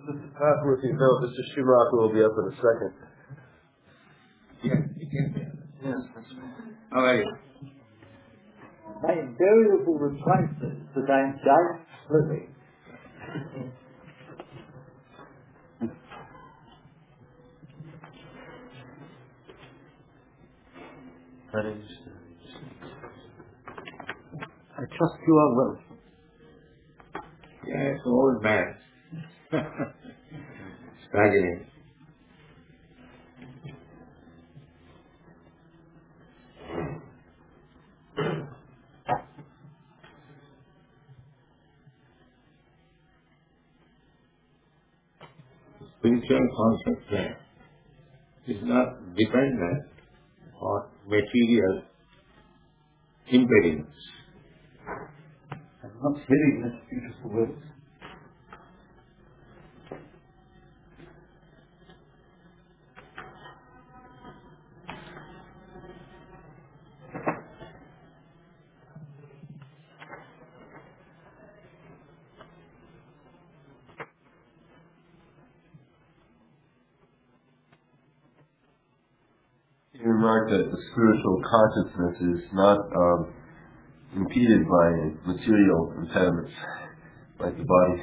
No, Mr. Schumacher will be up in a second. Yes, he can be. Yes, that's right. How are you? My invariable reply is that I am dying slowly. I trust you are well. Yes, old man. Struggling. Spiritual consciousness is not dependent on material impediments. I'm not hearing this beautiful words. You remark that the spiritual consciousness is not impeded by material impediments, like the body.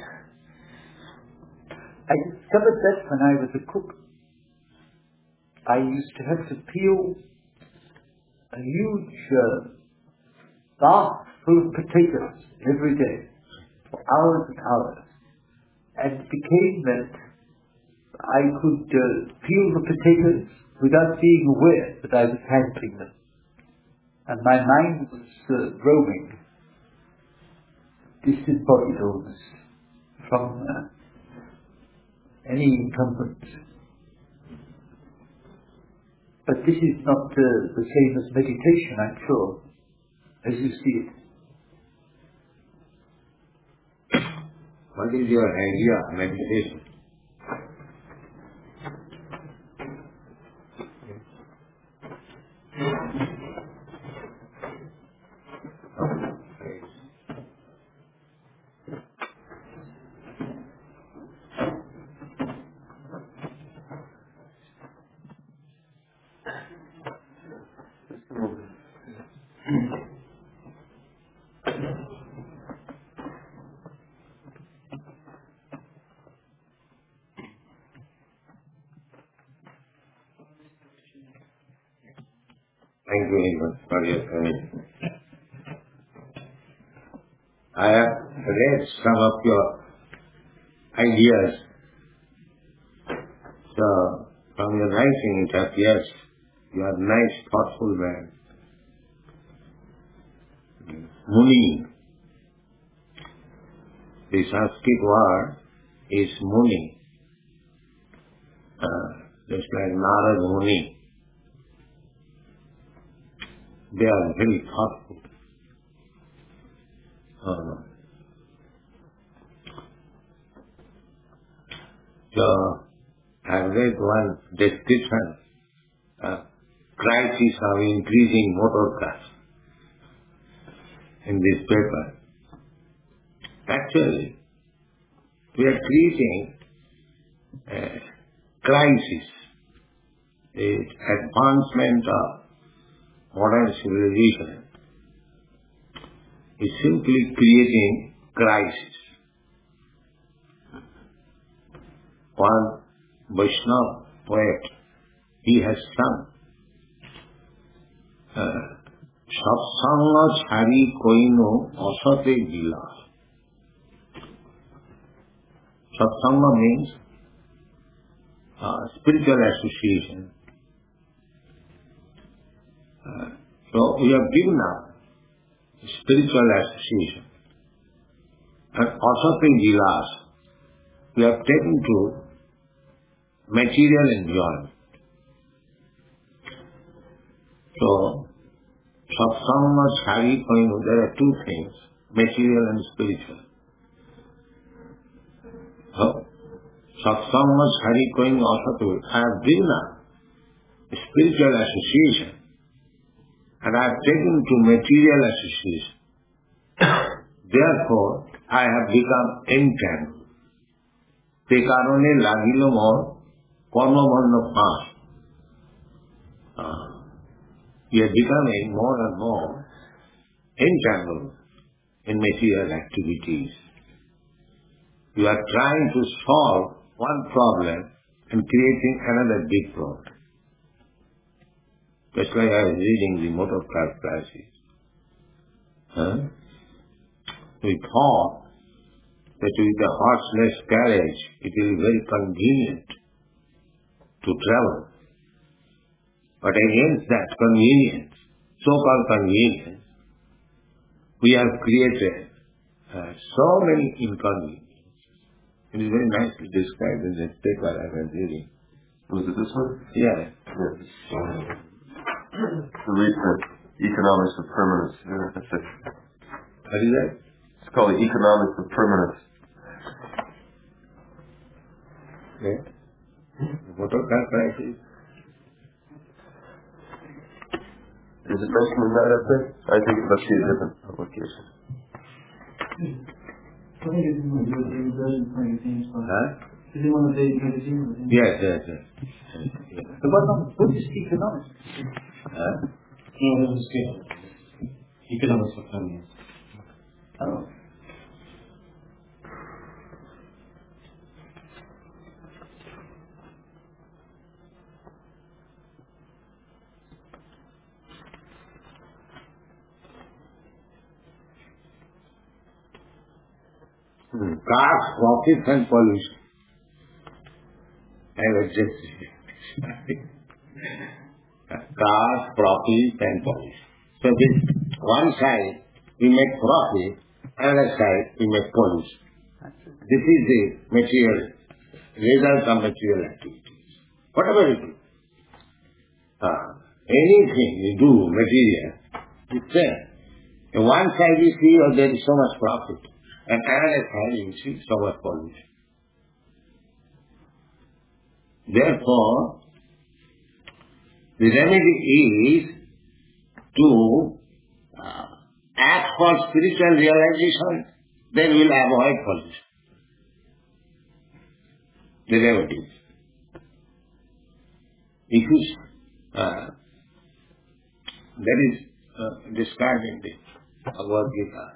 I discovered that when I was a cook. I used to have to peel a huge bath full of potatoes every day for hours and hours. And it became that I could peel the potatoes without being aware that I was handling them. And my mind was roaming, disembodied almost, from any encumbrance. But this is not the same as meditation, I'm sure, as you see it. What is your idea of meditation? Thank you very much for your comment. I have read some of your ideas. So, from your writing it appears you are a nice, thoughtful man. Muni. The Sanskrit word is Muni. Just like Narad Muni. They are very thoughtful. So, I have read one description, crisis of increasing motor cars in this paper. Actually, we are creating a crisis, the advancement of modern civilization is simply creating crisis. One Vaishnava poet, he has sung, Satsanga chhari koino asate vilas. Satsanga means spiritual association. So we have given up spiritual association. And asate vilas, we have taken to material enjoyment. So, satsanga, chhari koino, there are two things, material and spiritual. So, satsanga, chhari koino asate, I have given up spiritual association and I have taken to material association. Therefore, I have become entangled. te karone lagilo mor karma bandha path. You are becoming more and more entangled in material activities. You are trying to solve one problem and creating another big problem. That's why I was reading the motor car crisis. We thought that with a horseless carriage it will be very convenient to travel. But against that convenience, so-called convenience, we have created so many inconveniences. It is very nicely described in the paper I was reading. Was it this one? Yeah. Yes. The economics of permanence. Yeah, that's it. What is that? It's called the economics of permanence. Yeah. The motor car crisis. Is it mentioned in that essay? I think it must be a different publication. I think it's in one of the magazines. Huh? Is it one of the magazines? Yes. The one on Buddhist economics. Huh? No, that was good. Economics of permanence. Oh. Cars, profits and pollution. I was just cars, profits and pollution. So this one side we make profit, another side we make pollution. This is the material result of material activities. Whatever you do, anything you do material, it's there. On one side you see there is so much profit. And another side you see so much pollution. Therefore, the remedy is to act for spiritual realization, then we will avoid pollution. The remedy is. If you, that is described in the Bhagavad Gita.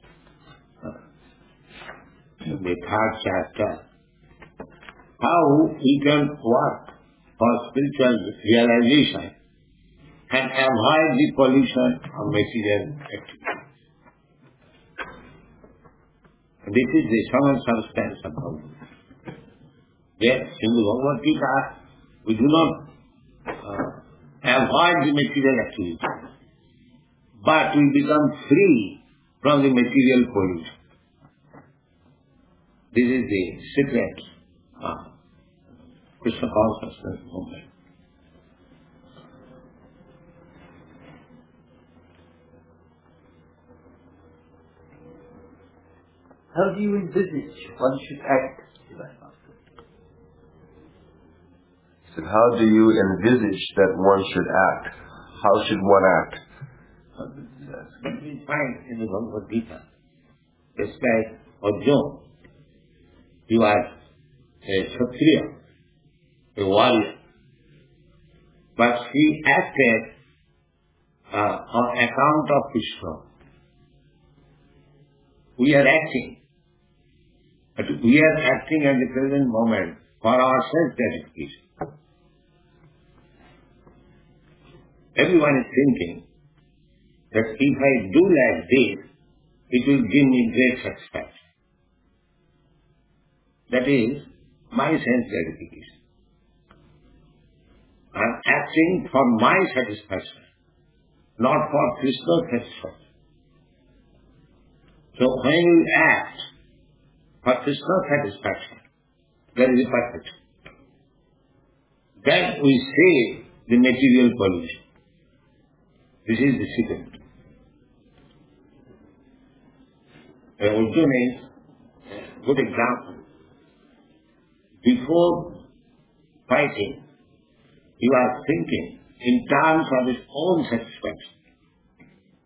In the third chapter, how we can work for spiritual realization and avoid the pollution of material activity. This is the sum and substance of Bhagavad Gita. Yes, in the Bhagavad Gita, we do not avoid the material activity, but we become free from the material pollution. This is the secret of Krishna consciousness movement. How do you envisage one should act, Divine Master? So how do you envisage that one should act? How should one act? We find in the Bhagavad Gita, it's like Arjuna. You are a Kshatriya, a warrior. But he acted on account of Krishna. We are acting. But we are acting at the present moment for our self-gratification. Everyone is thinking that if I do like this, it will give me great satisfaction. That is my self-gratification. I am acting for my satisfaction, not for Krishna's satisfaction. So when you act for Krishna's satisfaction, that is perfect. Then we save the material pollution. This is the secret. Arjuna is a good example. Before fighting, he was thinking in terms of his own satisfaction.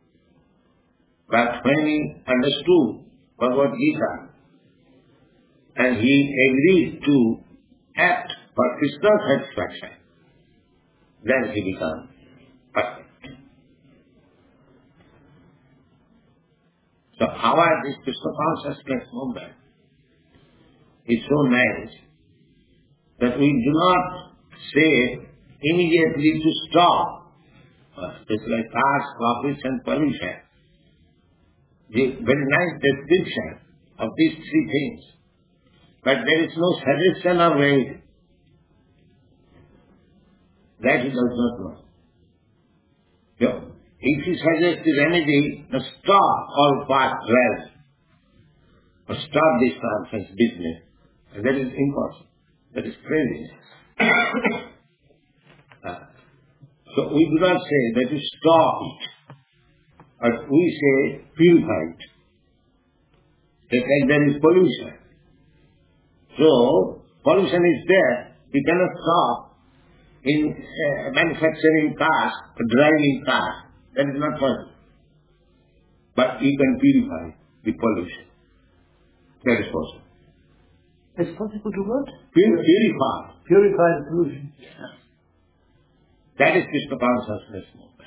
But when he understood Bhagavad Gita, and he agrees to act for Krishna's satisfaction, then he becomes perfect. So our this Krishna consciousness movement is so nice that we do not say immediately to stop. It's like cars, profits and pollution. The very nice description of these three things. But there is no suggestion of remedy. That he does not know. So, if he suggests the remedy, now stop all past wealth, or stop this nonsense business, and that is impossible. That is crazy. So we do not say that you stop it, but we say purify it. Just like there is pollution. So, pollution is there, we cannot stop in manufacturing cars, driving cars. That is not possible. But you can purify the pollution. That is possible. It's possible to what? Purify. Purify the pollution. Yeah. That is Krishna consciousness movement.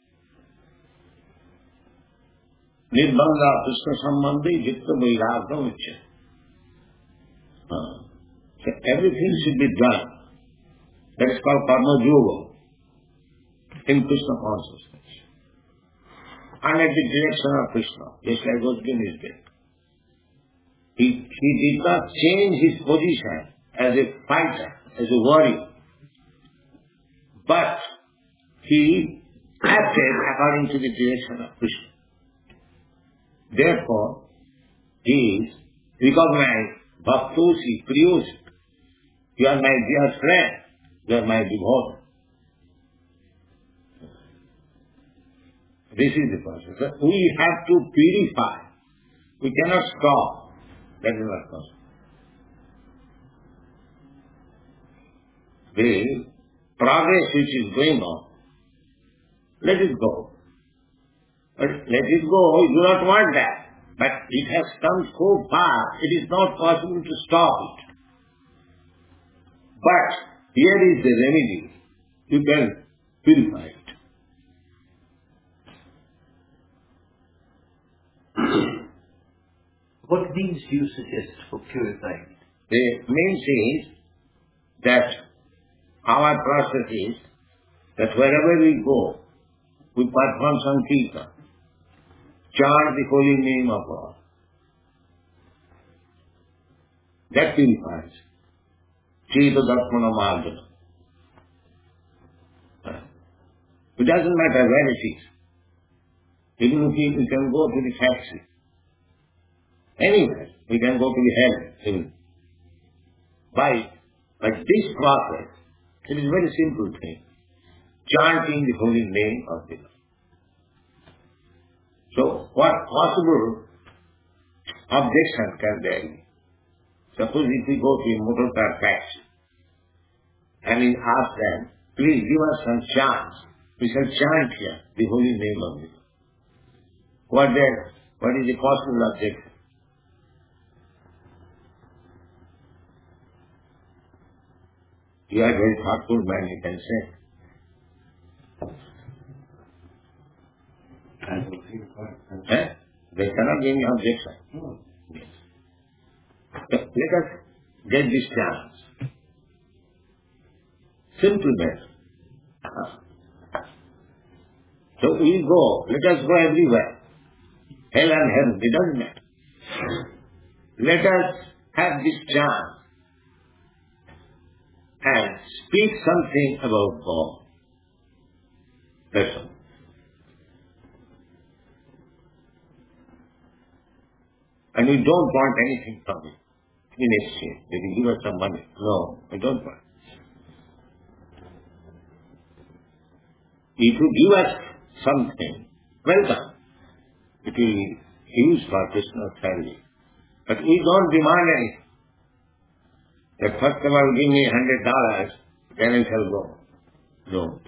Nirbandha Krishna Sambandhi Jitta Vairagam Ucca. So everything should be done. That is called Karma Yoga in Krishna consciousness. And at the direction of Krishna, just like Arjuna is doing. He did not change his position as a fighter, as a warrior. But he acted according to the direction of Krishna. Therefore, he is recognized, Bhaktosi, Priyosi. You are my dear friend, you are my devotee. This is the process. We have to purify. We cannot stop. That is not possible. The progress which is going on, let it go. But let it go, you do not want that. But it has come so far, it is not possible to stop it. But here is the remedy. You can purify it. What means do you suggest for purifying it? The means is that our process is that wherever we go, we perform Sankirtan, chant the holy name of God. That purifies. Cheta Darpana Marjana. It doesn't matter where it is. Even if we can go to the factory. Anywhere. We can go to the hell. Even. But this process, it is a very simple thing. Chanting the holy name of the Lord. So, what possible objection can there be? Suppose if we go to a motor car factory and we ask them, please give us some chants. We shall chant here the holy name of the Lord. What is the possible objection? You are a very thoughtful man, you can say. There cannot be any objection. Yes. So let us get this chance. Simple matter. So we go, let us go everywhere. Hell and heaven, it doesn't matter. Let us have this chance and speak something about God. That's all. And we don't want anything from it in exchange. They will give us some money. No, we don't want. If you give us something, welcome. It will be used for Krishna's service. But we don't demand anything. That first of all give me $100, then I shall go. No.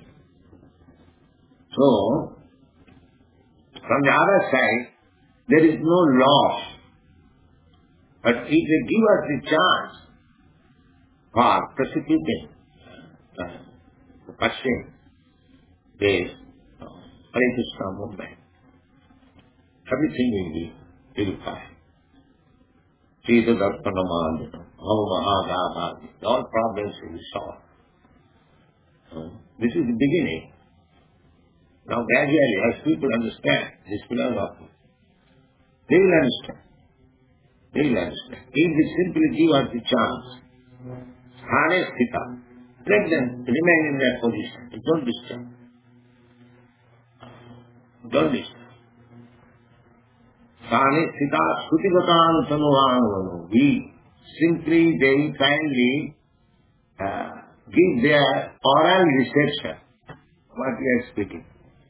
So, from the other side, there is no loss. But if they give us the chance for persecuting, pursuing the Hare Krishna movement, everything will be purified. Sita Darpana Mahadana, Mahadana, all problems will be solved. This is the beginning. Now gradually, as people understand this philosophy, they will understand. They will understand. If they simply give us the chance, Sthane Sthita, let them remain in their position. Don't disturb. Don't disturb. Sthane Sthita Srutivatan Tanuvanavano. We simply, very kindly give their oral reception what we are speaking.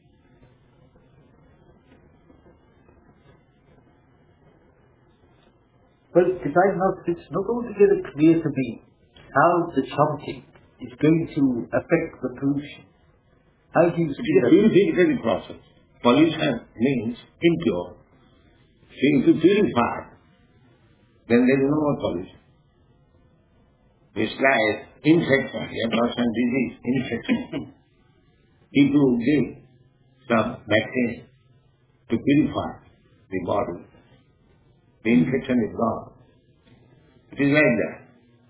Well, it's not altogether clear to me how the chanting is going to affect the pollution. How do you see that? It is a purification process. Pollution means impure. So if you purify, then there is no more pollution. It's like infection, person disease, infection. If you give some vaccine to purify the body, the infection is gone. It is like that.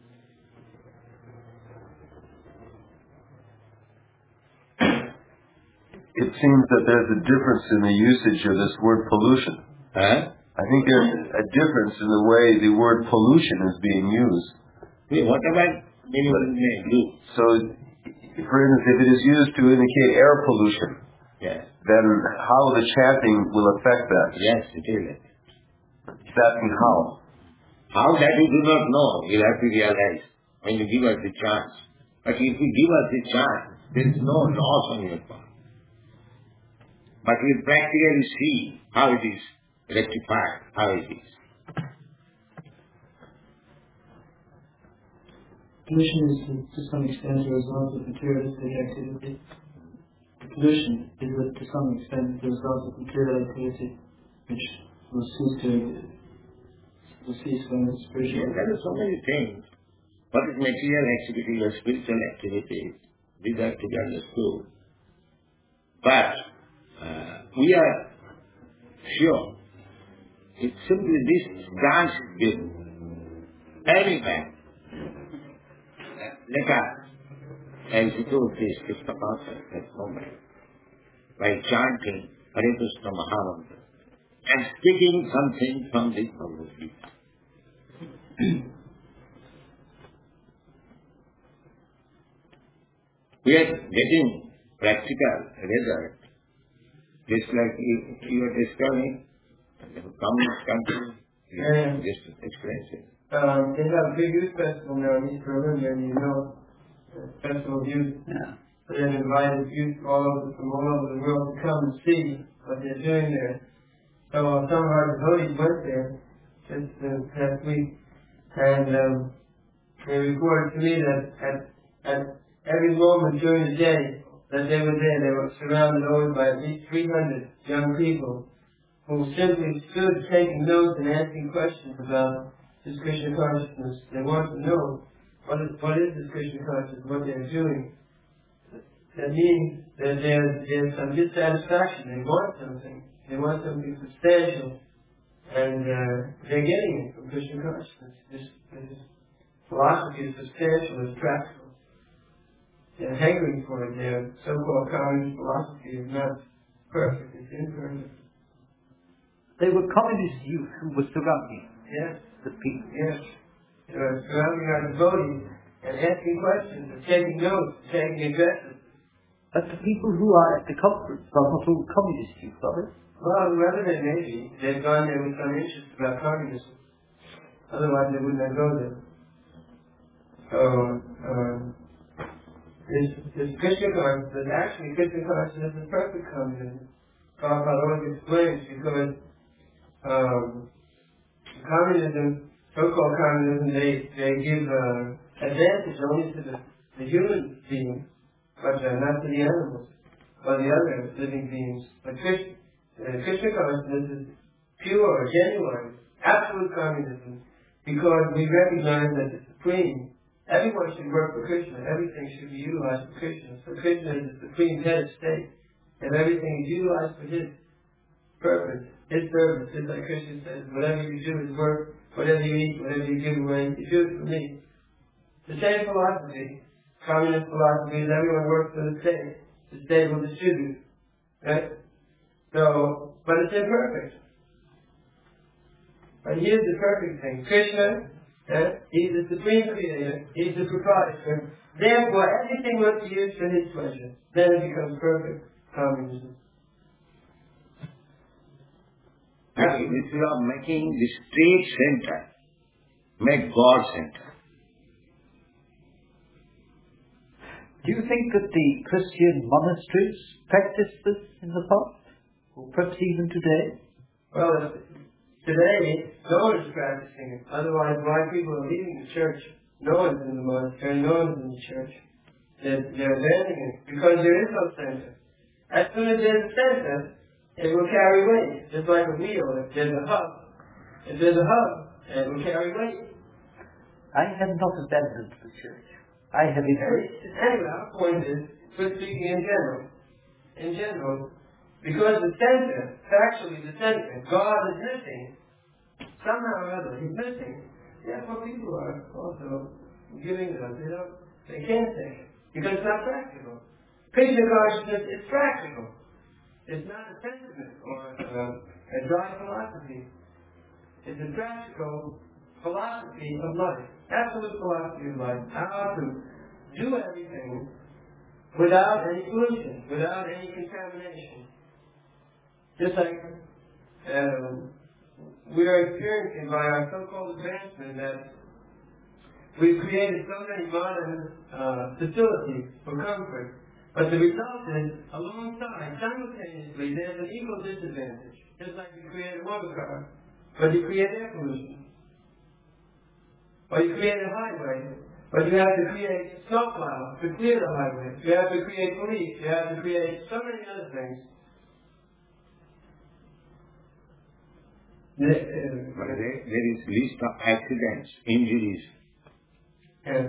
It seems that there's a difference in the usage of this word pollution. I think there's a difference in the way the word pollution is being used. Whatever anyone may do. So, for instance, if it is used to indicate air pollution, then how the chanting will affect that? Yes, it is. He's asking how. How that we do not know, we'll have to realize when you give us the chance. But if you give us the chance, there is no loss on your part. But we'll practically see how it is rectified, how it is. Pollution is to some extent the result of materialistic activity. Pollution is to some extent the result of material activity, which will cease when it's spiritual. There are so many things. What is material activity or spiritual activity? These are to be understood. But we are sure it's simply this dance is given. Any man, let us execute this Krishna consciousness at that moment by chanting Hare Krishna Mahamantra and speaking something from the Bhagavad Gita. We are getting practical result. Just like you are describing, come country, just experience it. They have a big youth festival now in East Berlin, and you know, festival of youth. Yeah. They have invited youth from all over the world to come and see what they're doing there. So some of our devotees went there just past week, and they reported to me that at every moment during the day that they were there, they were surrounded over by at least 300 young people who simply stood taking notes and asking questions about this Krishna consciousness. They want to know what is this Krishna consciousness, what they're doing. That means that there's some dissatisfaction. They want something. They want something substantial. And they're getting it from Krishna consciousness. This philosophy is substantial, it's practical. They're hankering for it. Their so-called communist philosophy is not perfect, it's imperfect. They were communist youth who were surrounding the people. Yes. They were surrounding our devotees and asking questions and taking notes, taking addresses. But the people who are at the conference are not all communist youth, are they? Well, whoever they may be, they've gone there with some interest about communism. Otherwise they would not go there. So, this Krishna consciousness, actually Krishna consciousness is perfect communism. Prabhupada always explains because communism, so-called communism, they give advantage only to the human being, but not to the animals or the other living beings. But Krishna consciousness is pure, genuine, absolute communism. because we recognize that the Supreme, everyone should work for Krishna. Everything should be utilized for Krishna. So Krishna is the Supreme Head of State. And everything is utilized for His purpose, His service. Just like Krishna says, whatever you do is work, whatever you eat, whatever you give away, you do it for me. The same philosophy, communist philosophy, is everyone works for the state will distribute. Right? So, but it's imperfect. But here's the perfect thing. Krishna, He's the Supreme Creator, He's the Proprietor. Therefore, everything must be used for His pleasure. Then it becomes perfect communism. Instead of making the state center, make God center. Do you think that the Christian monasteries practiced this in the past? Or perhaps even today? Well, today, no one is practicing it. Otherwise, why people are leaving the church? No one's in the monastery, no one's in the church. They're abandoning it because there is no center. As soon as there's a center, it will carry weight. Just like a wheel, if there's a hub, it will carry weight. I have not abandoned the church. I have embraced it. Anyway, our point is, we're speaking in general, because the center, factually the center, God is missing. Somehow or other, He's missing. Therefore, people are also giving it up. They can't take it because it's not practical. Krishna consciousness is practical. It's not a sentiment or a dry philosophy. It's a practical philosophy of life. Absolute philosophy of life. How to do everything without any pollution, without any contamination. Just like we are experiencing by our so-called advancement that we've created so many modern facilities for comfort. But the result is, alongside, simultaneously, there's an equal disadvantage. Just like you create a motor car, but you create air pollution. Or you create a highway, but you have to create snowplow to clear the highway. You have to create police. You have to create so many other things. There is list of accidents, injuries. Yeah.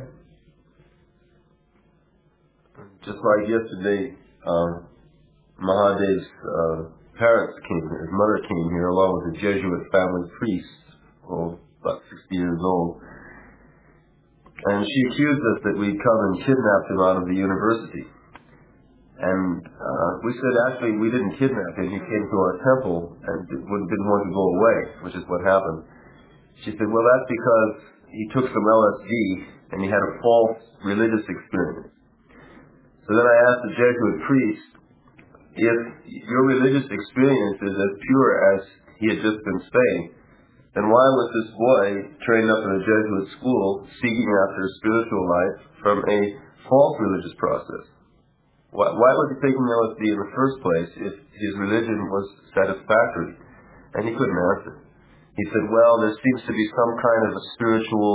Just like yesterday, Mahadev's parents came here, his mother came here along with a Jesuit family priest, about 60 years old. And she accused us that we'd come and kidnapped him out of the university. And we said, actually, we didn't kidnap him. He came to our temple and didn't want to go away, which is what happened. She said, well, that's because he took some LSD and he had a false religious experience. So then I asked the Jesuit priest, if your religious experience is as pure as he had just been saying, then why was this boy trained up in a Jesuit school seeking after a spiritual life from a false religious process? Why was he taking LSD in the first place if his religion was satisfactory? And he couldn't answer. He said, well, there seems to be some kind of a spiritual,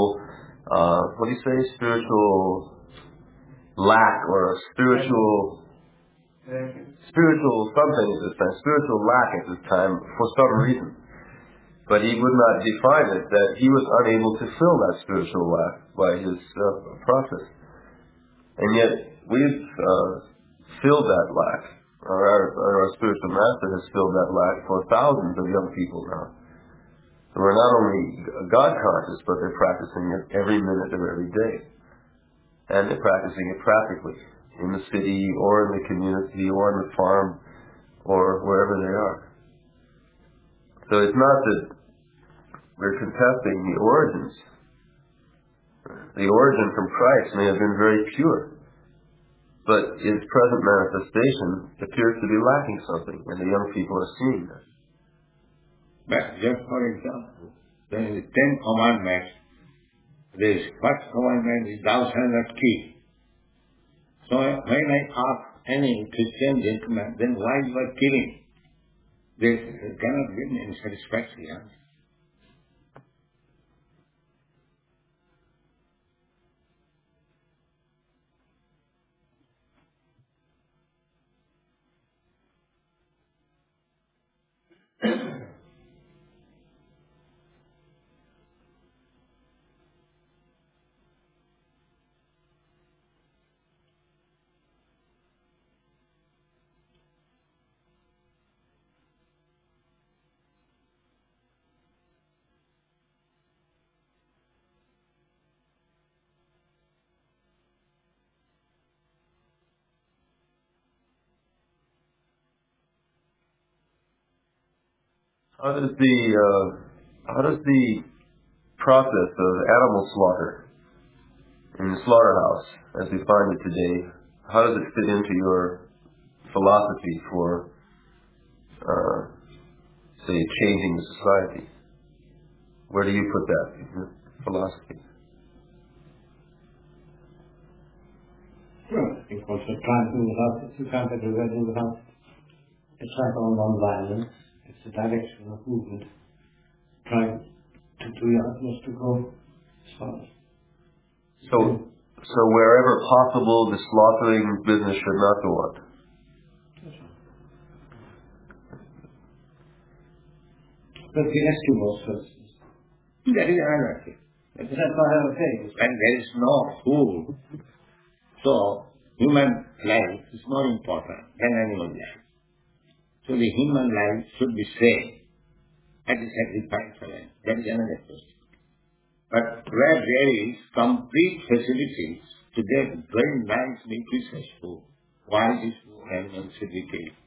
spiritual lack or a spiritual something at this time, spiritual lack at this time for some reason. But he would not define it, that he was unable to fill that spiritual lack by his process. And yet, we've filled that lack. Our spiritual master has filled that lack for thousands of young people now. So we're not only God conscious, but they're practicing it every minute of every day. And they're practicing it practically in the city or in the community or on the farm or wherever they are. So it's not that we're contesting the origins. The origin from Christ may have been very pure, but its present manifestation appears to be lacking something, and the young people are seeing that. But just for example, there is 10 commandments. The first commandment is thou shalt not kill. So when I ask any Christian gentleman, then why you are killing? They cannot give me any satisfactory answer. How does the process of animal slaughter in the slaughterhouse, as we find it today, how does it fit into your philosophy for, say, changing the society? Where do you put that in your philosophy? Well, I think what we're trying to do without, you can't everywhere do without, it's like all non-violence, it's the direction of movement, trying to do your utmost to go as far as. So wherever possible, the slaughtering business should not go on. But the Eskimos, for instance, that is another thing. That's what I was saying. When there is no food, so human life is more important than animal life. So the human life should be saved at the sacrifice of it. That is another question. But where there is complete facilities to get very nice nutritious food, why these animals should be killed?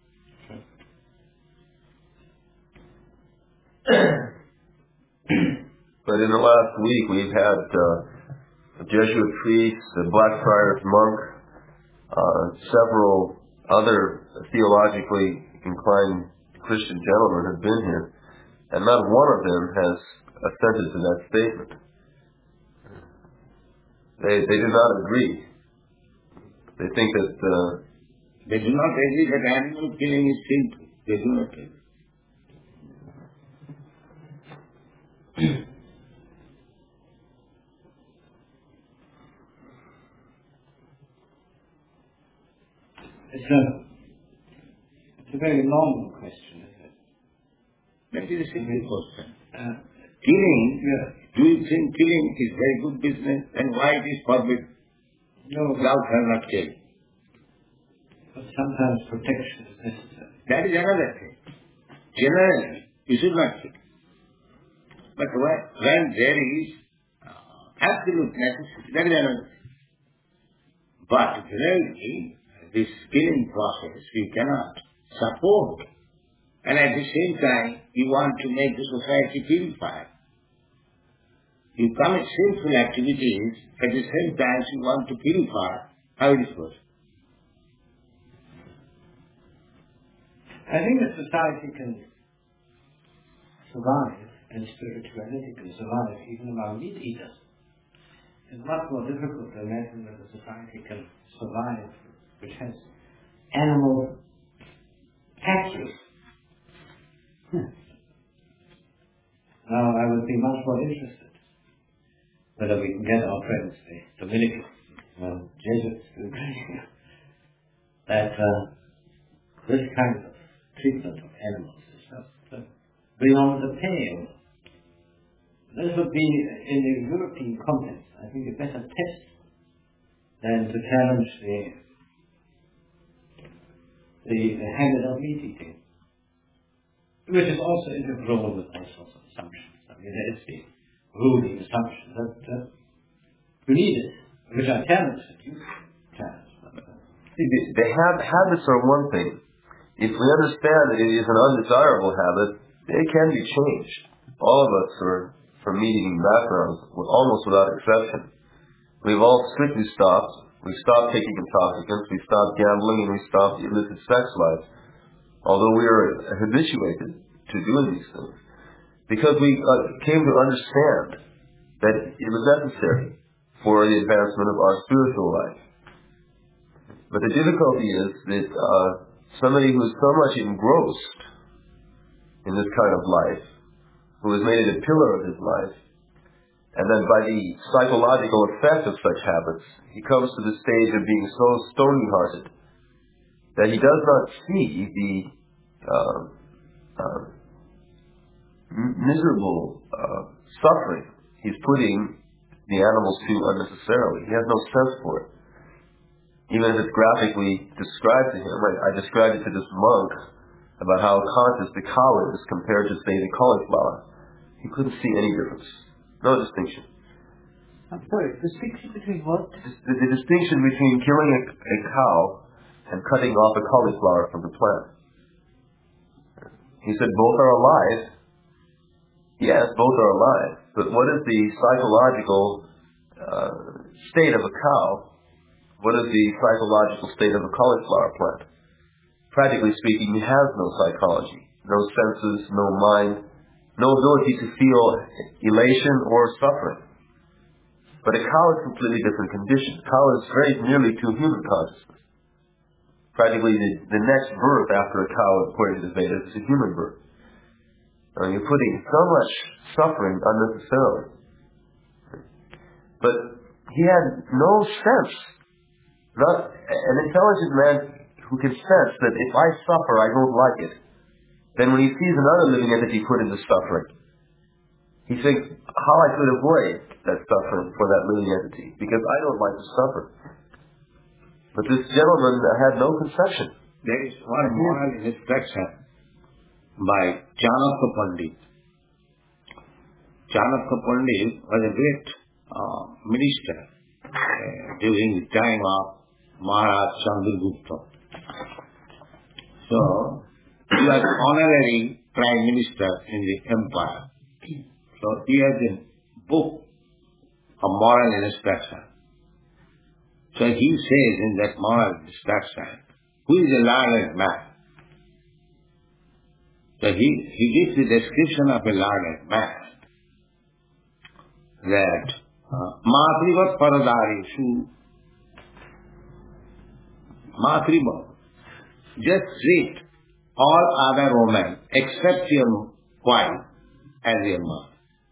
But in the last week, we've had a Jesuit priest, a Blackfriars monk, several other theologically inclined Christian gentlemen have been here, and not one of them has assented to that statement. They do not agree. They think that they do not agree that animal killing is sinful. They do not agree. It's a very normal question, isn't it? That is a simple question. Killing, do you think killing is very good business? And why it is forbidden? No, thou shalt not kill. But sometimes protection is necessary. That is another thing. Generally, you should not kill. But when there is absolute necessity, that is another thing. But really, this killing process we cannot support. And at the same time, you want to make the society purified. You commit sinful activities, at the same time you want to purify. How it is possible? I think a society can survive, and spirituality can survive even among meat eaters. It's much more difficult to imagine that a society can survive which has animal factories. Now I would be much more interested whether we can get our friends, the Dominicans, Jesuits, that this kind of treatment of animals is just beyond the pale. This would be, in the European context, I think a better test than to challenge the habit of meat eating, which is also intergrown with all sorts of assumptions. I mean, there is the ruling assumption that you need it, which are talents that you challenge. The habits are one thing. If we understand that it is an undesirable habit, it can be changed. All of us are from meat-eating backgrounds, almost without exception. We've all strictly stopped. We've stopped taking intoxicants, we've stopped gambling, and we've stopped the illicit sex life. Although we are habituated to doing these things. Because we came to understand that it was necessary for the advancement of our spiritual life. But the difficulty is that somebody who is so much engrossed in this kind of life, who has made it a pillar of his life, and then by the psychological effect of such habits, he comes to the stage of being so stony-hearted that he does not see the miserable suffering he's putting the animals to unnecessarily. He has no sense for it. Even if it's graphically described to him, I described it to this monk about how conscious the cow is compared to, say, the cauliflower. He couldn't see any difference. No distinction. I'm sorry, distinction between what? The distinction between killing a cow and cutting off a cauliflower from the plant. He said both are alive. Yes, both are alive. But what is the psychological state of a cow? What is the psychological state of a cauliflower plant? Practically speaking, he has no psychology, no senses, no mind, no ability to feel elation or suffering. But a cow is a completely different condition. A cow is very nearly to human consciousness. Practically the next birth after a cow, according to the Vedas, is a human birth. You're putting so much suffering unnecessarily. But he had no sense. Not an intelligent man who can sense that if I suffer, I don't like it. Then when he sees another living entity put into suffering, he thinks how I could avoid that suffering for that living entity, because I don't like to suffer. But this gentleman had no conception. There is one moral instruction by Chanakya Pandit. Chanakya Pandit was a great minister during the time of Maharaj Chandragupta. So, he was honorary prime minister in the empire. So, he has a book of moral instruction. So, he says in that moral instruction, who is a learned man? So, he gives the description of a learned man that Matrivat Paradarishu, Matrivat, just treat all other women except your wife as your mother.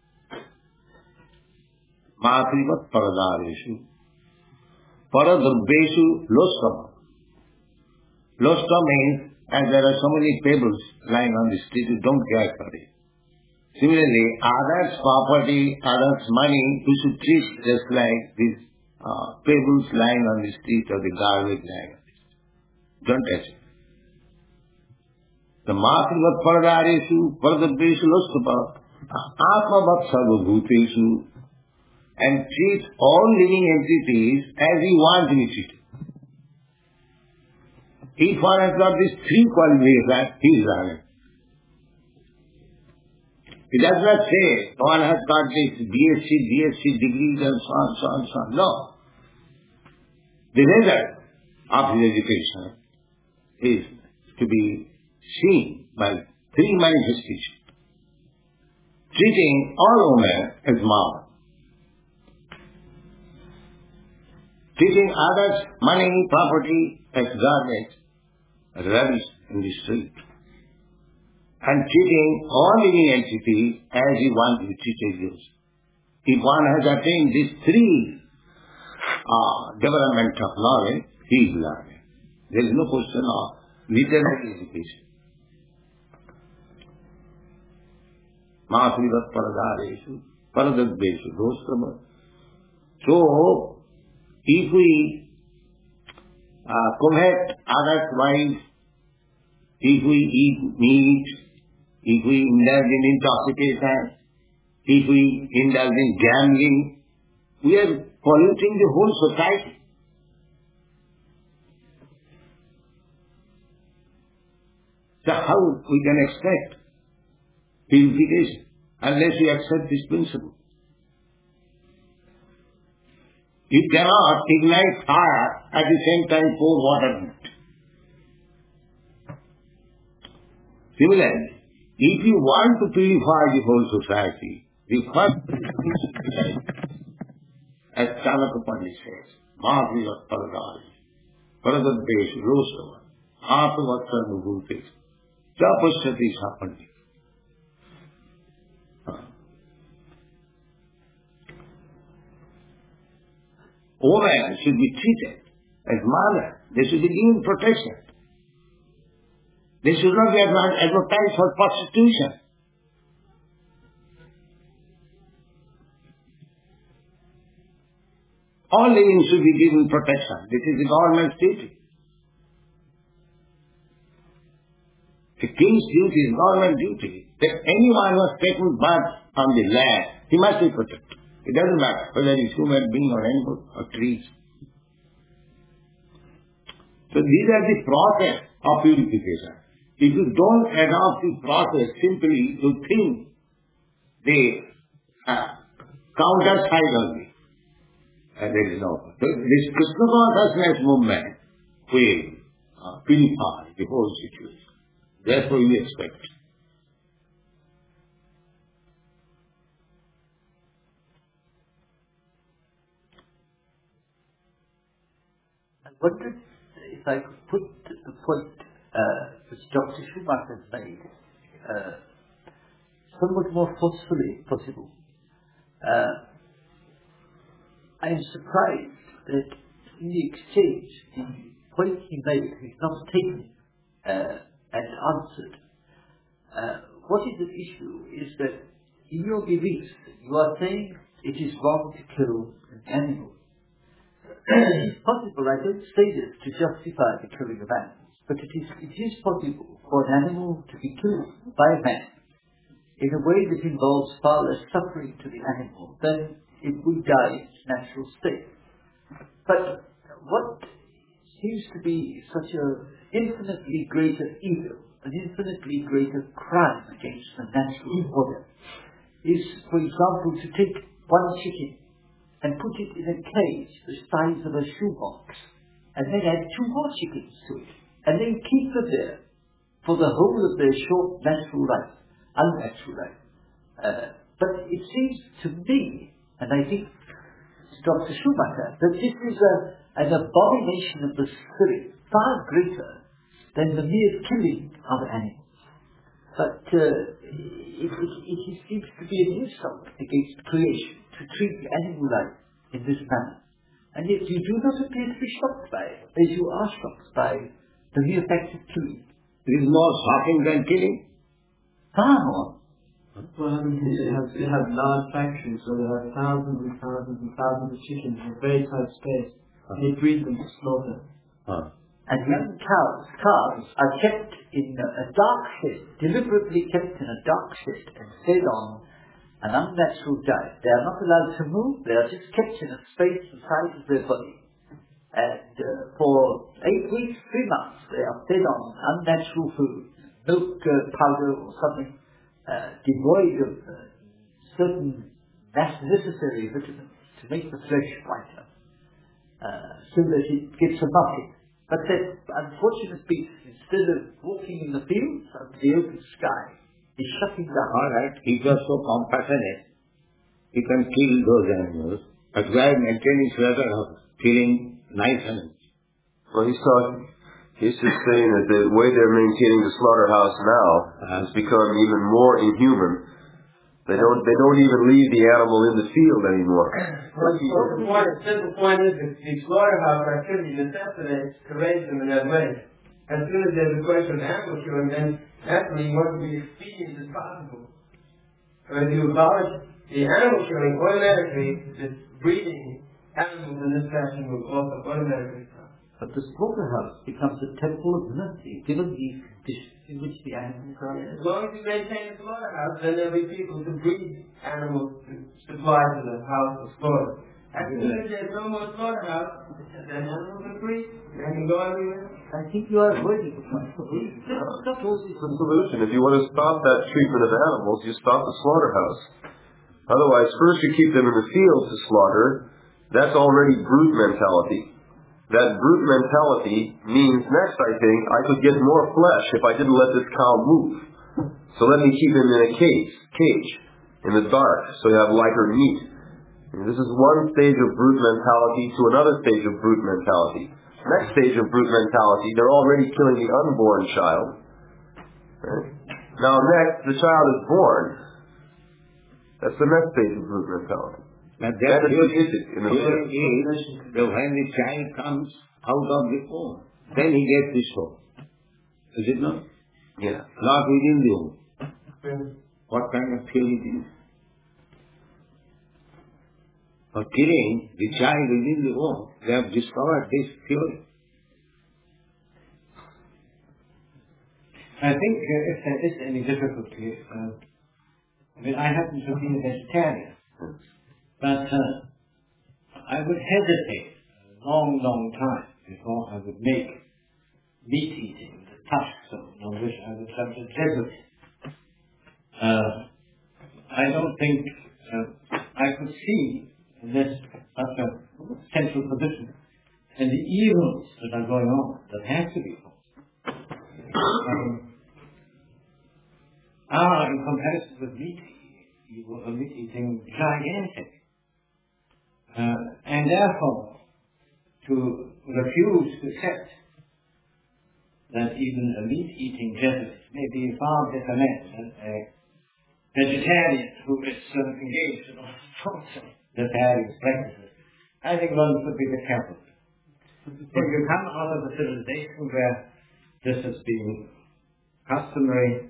Matrivat Paradarishu, Paradurveshu Loskama. Loska means, as there are so many pebbles lying on the street, you don't care for it. Similarly, others' property, others' money, you should treat just like these pebbles lying on the street or the garbage lying on the street. Don't touch it. The Matrivat Paradarishu, Paradurveshu Loskama, Atmavat Sarvabhuteshu, and treat all living entities as you want to be treated. If one has got these three qualities, he is learned. He does not say one has got this BSc degrees and so on, so on, so on. No. The result of his education is to be seen by three manifestations. Treating all women as mom. Treating others' money, property as garbage, as rubbish in the street. And treating all living entities as you want to be treated yours. If one has attained these three development of knowledge, he is learning. There is no question of literary education. Matrivat Paradareshu, Paradadveshu, Dostama. So, if we covet others' wives, if we eat meat, if we indulge in intoxication, if we indulge in gambling, we are polluting the whole society. So how we can expect purification unless we accept this principle? You cannot ignite fire at the same time pour water in it. Similarly, if you want to purify the whole society, the first thing, as Chanakya Pandit says, Matrivat Paradari, Paradadveshu Rosava, Atmavat Sarvabhutesh, Chapashyati Sapandi. Women should be treated as mother. They should be given protection. They should not be advertised for prostitution. All living should be given protection. This is the government's duty. The king's duty is government duty. That anyone who has taken birth on the land, he must be protected. It doesn't matter whether it's human being or animal or trees. So these are the process of purification. If you don't adopt the process simply to think, the counter side only. And there is no. This Krishna consciousness movement will purify the whole situation. Therefore we expect. I wondered if I could put the point which Dr. Schumacher has made somewhat more forcefully if possible. I am surprised that in the exchange, the point he made is not taken and answered. What is at issue is that in your beliefs, you are saying it is wrong to kill an animal. It is possible, I don't say this to justify the killing of animals, but it is possible for an animal to be killed by a man in a way that involves far less suffering to the animal than it would die in its natural state. But what seems to be such an infinitely greater evil, an infinitely greater crime against the natural order, is, for example, to take one chicken and put it in a cage the size of a shoebox, and then add 2 more chickens to it, and then keep them there for the whole of their short natural life, unnatural life. But it seems to me, and I think to Dr. Schumacher, that this is an abomination of the spirit, far greater than the mere killing of animals. But it seems to be an insult against creation to treat animal life in this manner. And yet you do not appear to be shocked by it, as you are shocked by the mere fact of killing. It is more shocking than killing. Far more. Well, I mean, it has large factories where they have thousands and thousands and thousands of chickens in a very tight space. They breed them to slaughter. And young calves are kept in a dark shed, deliberately kept in a dark shed and fed on an unnatural diet. They are not allowed to move, they are just kept in a space the size of their body. And for 8 weeks, 3 months, they are fed on unnatural food, milk powder or something devoid of certain necessary vitamins to make the flesh whiter, so that it gets a bucket. But that unfortunate beast, instead of walking in the fields under the open sky, is shutting down. Alright, he was so compassionate, he can kill those animals, but we are maintaining record of killing nice animals. Well, he's just saying that the way they're maintaining the slaughterhouse now has become even more inhuman. They don't even leave the animal in the field anymore. The simple point is that the slaughterhouse activity necessitates to raise them in that way. As soon as there's a question of animal killing, then naturally you want to be as expedient as possible. But if you abolish the animal killing, automatically the breeding animals in this fashion will also automatically stop. But the slaughterhouse becomes a temple of mercy, given the conditions in which the animals are. As long as you maintain the slaughterhouse, then there'll be people to breed animals to supply to the house of slaughter. As soon as there's no more slaughterhouse, then animals are free. They can go everywhere. I think you are avoiding the point. That's the solution. If you want to stop that treatment of animals, you stop the slaughterhouse. Otherwise, first you keep them in the field to slaughter. That's already brute mentality. That brute mentality means next, I think, I could get more flesh if I didn't let this cow move. So let me keep him in a cage, in the dark, so you have lighter meat. And this is one stage of brute mentality to another stage of brute mentality. Next stage of brute mentality, they're already killing the unborn child. Right? Now next, the child is born. That's the next stage of brute mentality. Now that is when the child comes out of the womb, then he gets the soul. Is it not? Yeah. Not within the womb. What kind of theory it is? For killing the child within the womb, they have discovered this theory. I think if there is any difficulty, I happen to be a vegetarian. But I would hesitate a long, long time before I would make meat eating the touched so, on which I would have to Jesuit. I don't think I could see in this such a central position and the evils that are going on that have to be fought are, in comparison with meat eating, gigantic. And therefore, to refuse to accept that even a meat-eating Jesuit may be a far better man than a vegetarian who is engaged in all sorts of nefarious practices, I think one should be a bit careful. If you come out of a civilization where this has been customary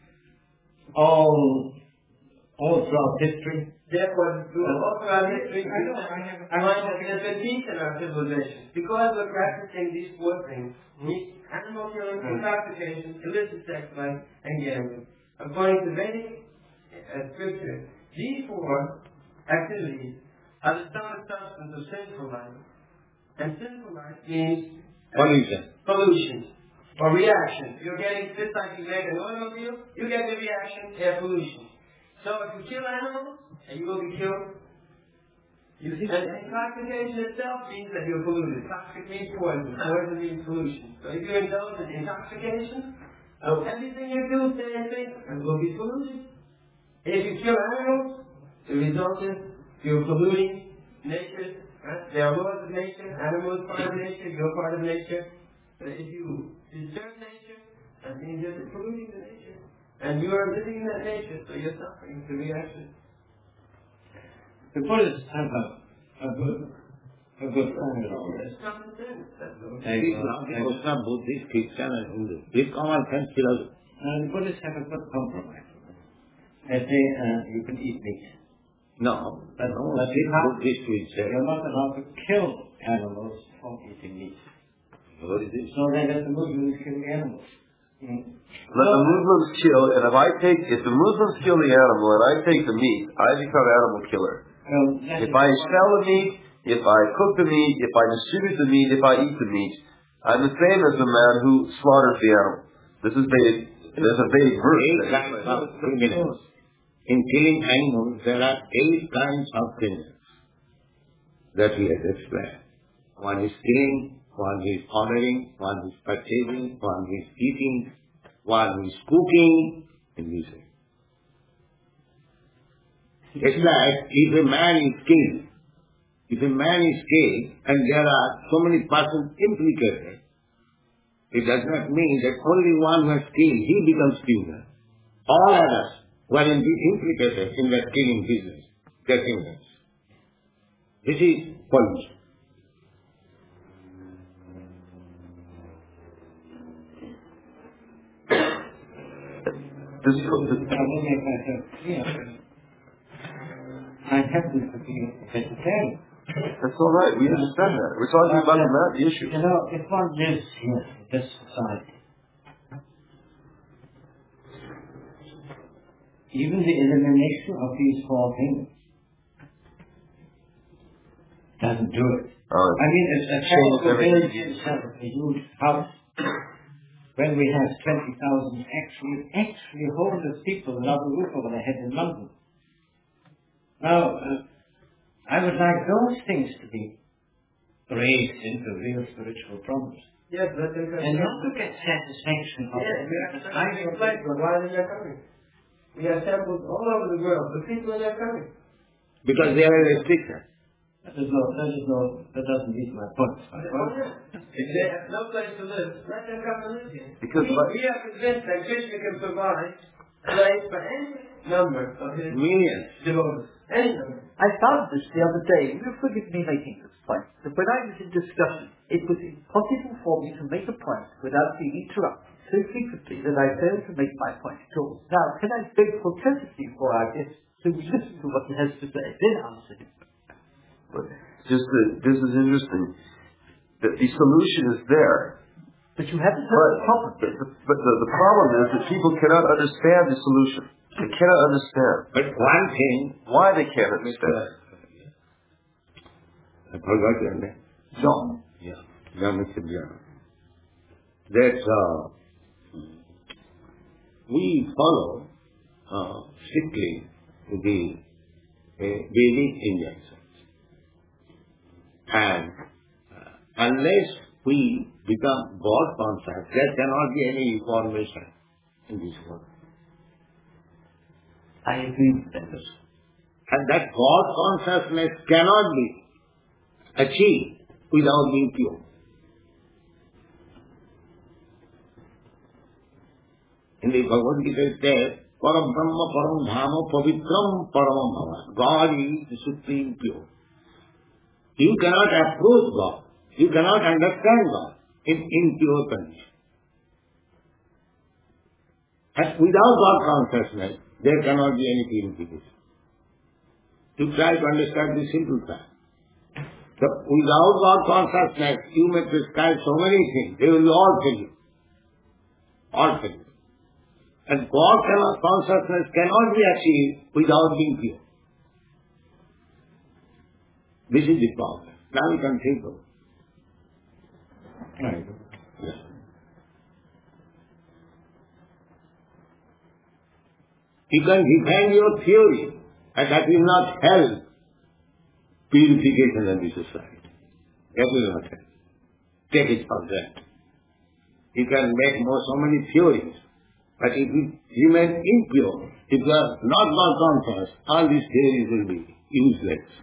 all throughout history. Therefore, all throughout history, there's been peace in our civilization. Because we're practicing these four things: animal killing, intoxication, illicit sex life, and gambling. According to Vedic scripture, these four activities are the stomach substance of sinful life. And sinful life means pollution or reaction. You're getting, just like you make an automobile, you get the reaction, air pollution. So if you kill animals, and you will be killed. And intoxication itself means that you're polluted. Toxic means poison. Poison means pollution. So if you indulge in intoxication, everything you do, say and think, will be polluted. If you kill animals, the result is you're polluting nature. There are laws of nature. Animals are part of nature. You're part of nature. But if you disturb nature, that means you're polluting the nature. And you are living in that nature, so you're suffering the reaction. The Buddhists have a good formula on this. Common sense. Muslim, Buddhist, Christian, and Hindu. This common sense philosophy. The Buddhists have a good compromise. They say you can eat meat. No, But Buddhist will say. you're not allowed to kill animals for eating meat. What is this? So then let the Muslims kill the animals. Let the Muslims kill, and if the Muslims kill the animal and I take the meat, I become animal killer. If I sell the meat, if I cook the meat, if I distribute the meat, if I eat the meat, I'm the same as the man who slaughters the animal. This is Vedic. There's a Vedic verse. In killing animals, there are 8 kinds of criminals that we have explained. One is killing, one is ordering, one is purchasing, one is eating, one is cooking, and this way. It's like if a man is killed, and there are so many persons implicated, it does not mean that only one who has killed, he becomes criminal. All others who are implicated in that killing business, they are criminals. This is pollution. I will make myself clear. I happen to be a vegetarian. That's all right. We understand that. We're talking about the issue. You know, if one lives here in this society, even the elimination of these 4 things doesn't do it. I mean, it's a terrible building itself, a huge house. When we have 20,000 actually homeless people without a roof over their head in London. Now, I would like those things to be raised into real spiritual problems. Yes, but and not to get satisfaction of it. We have why are they coming? We have temples all over the world, but people are not coming. Because they are a restriction. That doesn't meet my point. If they have no place to live, let them come and live here. Because we are convinced that Krishna can provide a place for any number of his millions devotees. Any number. I found this the other day. You forgive me making this point. But when I was in discussion, it was impossible for me to make a point without being interrupted so frequently that I failed to make my point at all. Now, can I beg for courtesy for our guest to listen to what he has to say, then answer him? But this is interesting. The solution is there. But you haven't heard the problem. But the problem is that people cannot understand the solution. They cannot understand. But one thing... Why they can't understand. I forgot your name. John. Yeah. John, Mr. John. That we follow strictly the Vedic injunctions. And unless we become God conscious, there cannot be any information in this world. I agree with that. And that God consciousness cannot be achieved without being pure. In the Bhagavad Gita it says, Param Brahma Param Dhama Pavitram Paramam Bhava. God is the supreme pure. You cannot approach God. You cannot understand God in impure condition. And without God consciousness, there cannot be any purification. You try to understand this simple fact. So without God consciousness, you may prescribe so many things. They will be all failure. All failure. And God consciousness cannot be achieved without being pure. This is the problem. Now you can think of it. Right. Yes. You can defend your theory, and that will not help purification in the society. That will not help. Take it for that. You can make so many theories, but if you remain impure, if you are not God conscious, all these theories will be useless.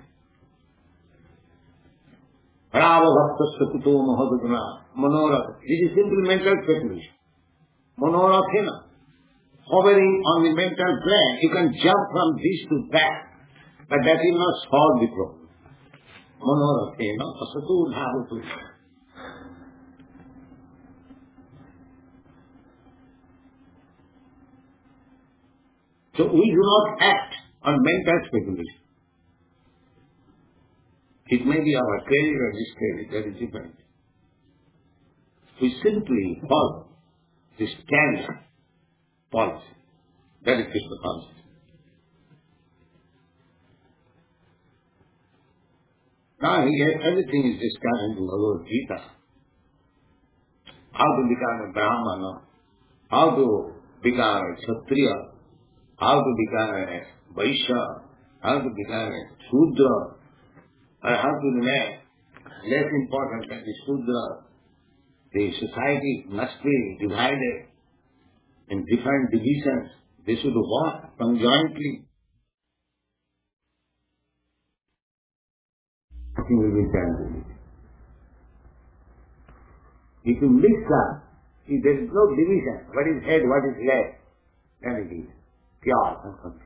Rava bhaktasya kuto mahadaguna manorath. This is simply mental speculation. Manorathena. Hovering on the mental plane, you can jump from this to that, but that will not solve the problem. Manorathena asatu dhavatu. So we do not act on mental speculation. It may be our credit or discredit, that is different. We simply follow the standard policy. That is Krishna consciousness. Now here everything is discussed in the Bhagavad Gita. How to become a Brahmana, how to become a Kshatriya, how to become a Vaishya, how to become a Shudra, or how to remain less important than the Shudra. The society must be divided in different divisions. They should work conjointly. Nothing will be done with it. If you mix up, if there is no division, what is head, what is left, then it is pure and complete.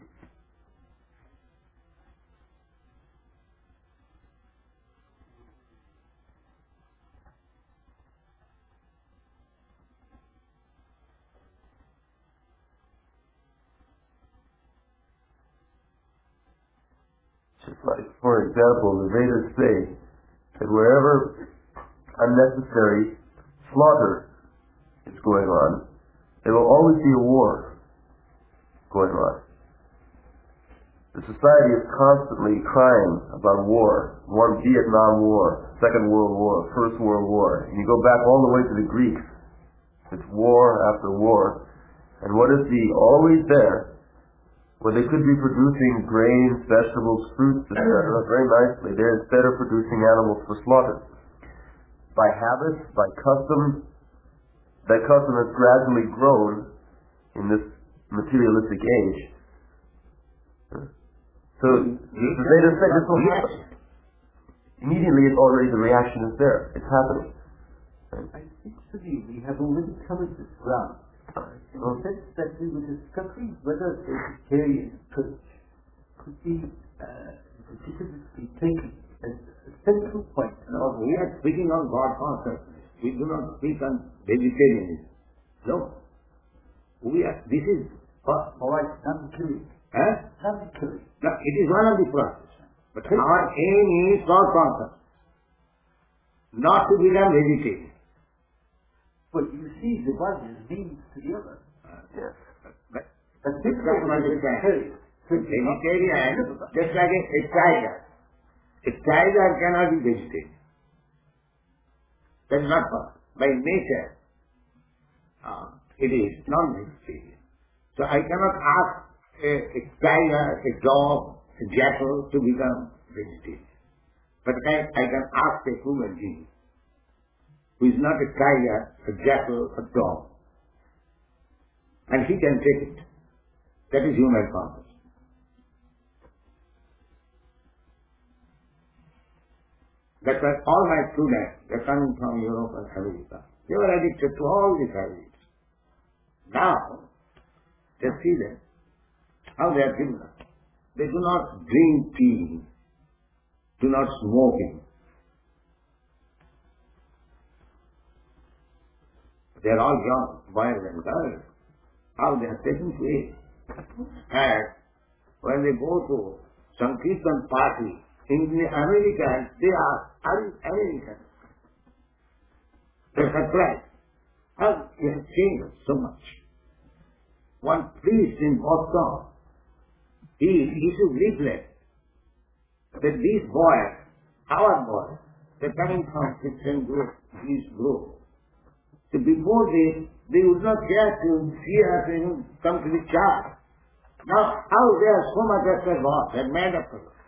Like, for example, the Vedas say that wherever unnecessary slaughter is going on, there will always be a war going on. The society is constantly crying about war. Vietnam War, Second World War, First World War. And you go back all the way to the Greeks. It's war after war. And what is always there? Well, they could be producing grains, vegetables, fruits, etc. very nicely. They're instead of producing animals for slaughter. By habits, by custom, that custom has gradually grown in this materialistic age. So, they just say this will happen. Immediately, it's already, the reaction is there. It's happening. I think to me we have already covered this ground. In the sense that we were discussing whether a vegetarian approach could be legitimately taken as a central point. No, we are speaking on God consciousness. We do not speak on vegetarianism. No. This is... Alright, non-killing. Non-killing. No, it is one of the processes. But our aim is God consciousness. Not to become vegetarian. But you see, the one is means to the other. Yes. But this is what it is. Vegetarian, just like a tiger. A tiger cannot be vegetarian. That is not possible. By nature, it is non-vegetarian. So I cannot ask a tiger, a dog, a jackal to become vegetarian. But I can ask a human being who is not a tiger, a jackal, a dog. And he can take it. That is human consciousness. That's why all my students, they're coming from Europe and America. They were addicted to all these habits. Now, they see them, how they are given up. They do not drink tea, do not smoking. They are all young, boys and girls. How they are taken to it. And when they go to some Christian party, in America, they are American. They're surprised. How they have changed so much. One priest in Boston, he issued leaflet that these boys, our boys, they're coming from Christian group, this group. So before this, they would not care to see us come to the church. Now, how they are so much after God, they're mad after God.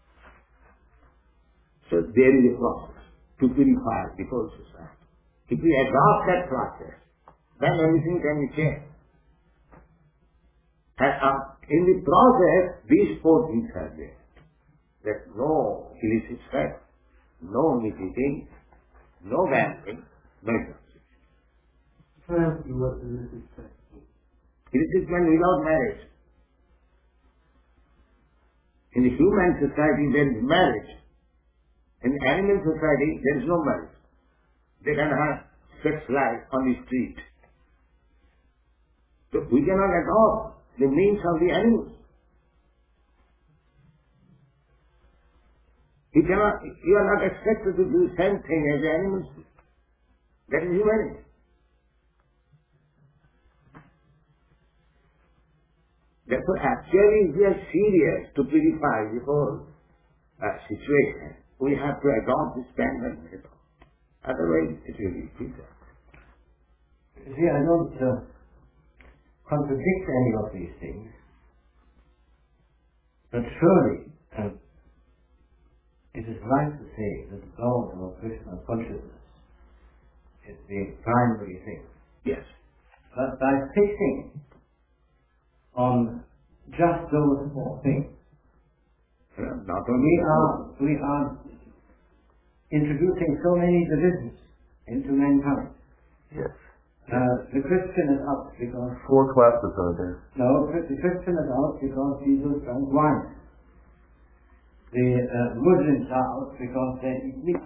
So there is a process to purify the whole society. If we adopt that process, then everything can be changed. And in the process, these four things are there. There's no illicit sex, no meat eating, no gambling, no intoxication. Can I ask you what illicit sex is? Illicit means without marriage. In the human society, there is marriage. In the animal society, there is no marriage. They can have sex life on the street. So we cannot adopt the means of the animals. You are not expected to do the same thing as the animals do. That is humanity. Therefore, actually, if we are serious to purify the whole situation, we have to adopt this standard method. Otherwise, it will be futile. See, I don't contradict any of these things, but surely it is right to say that the goal of Krishna consciousness is the primary thing. Yes. But by fixing on just those four things, not only we are introducing so many divisions into mankind. Yes. The Christian is out because... 4 classes are there. No, the Christian is out because Jesus drank wine. The Muslims are out because they eat meat.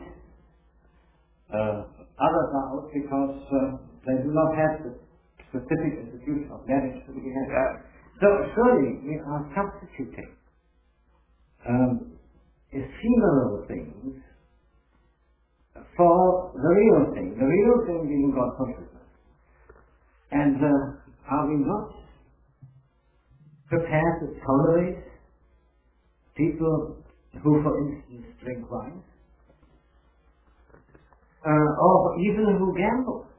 Others are out because they do not have the specific institution of marriage to begin with. So surely we are substituting ephemeral things for the real thing. The real thing being God consciousness. And are we not prepared to tolerate people who, for instance, drink wine? Or even who gamble?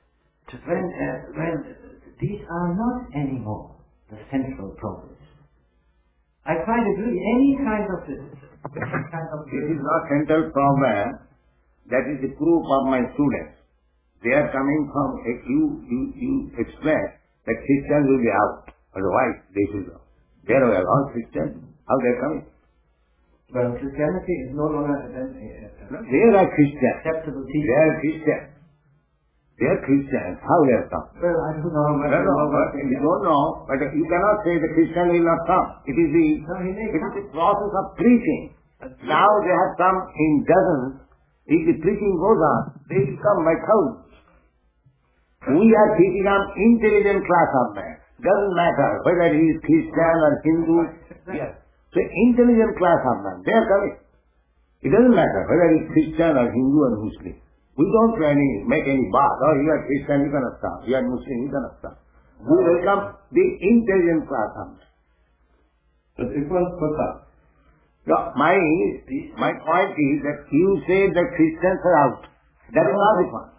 When these are not anymore the central problems. I quite agree. Any kind of this is not central problem. That is the proof of my students. They are coming from you explain that Christians will be out. Otherwise, they should go. They are all Christians. How they are coming? Well, Christianity is no longer they are Christians. Acceptable teaching. They are Christians. They are Christians. How they are come? Well, I don't know. You don't know, but you cannot say the Christian will not come. It is the process of preaching. Now they have come in dozens. If the preaching goes on, they will come by thousands. We are teaching an intelligent class of men. Doesn't matter whether he is Christian or Hindu. Yes. So intelligent class of men, they are coming. It doesn't matter whether he is Christian or Hindu or Muslim. We don't make any bath. Oh, you are Christian, you cannot stop. You are Muslim, you cannot stop. We welcome the intelligent class of men. But it was put up. No, my point is that you say that Christians are out. That is not the point. No,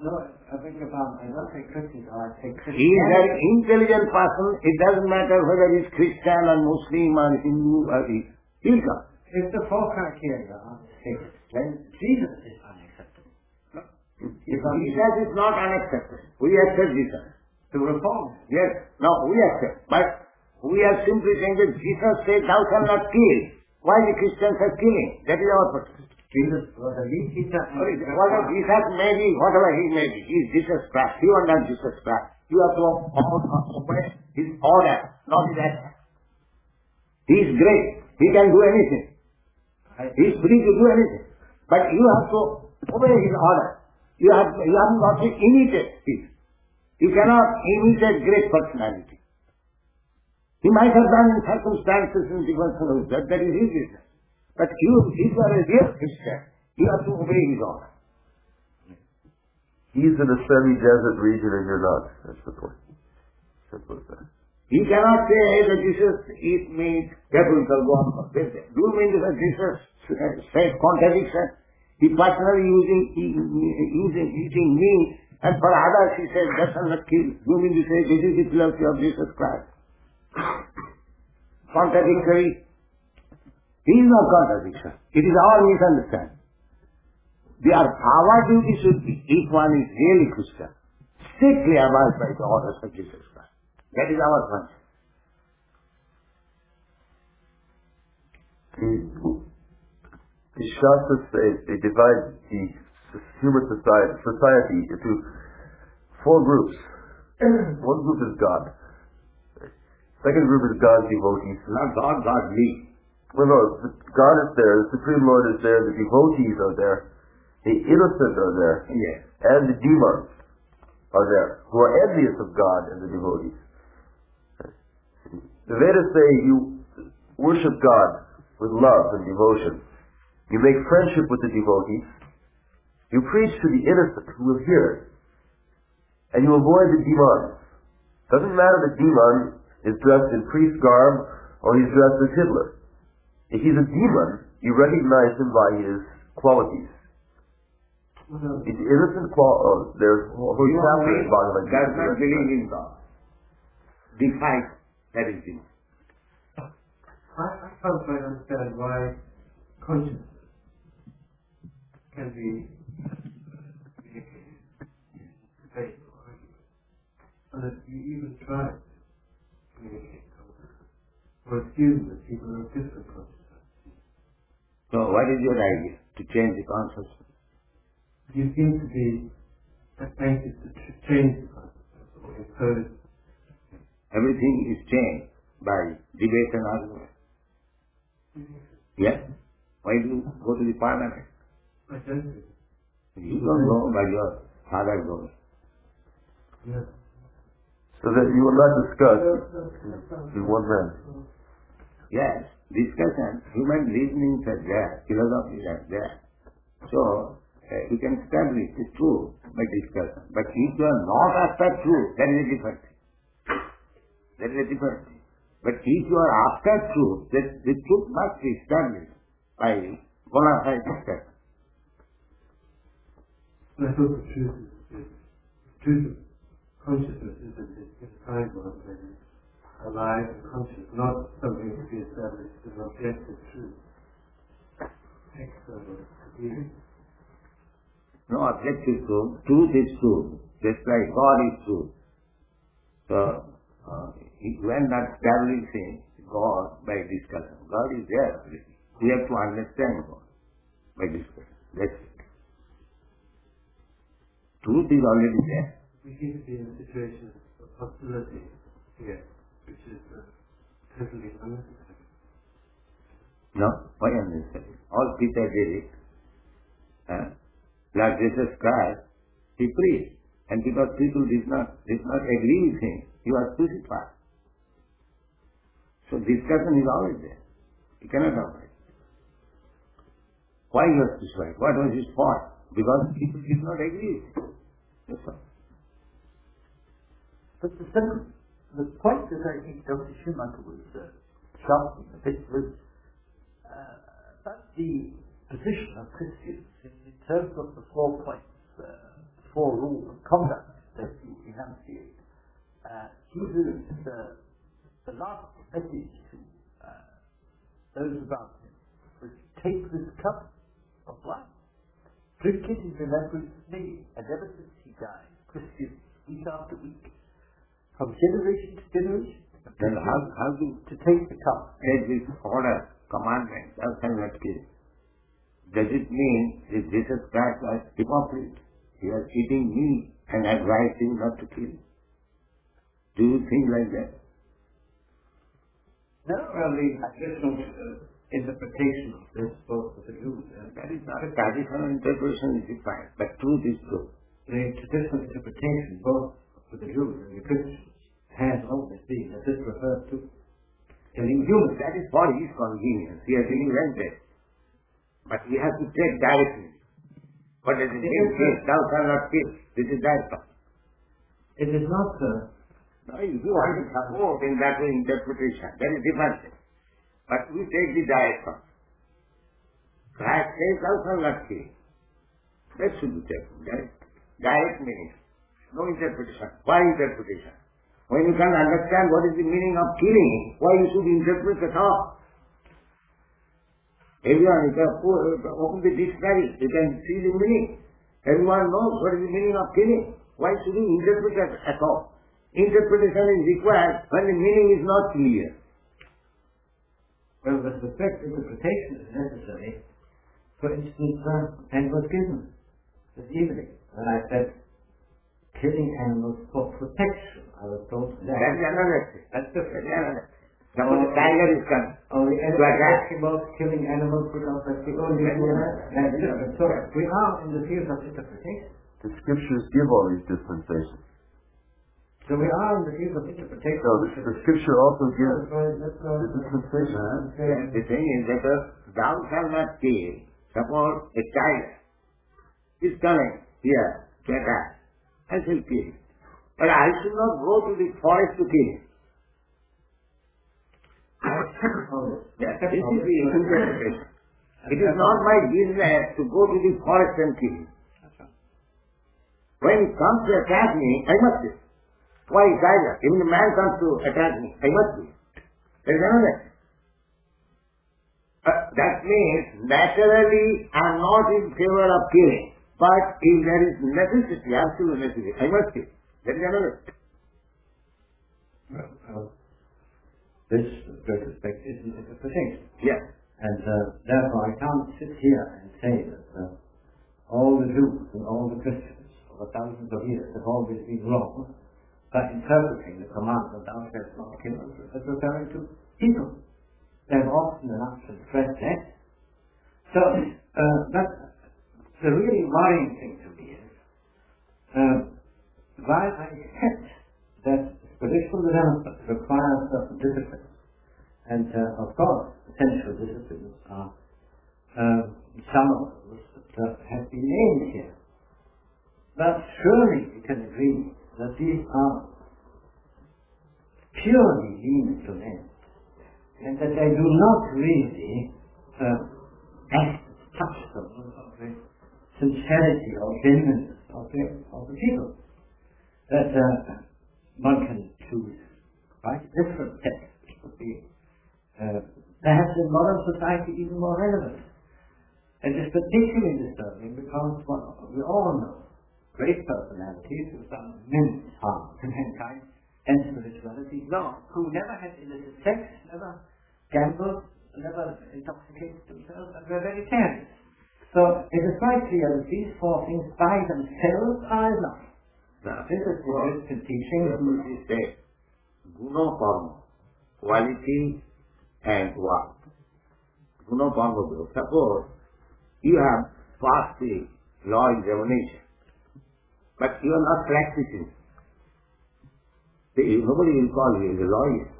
I beg your pardon, I don't say Christian, I say Christian. He is an intelligent person. It doesn't matter whether he is Christian or Muslim or Hindu or he'll come. If the four criteria are fixed, then Jesus is unacceptable. Jesus is not unacceptable. We accept Jesus. The reform. Yes, no, we accept. But we are simply saying that Jesus said, thou shalt not kill. Why the Christians are killing? That is our purpose. Jesus was a lead teacher. Whatever Jesus may be, whatever he may be, he is Jesus Christ. You are not Jesus Christ. You have to obey his order, not his action. He is great. He can do anything. He is free to do anything. But you have to obey his order. You have not to imitate him. You cannot imitate great personality. He might have done in circumstances in different ways. That is his business. But you, if you are a real Christian, you have to obey his order. He's in a semi-desert region and you're not. That's the point. Simple as that. He cannot say that Jesus eat meat, devil shall go on for this. Do you mean that Jesus says contradiction? He personally eating meat, and for others he says, that shall not kill. Do you mean to say this is the philosophy of Jesus Christ? Contradictory. He is not contradiction. It is our misunderstanding. Our duty should be, if one is really Christian, strictly abide by the orders of Jesus Christ. That is our function. The Shastras, they divide the human society into four groups. One group is God. Second group is God's devotees. Not God, God me. Well, no, God is there, the Supreme Lord is there, the devotees are there, the innocent are there, Yes. and the demons are there, who are envious of God and the devotees. The Vedas say you worship God with love and devotion. You make friendship with the devotees. You preach to the innocent who will hear it. And you avoid the demons. Doesn't matter the demon is dressed in priest garb or he's dressed as Hitler. If he's a demon, you recognize him by his qualities. The innocent there's a whole chapter in Bhagavad Gita. Does not believe in God. Defies that is demon. I can't quite understand why consciousness can be debate or argument, unless you even try to communicate consciousness, or assume that people are different consciousness. So what is your idea? To change the consciousness? You seem to be anxious to change the consciousness or impose. Everything is changed by debate and argument. Yes? Why do you go to the parliament? I don't think. You don't go, but your father goes. Yes. So that you will not discuss in one man. Yes, discussion, human reasonings are there, philosophy are there. So, you can establish the truth by discussion. But if you are not after truth, that is a different thing. That is a different thing. But if you are after truth, then the truth must be established by bona fide discussion. I thought the truth of consciousness is an inside one that is alive and conscious, not something to be established as an objective truth. External to you. No objective truth. Truth is truth. Just like God is truth. So, we are not establishing God by discussion. God is there. We have to understand God by discussion. That's it. Truth is already there. We seem to be in a situation of hostility here, which is totally unnecessary. No, why unnecessary? All Peter did it. Lord Jesus Christ, he preached. And because people did not agree with him, he was crucified. So discussion is always there. You cannot avoid. Why he was crucified? What was his fault? Because people did not agree with him. That's all. But the point that I think Dr. Schumacher was sharpening a bit was about the position of Christians in terms of the 4 points, 4 four rules of conduct that you enunciate, Jesus, the last message to those around him was, take this cup of wine, drink it in remembrance of me. And ever since he died, Christians, week after week, from generation to generation, then how to take the cup. take this order, commandment, thou shalt not kill? Does it mean that Jesus Christ was hypocrite? He was eating meat and advised him not to kill. Do you think like that? No, well, the traditional interpretation of this both for the Jews and That is not a traditional interpretation, is fine, but truth is true. the traditional interpretation both for the Jews and the Christians has always been that this refers to killing humans. That is for his convenience. He has invented. But we have to take directly. What does it mean? Thou shalt not kill. This is that. It is not No, if you want to support in that way interpretation, that is different. But we take the direct one. Christ says, thou shalt not kill. That should be taken. Direct meaning. No interpretation. Why interpretation? When you can understand what is the meaning of killing, why you should interpret at all? Everyone, you can open the dictionary, you can see the meaning. Everyone knows what is the meaning of killing. Why should you interpret at all? Interpretation is required when the meaning is not clear. well, but the correct interpretation is necessary. For instance, and was given this evening when I said killing animals for protection. I was told that. That is another thing. That's different. That is another thing. Suppose a tiger is coming. Only to attack. about killing animals because that's the only that's different. So we are in the field of interpretation. The scriptures give all these dispensations. So we are in the field of interpretation. So the scripture also gives the dispensation. The thing is that thou shalt not kill. Suppose a tiger is coming here to attack. I shall kill it. But I should not go to the forest to kill it. This is the interpretation. It is not my business to go to the forest and kill it. When it comes to attack me, I must kill it. Why tiger? Even the man comes to attack me, I must kill it. There is another. That means naturally I am not in favor of killing. But if there is necessity, absolute necessity, I must kill. That is another. This retrospect is an interpretation. Yes. And therefore I can't sit here and say that all the Jews and all the Christians over thousands of years have always been wrong by interpreting the command of thou shalt not kill as referring to people. They have often enough expressed that. So but the really worrying thing to me is while I accept that spiritual development requires certain disciplines, and of course essential disciplines are some of those that have been named here. But surely we can agree that these are purely means to an end, and that they do not really touch the sincerity or genuineness of the people. That one can choose quite different texts which would be perhaps in modern society even more relevant. And it's particularly disturbing because we all know great personalities who've done immense harm to mankind and spirituality, who never had illicit sex, never gambled, never intoxicated themselves, and were vegetarians. So it is quite clear that these four things by themselves are enough. This is the Christian teaching. It says, guna karma, quality and work. Guna karma. Suppose you have passed the law examination, but you are not practicing. Nobody will call you a lawyer.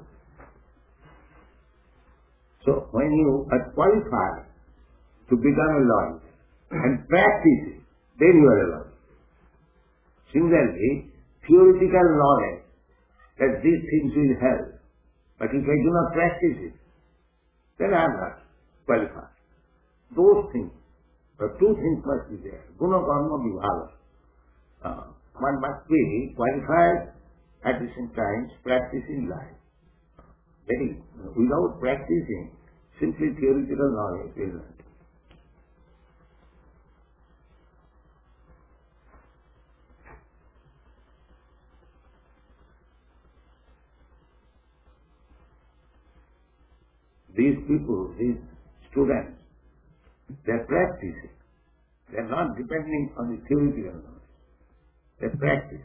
So when you are qualified to become a lawyer and practice it, then you are a lawyer. Similarly, theoretical knowledge that these things will help, but if I do not practice it, then I am not qualified. Those things, but two things must be there. Guna karma vibhava. one must be qualified at the same time practicing life. Without practicing, simply theoretical knowledge is not. These people, these students, they are practicing. They are not depending on the theoretical knowledge. They practice.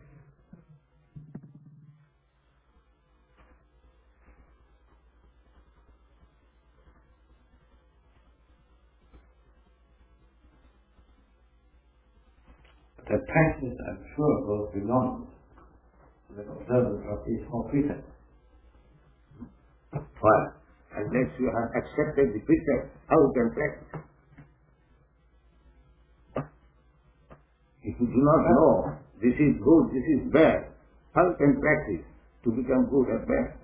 The practice, I'm sure, goes beyond the observance of these 4 precepts. Why? Unless you have accepted the precept, how you can practice? If you do not know this is good, this is bad, how you can practice to become good or bad?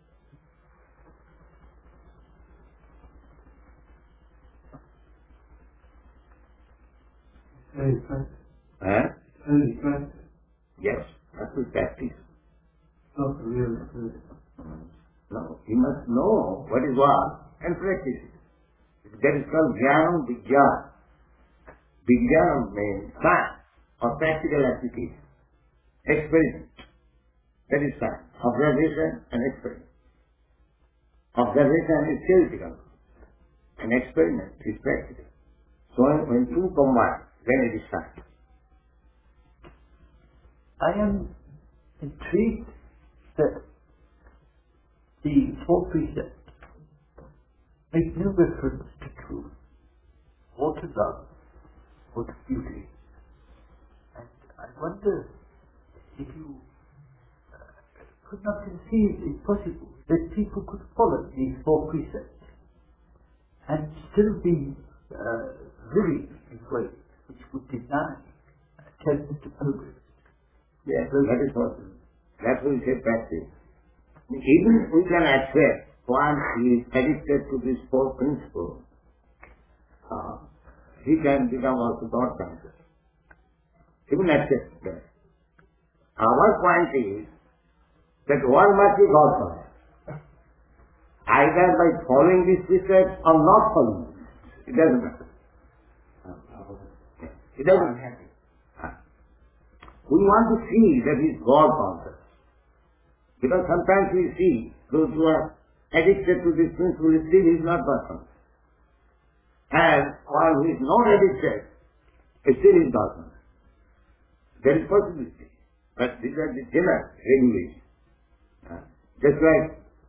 Early practice. Huh? Early practice. Yes, that's the practice. Not the real experience. No, you must know what is what and practice it. That is called jnanam vijnana. Vijnana means science or practical application. Experiment. That is science. Observation and experiment. Observation is theoretical. And experiment is practical. So when two combine, then it is science. I am intrigued that the 4 precepts make no reference to truth, or to love, or to beauty. And I wonder if you could not conceive it possible that people could follow these 4 precepts and still be living in ways which would deny attempts to progress. Yes, that is possible. That's why we say practice. Even we can accept once he is addicted to this 4 principles, he can become also God conscious. Even accept that. Our point is that one must be God conscious. Either by following these precepts or not following them. It doesn't matter. It doesn't matter. We want to see that he is God conscious. Because sometimes we see those who are addicted to this principle, still he is not God conscious. And one who is not addicted, still is God conscious. There is possibility. But these are the general regulations. Just like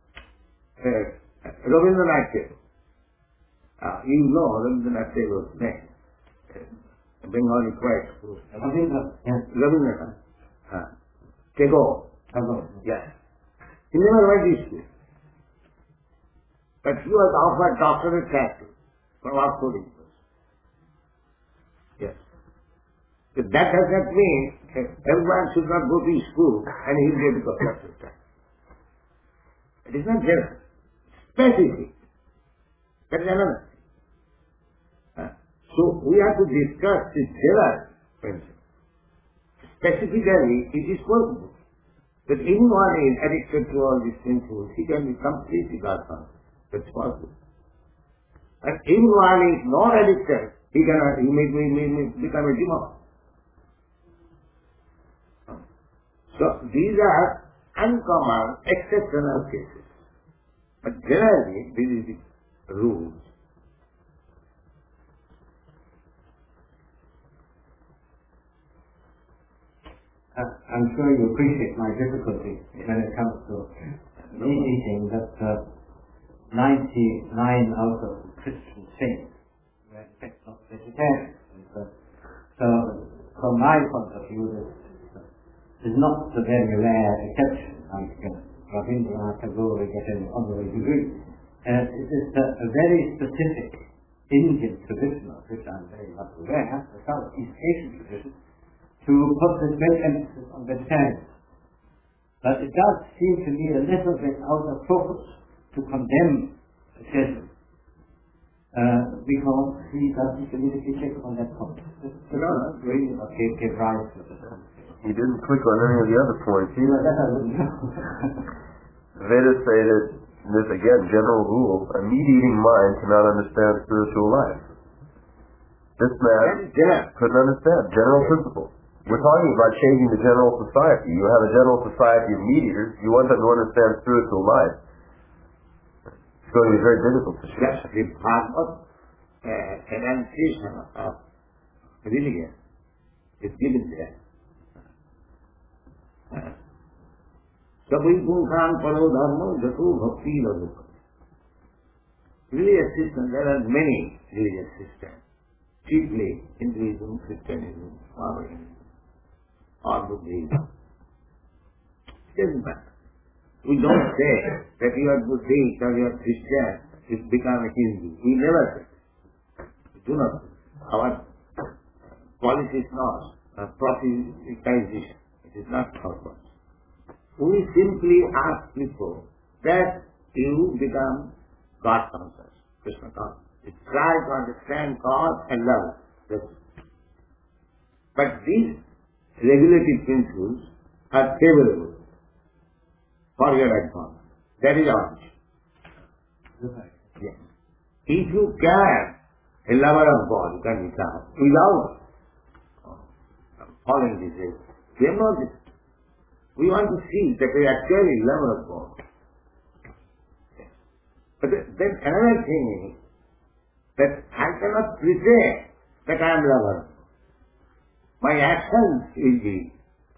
Rabindranath Tagore. You know Rabindranath Tagore's name. Bengali poet. Rabindranath Tagore. Yes. He never went to school. But he was offered doctorate title from Oxford University. Yes. But that does not mean that everyone should not go to school and he will get a doctorate title. It is not general. Specific. That is another thing. So we have to discuss this general principle. Specifically, it is possible that anyone is addicted to all these principles, he can be completely God conscious. That's possible. And anyone is not addicted, he may become a demon. So these are uncommon, exceptional cases. But generally, these are the rules. I'm sure you appreciate my difficulty when it comes to eating that 99 out of the Christian saints were in fact not vegetarians. So from my point of view, this is not a very rare exception, like Rabindranath Tagore get an honorary degree. It is a very specific Indian tradition, of which I'm very much aware, the Southeast Asian tradition, to put this great emphasis on vegetarianism. But it does seem to me a little bit out of focus to condemn vegetarianism, because he doesn't immediately check on that point. Give rise to this. He didn't click on any of the other points either. The Vedas say that, this again, general rule, a meat-eating mind cannot understand spiritual life. This man couldn't understand general principles. We're talking about changing the general society. You have a general society of meat-eaters. You want them to understand spiritual life. It's going to be very difficult to share. That's the Bhagavad enunciation of religion is given there. Sabai Punkan Paro Dharma Jato Bhakti Ladukha. Religious systems, there are many religious systems. Chiefly Hinduism, Christianism, Maoism, or Buddhism. It doesn't matter. We don't say that you are Buddhist or you are Christian, you become a Hindu. We never say. We do not. Our policy is not proselytization. It is not our policy. We simply ask people that you become God conscious, Krishna conscious. We try to understand God and love. But these regulative principles are favorable for your advance. That is our mission. Yes. If you can, a lover of God, you can become without following this. We have not this. We want to see that we are actually lover of God. Yes. But then another thing is that I cannot pretend that I am lover. My actions will be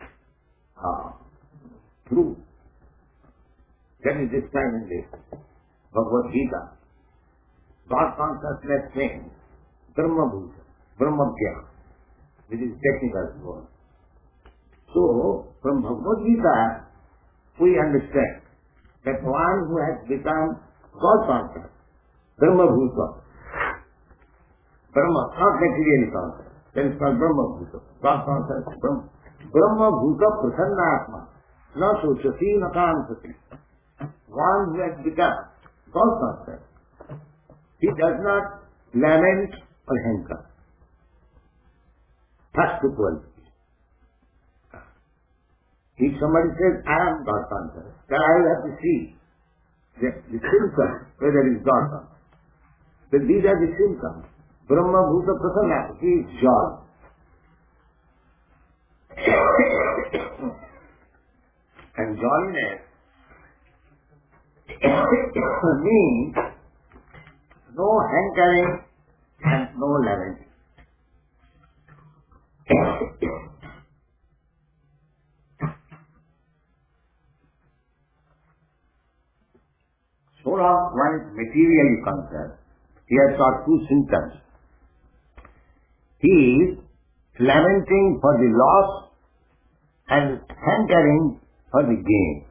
true. That is described in this Bhagavad Gita. God consciousness means Brahma Bhuta, Brahma Jnana. This is technical word. So, from Bhagavad Gita, we understand that one who has become God conscious, Brahma Bhuta, Brahma, not materially conscious, that is called Brahma Bhuta, God conscious, Brahma Bhuta Prasannatma, na sochati na kansati. One who has become God conscious, he does not lament or hanker. First to quality. If somebody says, I am God conscious, then I will have to see the symptoms, whether it is God conscious. Then these are the symptoms. Brahma Bhuta Prasanna, he is joy. And joyness means no hankering and no lamenting. So long one is materially concerned, he has got two symptoms. He is lamenting for the loss and hankering for the gain.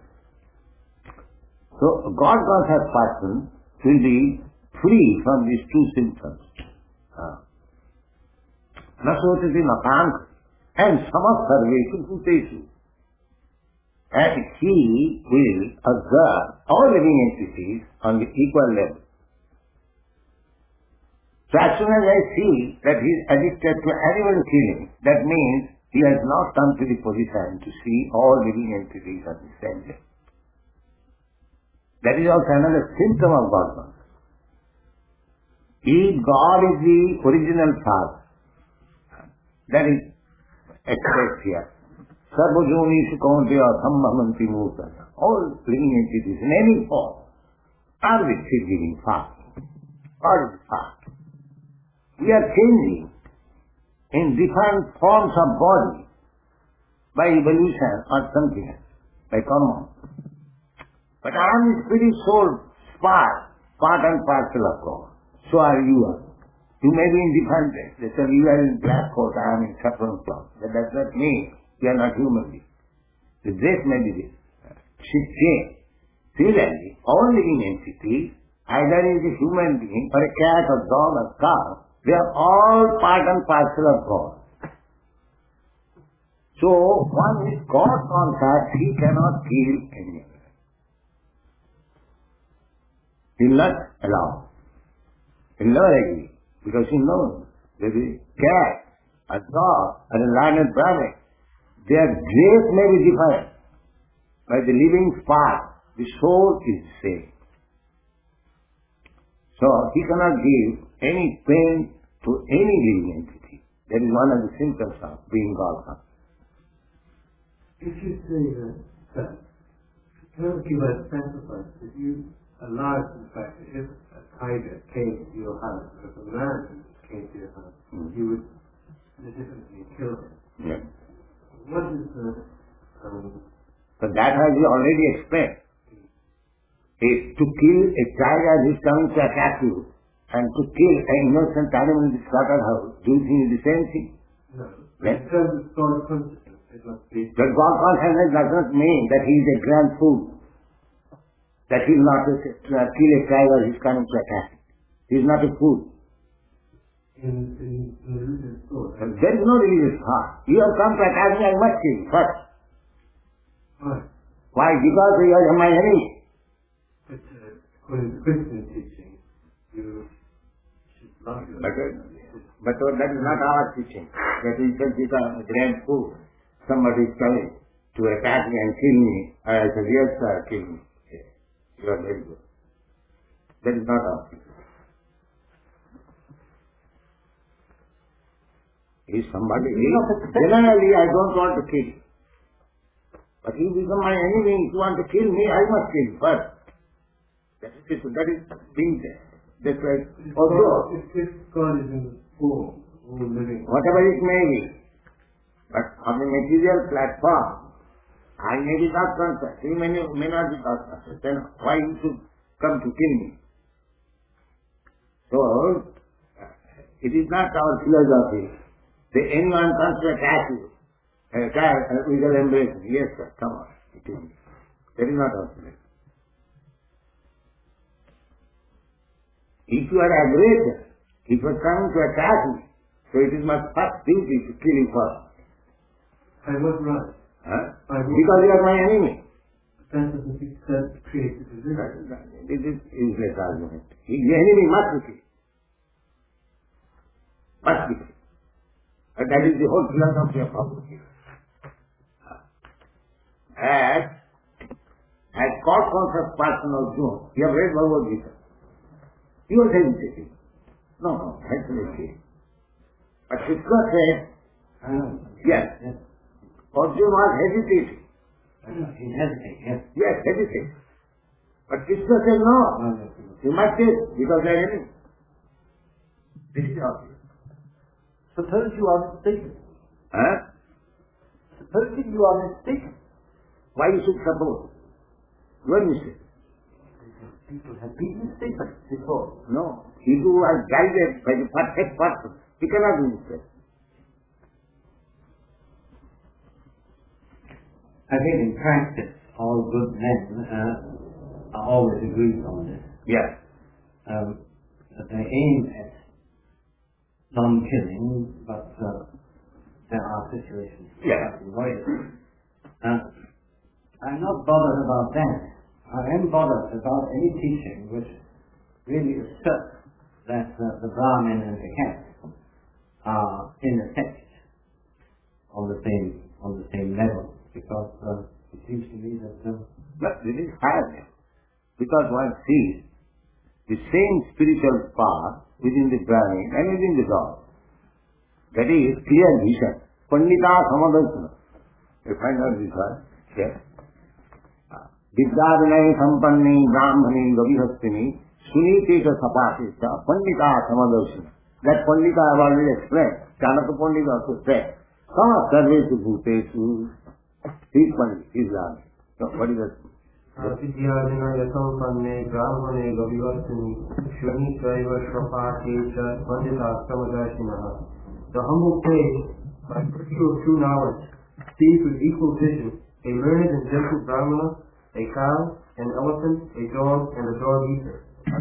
So God conscious person will be free from these two symptoms. Nasotati nakank and samasarveshu bhuteshu. And he will observe all living entities on the equal level. So as soon as I see that he is addicted to animal killing, that means he has not come to the position to see all living entities on the same level. That is also another symptom of God consciousness. If God is the original Father, that is expressed here. Sarvajonishu kaunteya sambhavanti murta. All living entities in any form are the giving Father. God is Father. We are changing in different forms of body by evolution or something else, by karma. But I am the spirit soul part and parcel of God. So are you. You may be in different ways. They say you are in black coat, I am in saffron cloth. That does not mean you are not human being. The dress may be this. Change. Similarly, all living entities, either is a human being or a cat or dog or cow, they are all part and parcel of God. So, one is God conscious, he cannot kill anyone. He will not allow. He will never agree. Because he knows that a cat, a dog, or a lion Brahmin, Their dress may be different, but the living spark, the soul is same. So he cannot give any pain to any living entity. That is one of the symptoms of being God. If you say that cannot give a sacrifice, if you allow the fact that if a tiger came to your house, or if a man came to your house, you would legitimately kill him. Yeah. What is the... So that has been already explained. If to kill a tiger who is coming to attack you, and to kill an innocent animal in the slaughtered house, do you think it's the same thing? No. Yes. In terms of God consciousness, it must be... But God consciousness does not mean that he is a grand fool. That he will not kill a tiger who is coming to attack him. He is not a fool. In religious thought. There is no religious thought. You have come to attack me, I must kill you first. Why? Why? Because you are my enemy. But according to Christian teaching, you should love your But that is not our teaching. That is just become a grand fool. Somebody is coming to attack me and kill me. I said, yes sir, kill me. Yes. You are very good. That is not our teaching. If somebody generally I don't want to kill. But you become my enemy, if you want to kill me, I must kill you first. That is being there. That's like, although, if God is in the form, all living, whatever it may be, but on the material platform, I may be not conscious, he may not be conscious, then why you should come to kill me? So, it is not our philosophy. If anyone comes to attack you, we shall embrace him. Yes sir, come on. It is. That is not our philosophy. If you are aggressor, if you are coming to attack me, so it is my first duty to kill you first. I was right. Huh? Because you are my enemy. That doesn't create the division. This is useless argument. The enemy must be killed. Must be killed. And that is the whole philosophy of Prabhupada. As God-conscious person of June, you have read Bhagavad Gita. He was hesitating. No, absolutely. But Krishna said, yes. Arjuna was hesitating. He hesitates, yes. Yes, hesitating. But Krishna said, no. You must kill, because they are enemy. This is obvious. Suppose you are mistaken. Huh? Supposing you are mistaken. Why you should suppose? You are mistaken. People have been mistaken before. No. He who was guided by the perfect person, he cannot be mistaken. I think in practice, all good men are always agreed on this. Yes. That they aim at non-killing, but there are situations Yes. where it's avoided. I'm not bothered about that. I am bothered about any teaching which really asserts that the Brahmin and the cat are in effect on the same level, because it seems to me that But this is higher. Because one sees the same spiritual power within the Brahmin and within the God. That is clear vision. Pandita Samadasana. You find out this one? Yes. Vidyavinay Sampanni Brahmani Gavihastini Suniteka Sapasista Pandita Samadasana. That Pandita I have already explained. Chanaka Pandita also said, Sama Sarvesu Bhutesu. He is Pandita, he is Brahmin. So what is that? Vidyavinaya Sampanne Brahmane Gavihastini Suniteka Sapasista Pandita Samadasana. The humble sage, by virtue of true knowledge, sees with equal vision a learned and gentle Brahmana, a cow, an elephant, a dog, and a dog eater.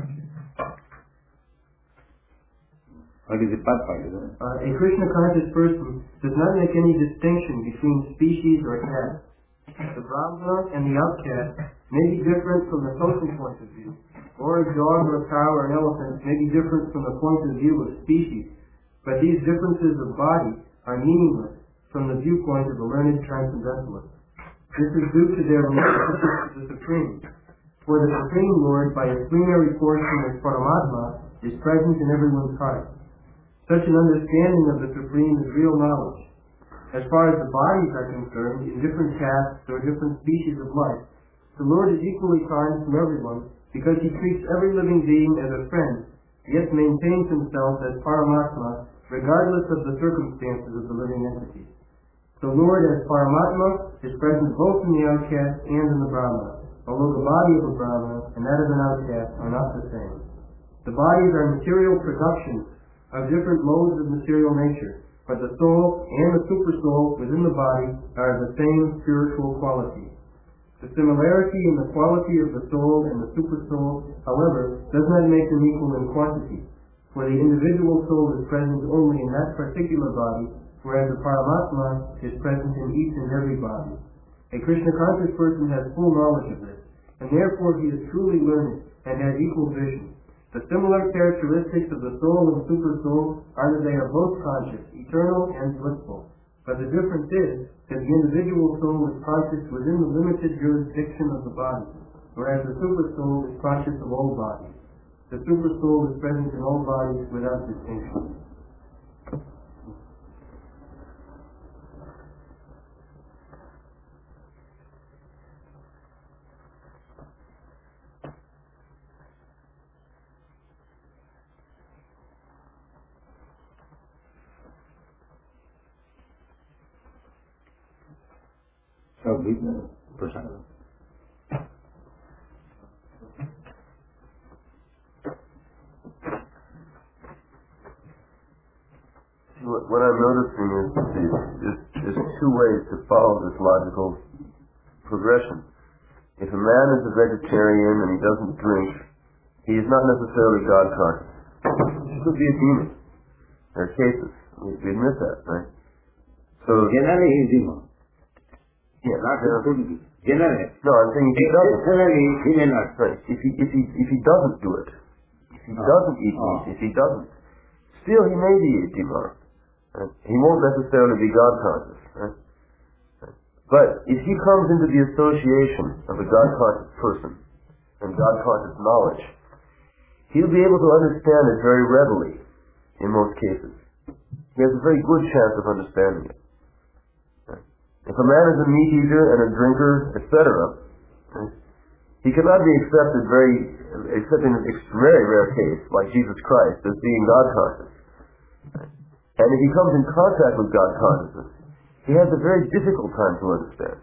What is the purpose? A Krishna conscious person does not make any distinction between species or caste. The Brahmana and the outcast may be different from the social point of view, or a dog or a cow or an elephant may be different from the point of view of species. But these differences of body are meaningless from the viewpoint of a learned transcendentalist. This is due to their relationship to the Supreme. For the Supreme Lord, by his plenary portion as Paramatma, is present in everyone's heart. Such an understanding of the Supreme is real knowledge. As far as the bodies are concerned, in different castes or different species of life, the Lord is equally kind to everyone because he treats every living being as a friend, yet maintains himself as Paramatma regardless of the circumstances of the living entities. The Lord as Paramatma is present both in the outcast and in the Brahmana, although the body of a Brahmana and that of an outcast are not the same. The bodies are material productions of different modes of material nature, but the soul and the supersoul within the body are of the same spiritual quality. The similarity in the quality of the soul and the supersoul, however, does not make them equal in quantity, for the individual soul is present only in that particular body, whereas the Paramatma is present in each and every body. A Krishna-conscious person has full knowledge of this, and therefore he is truly learned and has equal vision. The similar characteristics of the soul and supersoul are that they are both conscious, eternal, and blissful. But the difference is that the individual soul is conscious within the limited jurisdiction of the body, whereas the supersoul is conscious of all bodies. The supersoul is present in all bodies without distinction. So we present. What I'm noticing is two ways to follow this logical progression. If a man is a vegetarian and he doesn't drink, he is not necessarily God conscious. He could be a demon. There are cases. We admit that, right? So Generally he is demon. Yeah, Generally. No, I'm saying if he doesn't. Generally he may not. Right. If he doesn't do it, if he doesn't eat meat, if he doesn't, still he may be a demon. Right? He won't necessarily be God conscious. Right? But if he comes into the association of a God conscious person and God conscious knowledge, he'll be able to understand it very readily in most cases. He has a very good chance of understanding it. Right? If a man is a meat eater and a drinker, etc., right, he cannot be accepted except in a very rare case, like Jesus Christ, as being God conscious. Right? And if he comes in contact with God consciousness, he has a very difficult time to understand.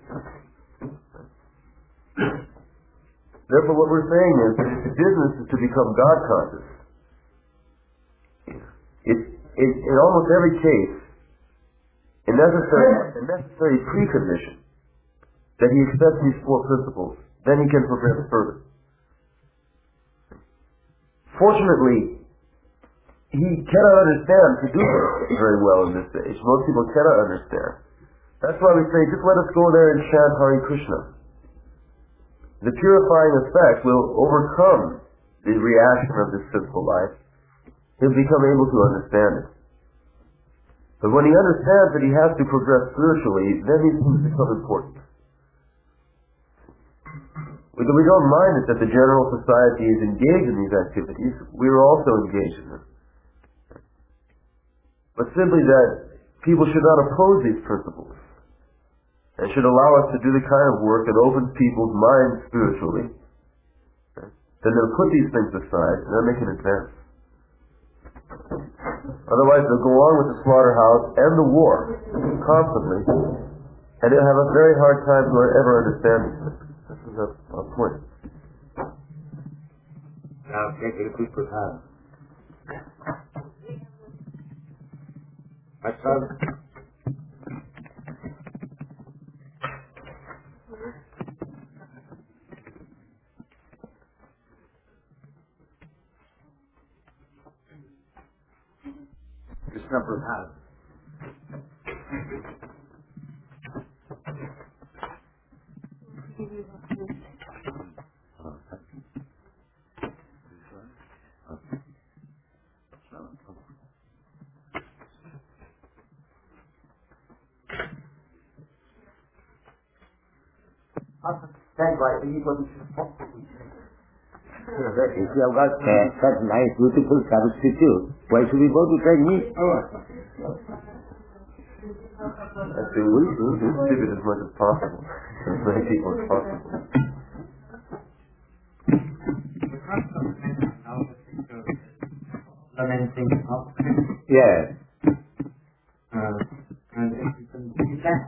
Therefore, what we're saying is that if the business is to become God conscious, in almost every case, a necessary precondition that he accepts these four principles, then he can progress further. Fortunately, he cannot understand to do this very well in this stage. Most people cannot understand. That's why we say, just let us go there and chant Hare Krishna. The purifying effect will overcome the reaction of this physical life. He'll become able to understand it. But when he understands that he has to progress spiritually, then these things become important. We don't mind it that the general society is engaged in these activities. We are also engaged in them. But simply that people should not oppose these principles and should allow us to do the kind of work that opens people's minds spiritually. Then they'll put these things aside and they'll make an advance. Otherwise they'll go on with the slaughterhouse and the war constantly, and they'll have a very hard time to ever understand these things. This is a point. Now take a quick prasad. Prasad. Krishna prasad. can't understand why anybody should possibly think. If you have got such nice, beautiful substitute, why should we go to take meat? I say we distribute as much as possible, to as many people as possible. Lamenting up. Yes. And if you can do that,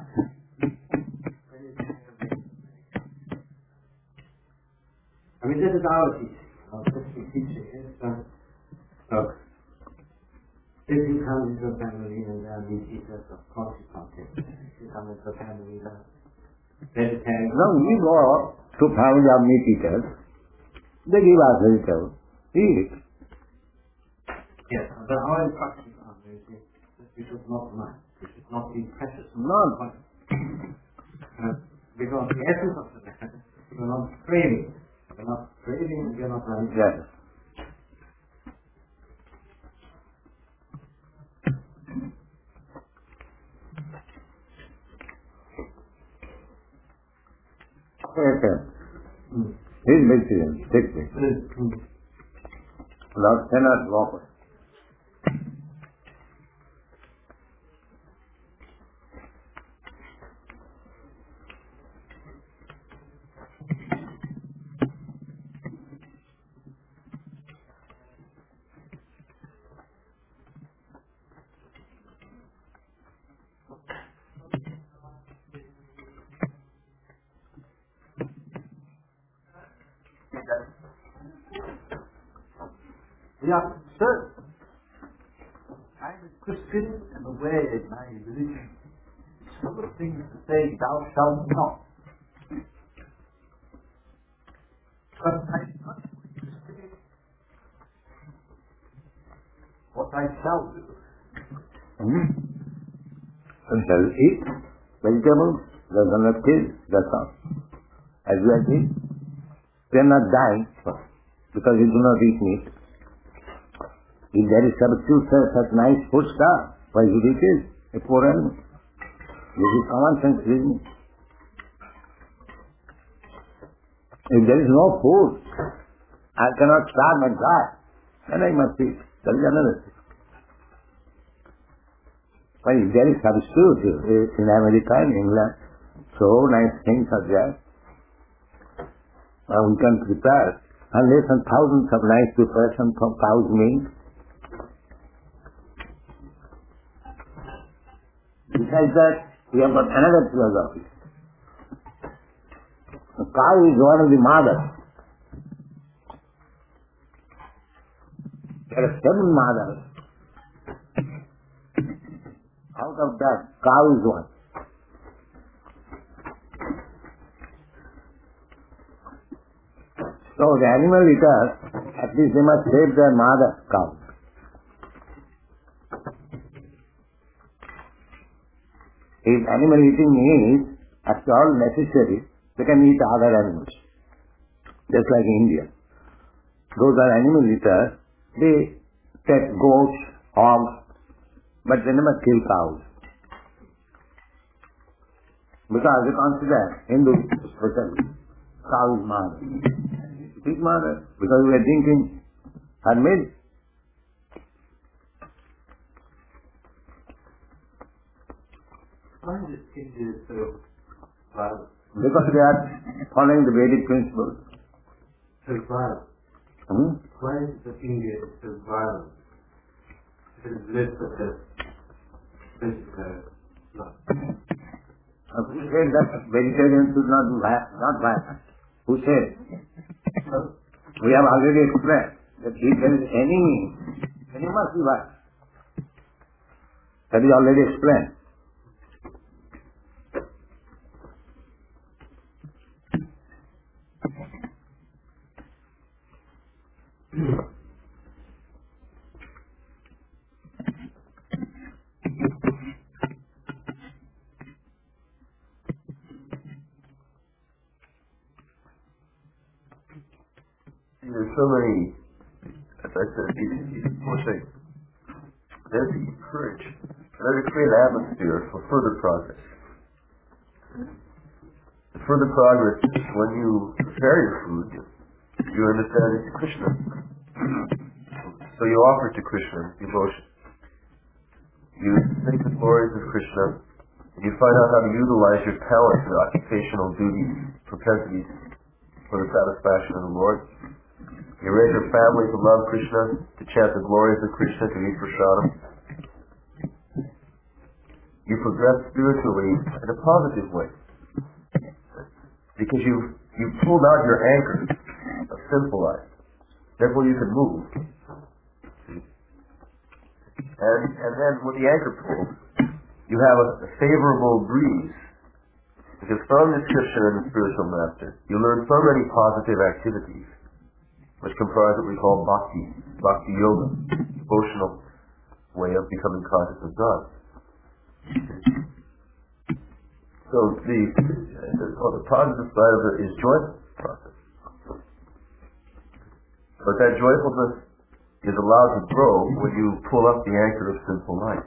I mean, this is our teaching. Our Christian teaching is that, look, if you come into a family and there are meat eaters, of course you can't take it. If you come into a family that are vegetarian, No, we go to family of meat eaters. They give us vegetables. We eat. yes, but our instructions are very clear that we should not mind. We should not be precious. Not. Because the essence of the matter is we are not craving. We are not craving, we are not running. Yes. Yes. His vegetarian, take it. Lord cannot walk. We are concerned. I'm a Christian and aware in my religion. It's full of things to say, thou shalt not. But I'm not interested in what I shall do. And shall eat vegetables, they are not killed, that's all. As you are eat, they are not dying because you do not eat meat. If there is substitute for such nice food stuff, why should you kill a poor animal? This is common sense reasoning. If there is no food, I cannot starve and die, then I must eat. That is another thing. But if there is substitute in America and England, so nice things are there. We can prepare hundreds and thousands of nice preparations from cow's milk. Besides that, we have got another philosophy. The cow is one of the mothers. There are 7 mothers. Out of that, cow is one. So the animal eaters, at least they must save their mother cow. If animal eating is after all necessary, they can eat other animals. Just like in India. Those are animal eaters, they take goats, hogs, but they never kill cows. Because they consider Hindus especially, cow is mother. It is mother, because we are drinking her milk. Why is it India so violent? Because they are following the Vedic principles. So violent? Why is it that India is so violent? It has lived such a vegetarian life. Who said that vegetarians should not be violent? Who said? We have already explained that if there is any means, then you must be violent. That is already explained. There's so many, as I said, these poor things. There's to encourage, there's to create an atmosphere for further progress. The further progress, when you prepare your food, you understand it's Krishna. So you offer to Krishna devotion. You think the glories of Krishna, and you find out how to utilize your talents, your occupational duties, propensities for the satisfaction of the Lord. You raise your family to love Krishna, to chant the glories of Krishna, to eat prasadam. You progress spiritually in a positive way. Because you've pulled out your anchor of sinful life. Therefore you can move. And then with the anchor pulled, you have a favorable breeze. Because from the scripture and the spiritual master, you learn so many positive activities, which comprise what we call bhakti yoga, devotional way of becoming conscious of God. So the positive side of it is joyful process. But that joyfulness is allowed to grow when you pull up the anchor of sinful life.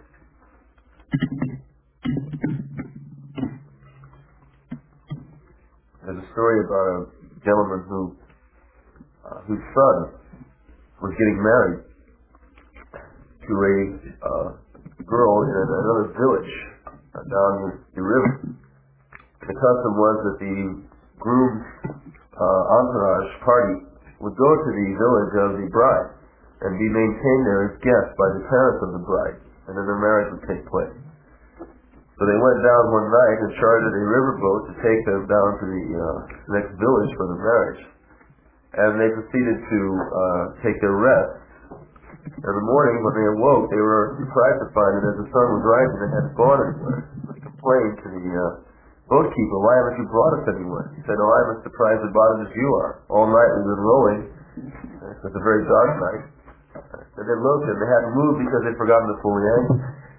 There's a story about a gentleman whose son was getting married to a girl in another village down the river. The custom was that the groom's entourage party would go to the village of the bride and be maintained there as guests by the parents of the bride, and then their marriage would take place. So they went down one night and chartered a riverboat to take them down to the next village for the marriage. And they proceeded to take their rest. In the morning, when they awoke, they were surprised to find that as the sun was rising, they hadn't gone anywhere. They complained to the boatkeeper, "Why haven't you brought us anywhere?" He said, "Oh, I'm as surprised about it as you are. All night we've been rowing. It was a very dark night." And they looked and they hadn't moved because they'd forgotten to pull the anchor.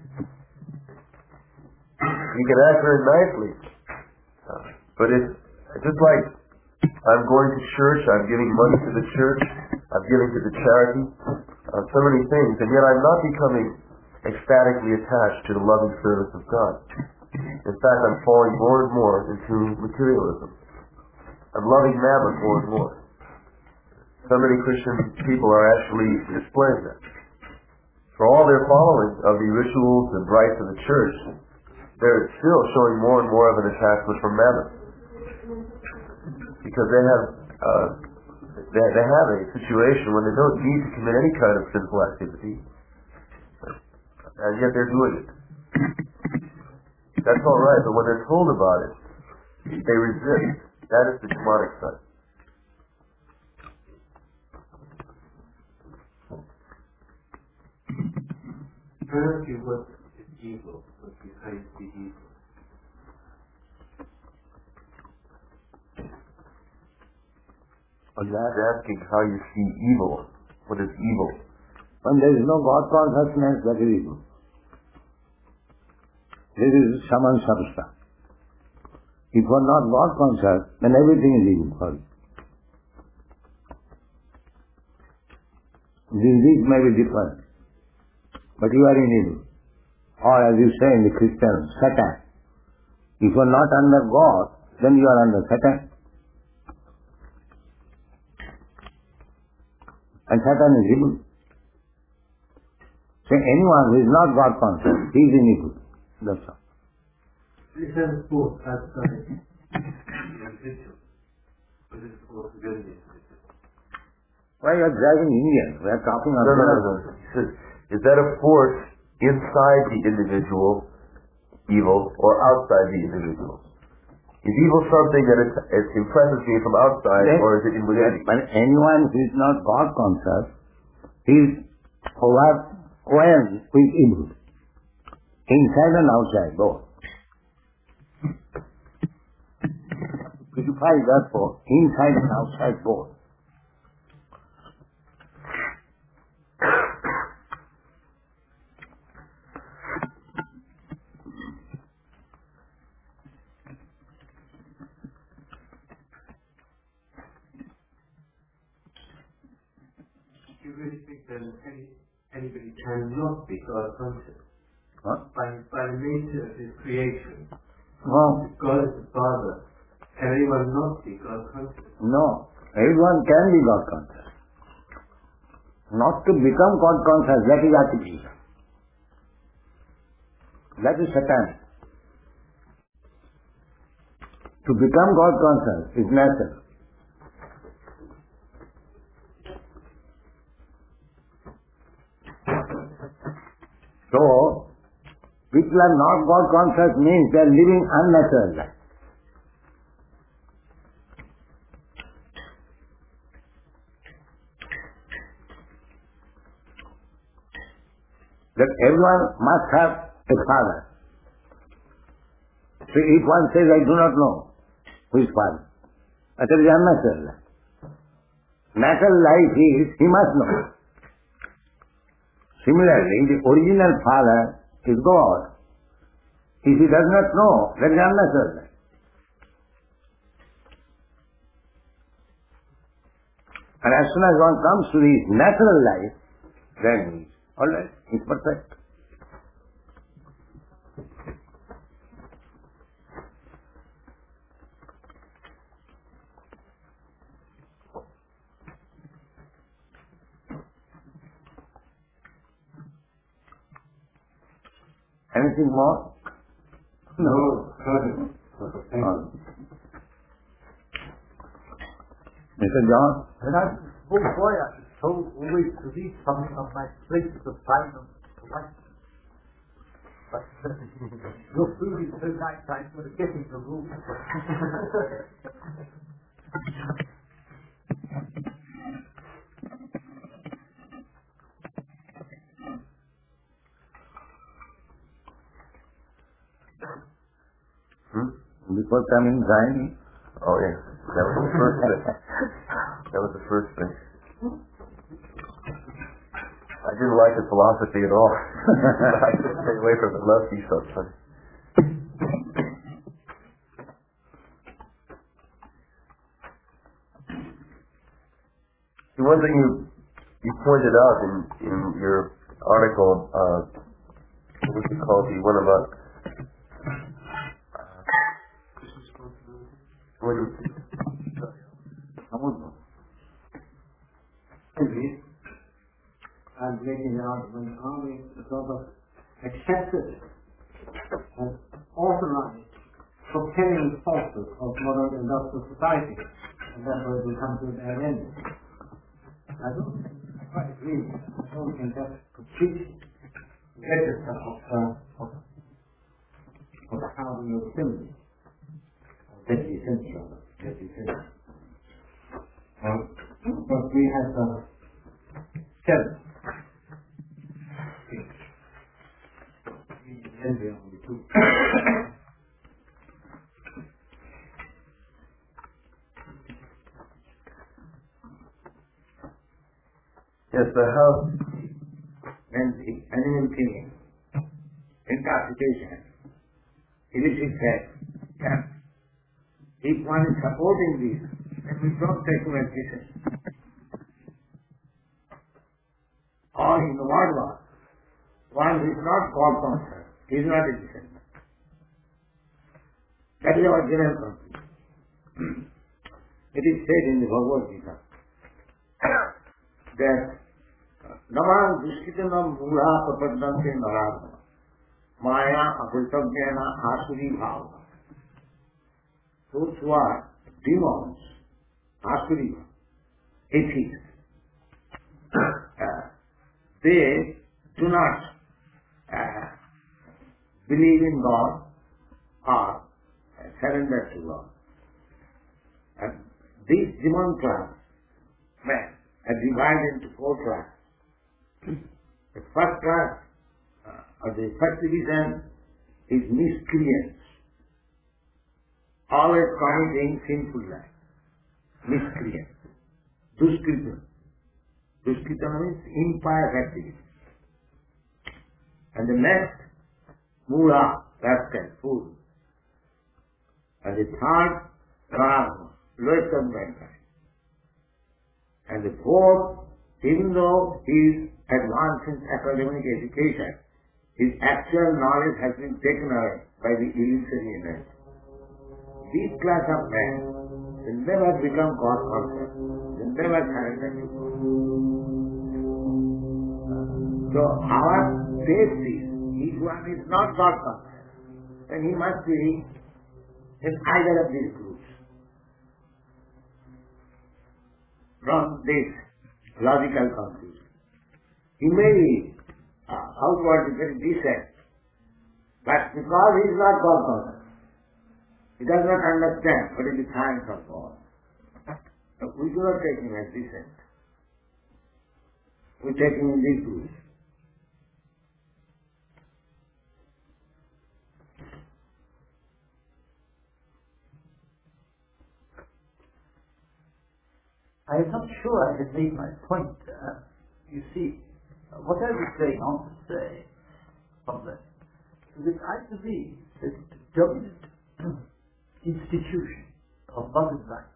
You can act very nicely, but it's just like I'm going to church, I'm giving money to the church, I'm giving to the charity, so many things, and yet I'm not becoming ecstatically attached to the loving service of God. In fact, I'm falling more and more into materialism. I'm loving mammon more and more. So many Christian people are actually displaying that. For all their following of the rituals and rites of the church, they're still showing more and more of an attachment for mammon. Because they have a situation when they don't need to commit any kind of sinful activity, and yet they're doing it. That's all right, but when they're told about it, they resist. That is the demonic side. Ask you what is evil, what you say to be evil. I'm not asking how you see evil. What is evil? When there is no God consciousness, that is evil. This is saman sabsta. If you are not God conscious, then everything is evil for you. These may be different, but you are in evil. Or as you say in the Christian, Satan. If you are not under God, then you are under Satan. And Satan is evil. So anyone who is not God conscious, he is in evil. That's all. This has a force outside the individual. What is the force of good in the individual? Why you are dragging Indian? We are talking about... No. Is that a force inside the individual, evil, or outside the individual? Is evil something that it impresses me from outside, or is it within me? But anyone who is not God conscious, he is overwhelmed with evil. Inside and outside, both. Purify therefore, inside and outside both. Do you really think that anybody cannot be God conscious? What? By the nature of his creation. Well, God is the Father, everyone not be God conscious? No, everyone can be God conscious. Not to become God conscious, that is artificial. That is satanic. To become God conscious is natural. So, people are not God conscious means they are living unnatural life. That everyone must have a father. So if one says, I do not know who is father, that is unnatural life. Natural life is, he must know. Similarly, the original father is God. If he does not know, that is unnatural life. And as soon as one comes to his natural life, then he is all right, he is perfect. Anything more? No. Mr. John? When I was a small boy, I was told always to read something on my plate to find them politeness. But your food is so nice, I'm going to get in the room. Before coming, Brian? Oh yeah, that was the first thing. That was the first thing. I didn't like his philosophy at all. I couldn't stay away from it. Love you so funny. The one thing you pointed out in your article, what was it called? The one about I'm making the argument, are we sort of accepted and authorized propelling forces of modern industrial society, and therefore it will come to their end. I don't quite agree. I don't think that's completely register of how we are sins. Deadly sins, rather. Deadly sins. But we have seven. yes, the house. Then the animal killing, intoxication, illicit sex, camp. If one is supporting this, then we don't take to meditation. Or in the word one who is not God conscious, he is not a descendant. That is our general conclusion. It is said in the Bhagavad Gita that Namang Dushkitanam Mula Papadante Narada Maya Apritavjana Asuri Bhava. Those who are demons, Asuri, atheists, they do not believe in God or surrender to God. And these demon class men are divided into four classes. The first class, or the first division, is miscreants, always committing sinful life. Miscreants. Dushkritam. Dushkritam means impious activity. And the next, Mula, rascal, fool. And the third, Raga, lowest of mankind. And the fourth, even though he is advanced in academic education, his actual knowledge has been taken away by the illusory energy. this class of men will never become God conscious. Will never surrender to God. So our taste is, if one is not God conscious, then he must be in either of these groups. From this logical conclusion, he may be outwardly very decent, but because he is not God conscious, he does not understand what is the science of God. So we do not take him as decent. We take him in these groups. I am not sure I have made my point. You see, what I was saying on to say from that is that I believe that the dominant institution of modern life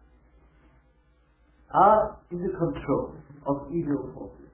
are in the control of evil forces.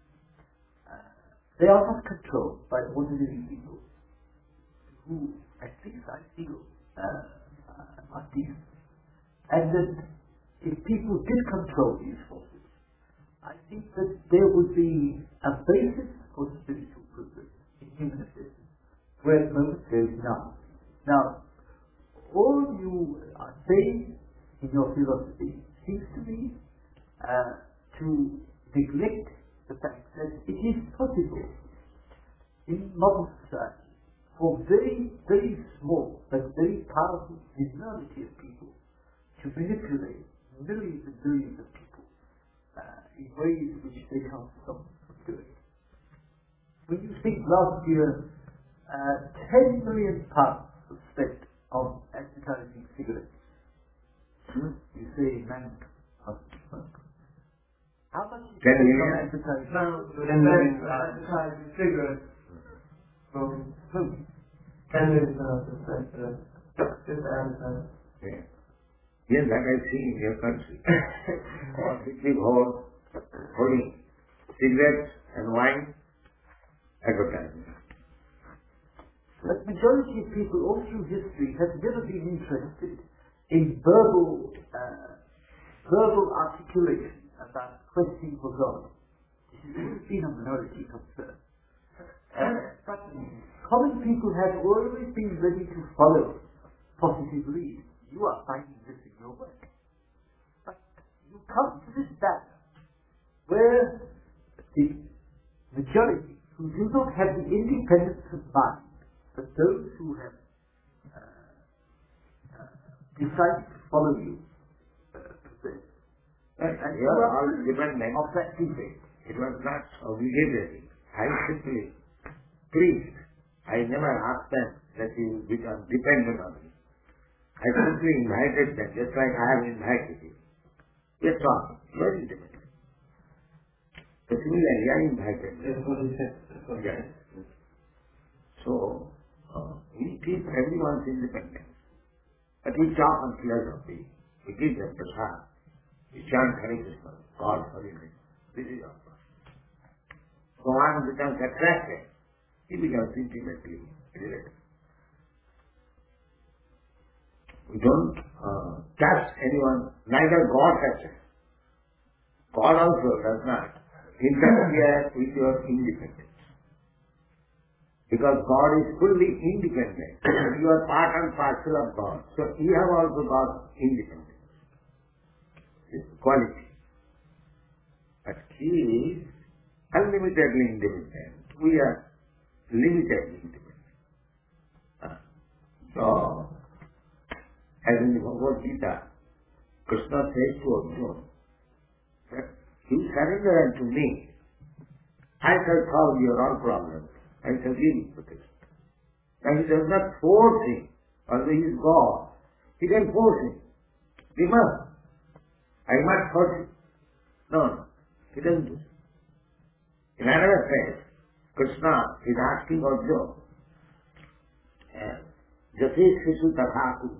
They are not controlled by ordinary people who, at least I feel, are decent. And that if people did control these forces, I think that there would be a basis for spiritual progress in human affairs, where at the moment there is none. Now, all you are saying in your philosophy seems to me to neglect the fact that it is possible in modern society for very, very small but very powerful minority of people to manipulate millions and billions of people in ways which they can't stop from doing. When you think last year 10 million pounds was spent on advertising cigarettes, you say man must smoke. How much is spent on advertising? Advertising cigarettes from smoking. 10 million pounds was spent for just advertising. Yeah. Yes, that I see in your country. Big halls holding cigarettes and wine advertising. But majority of people all through history have never been interested in verbal articulation about questioning for God. This has always been a minority concern. But common people have always been ready to follow positive leads. You are finding this in your work. But you come to this battle where the majority who do not have the independence of mind, but those who have decided to follow you possess. And you are all dependent of that defect. It was not obligatory. I simply pleased. I never asked them that you become dependent on me. I simply invited them, just like I have invited you. Yes, all. You are independent. So similarly, I invited them. That's what he said. Yes. So, we keep everyone's independence. But we talk on philosophy. We give them prasad. We chant Hare Krishna, God Hare Krishna. This is our process. So one becomes attracted. He becomes intimately related. We don't touch anyone, neither God touches. God also does not interfere with your independence. Because God is fully independent. You are part and parcel of God. So you have also got independence. It's quality. But He is unlimitedly independent. We are limitedly independent. So, as in the Bhagavad Gita, Krishna says to Arjuna that you surrender unto me, I shall solve your all problems. I shall give you protection. Now he does not force him, although he is God. He can force him. He must. I must hurt him. No, he doesn't do so. In another place, Krishna is asking Arjuna, Jati Shishu Tathaku,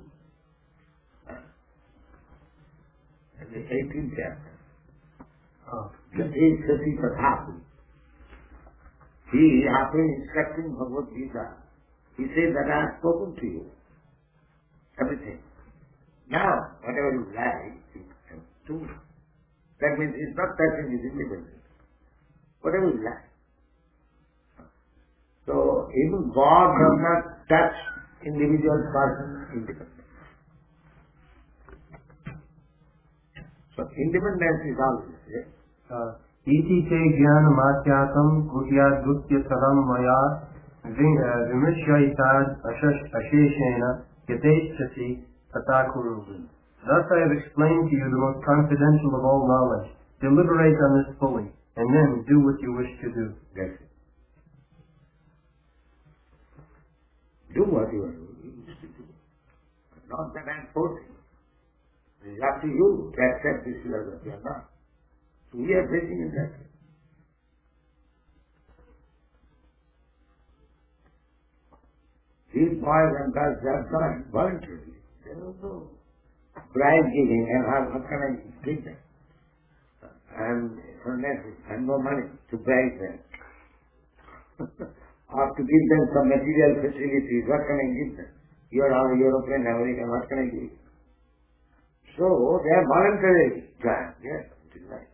in the 18th chapter. Jati Shishu Tathaku. He, after instructing Bhagavad Gita, he said that I have spoken to you everything. Now, whatever you like, you can do. That means it's not touching his independence. Whatever you like. So, even God does not touch individual person's independence. So, independence is always there. Iti te jnanamatyatam kutyadgutya saram maya vimishyayitad asheshena yadeshchasi tatakuru. Thus I have explained to you the most confidential of all knowledge. Deliberate on this fully, and then do what you wish to do. That's it. Do what you wish to do. Not that I am forcing. It is up to you to accept this philosophy or not. So we are taking in that. These boys and girls have done voluntarily. There was no bribe giving and how can I give them? And no money to bribe them. Or to give them some material facilities, what can I give them? You are on European, American, what can I give? So they are voluntary joined, yes, it is right.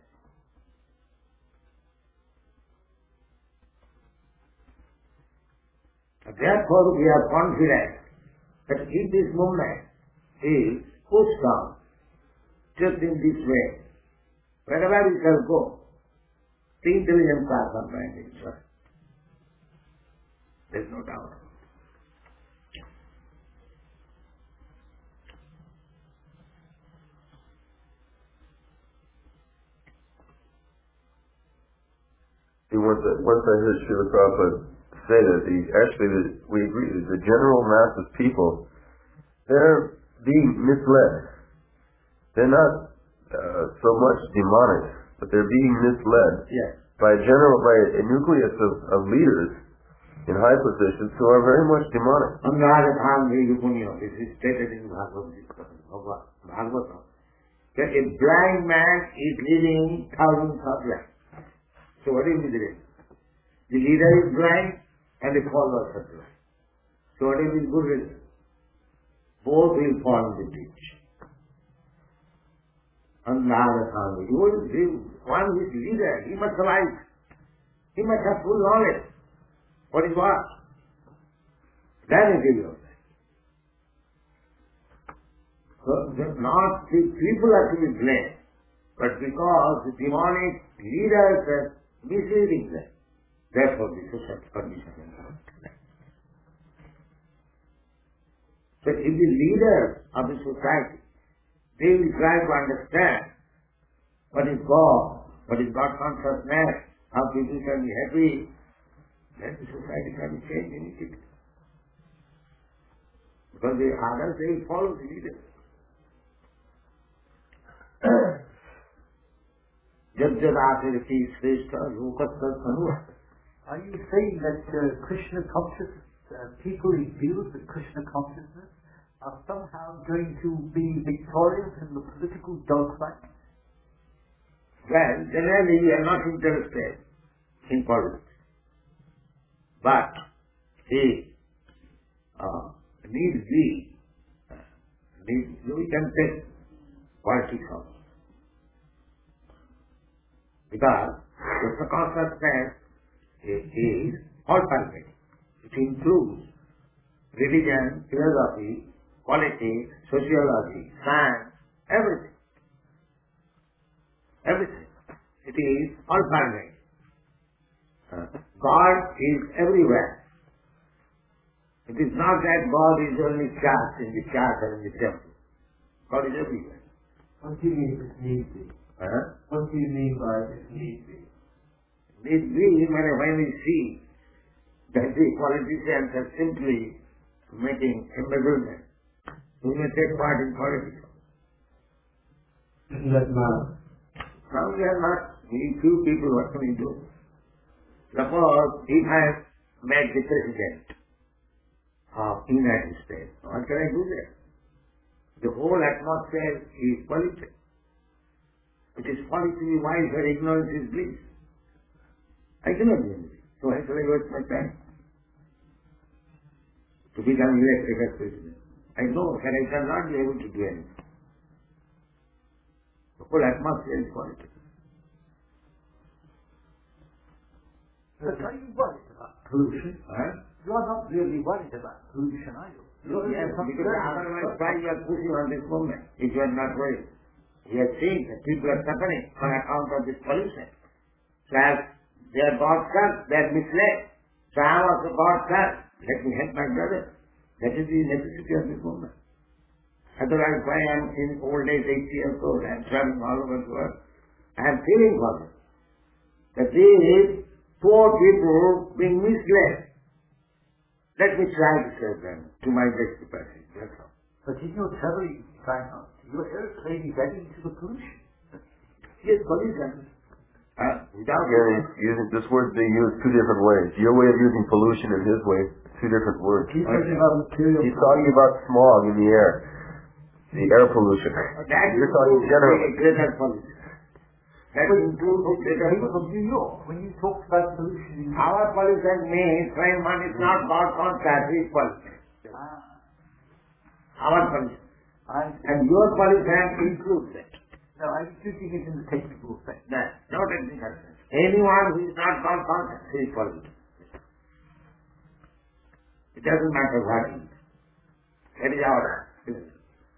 Therefore we are confident that if this movement is pushed on just in this way, wherever we shall go, the intelligence are sometimes inside. There is no doubt. Once I heard Srila Prabhupada say that we agree that the general mass of people, they're being misled. They're not so much demonic, but they're being misled by a nucleus of leaders in high positions who are very much demonic. This is stated in Bhagavatam. That a blind man is leading thousands of blind. So what is the difference? The leader is blind and the followers are blind. So what is the good result? Both will fall in the ditch. And now the family. One who is leader, he must survive. He must have full knowledge. What is what? Then it is yours. So not the people are to be blamed, but because the demonic leaders are misleading them. Therefore this is such condition. So if the leaders of the society, they will try to understand what is God, what is God consciousness, how people can be happy, then the society can be changed immediately. Because the others, they will follow the leaders. Are you saying that Krishna consciousness, people imbued with Krishna consciousness are somehow going to be victorious in the political dogfight? Well, generally we are not interested in politics. But we can take politics also. Because the consciousness is all-pervading. It includes religion, philosophy, politics, sociology, science, everything. Everything. It is all-pervading. God is everywhere. It is not that God is only cast in the church or in the temple. God is everywhere. What do you mean if need be? What do you mean by if need be? Need be when we see that the politicians are simply making embezzlement, we may take part in politics. Doesn't that matter? Now we are not, few people, what can we do? Suppose if I am made the president of the United States, what can I do there? The whole atmosphere is polluted. It is folly to be wise where ignorance is bliss. I cannot do anything. So why shall I waste my time to become elected as president? I know that I shall not be able to do anything. The whole atmosphere is political. But are you worried about pollution? You are not really worried about pollution, are you? Yes, because otherwise why you are pushing on this movement if you are not worried? We have seen that people are suffering on account of this pollution. So as they are God's sons, they are misled. So I am also God's son. Let me help my brother. That is the necessity of this movement. Otherwise, why I am in old age, 80 years old, I am traveling all over the world. I am feeling for them. That these poor people being misled. Let me try to serve them to my best capacity. That's all. But in your traveling time, your airplane is adding to the pollution. Yes, pollution. Without using this word being used two different ways. Your way of using pollution and his way, two different words. He's talking about material. He's talking about smog in the air, the air pollution. You're talking generally. Greater pollution. That includes greater People from New York, when you talk about pollution in Our pollution means when one is not God conscious, he is pollution. Our pollution. And your pollution includes it. No, I'm using it in the technical sense. No technical sense. Anyone who is not God conscious, he is polluted. It doesn't matter what he is. That is our answer.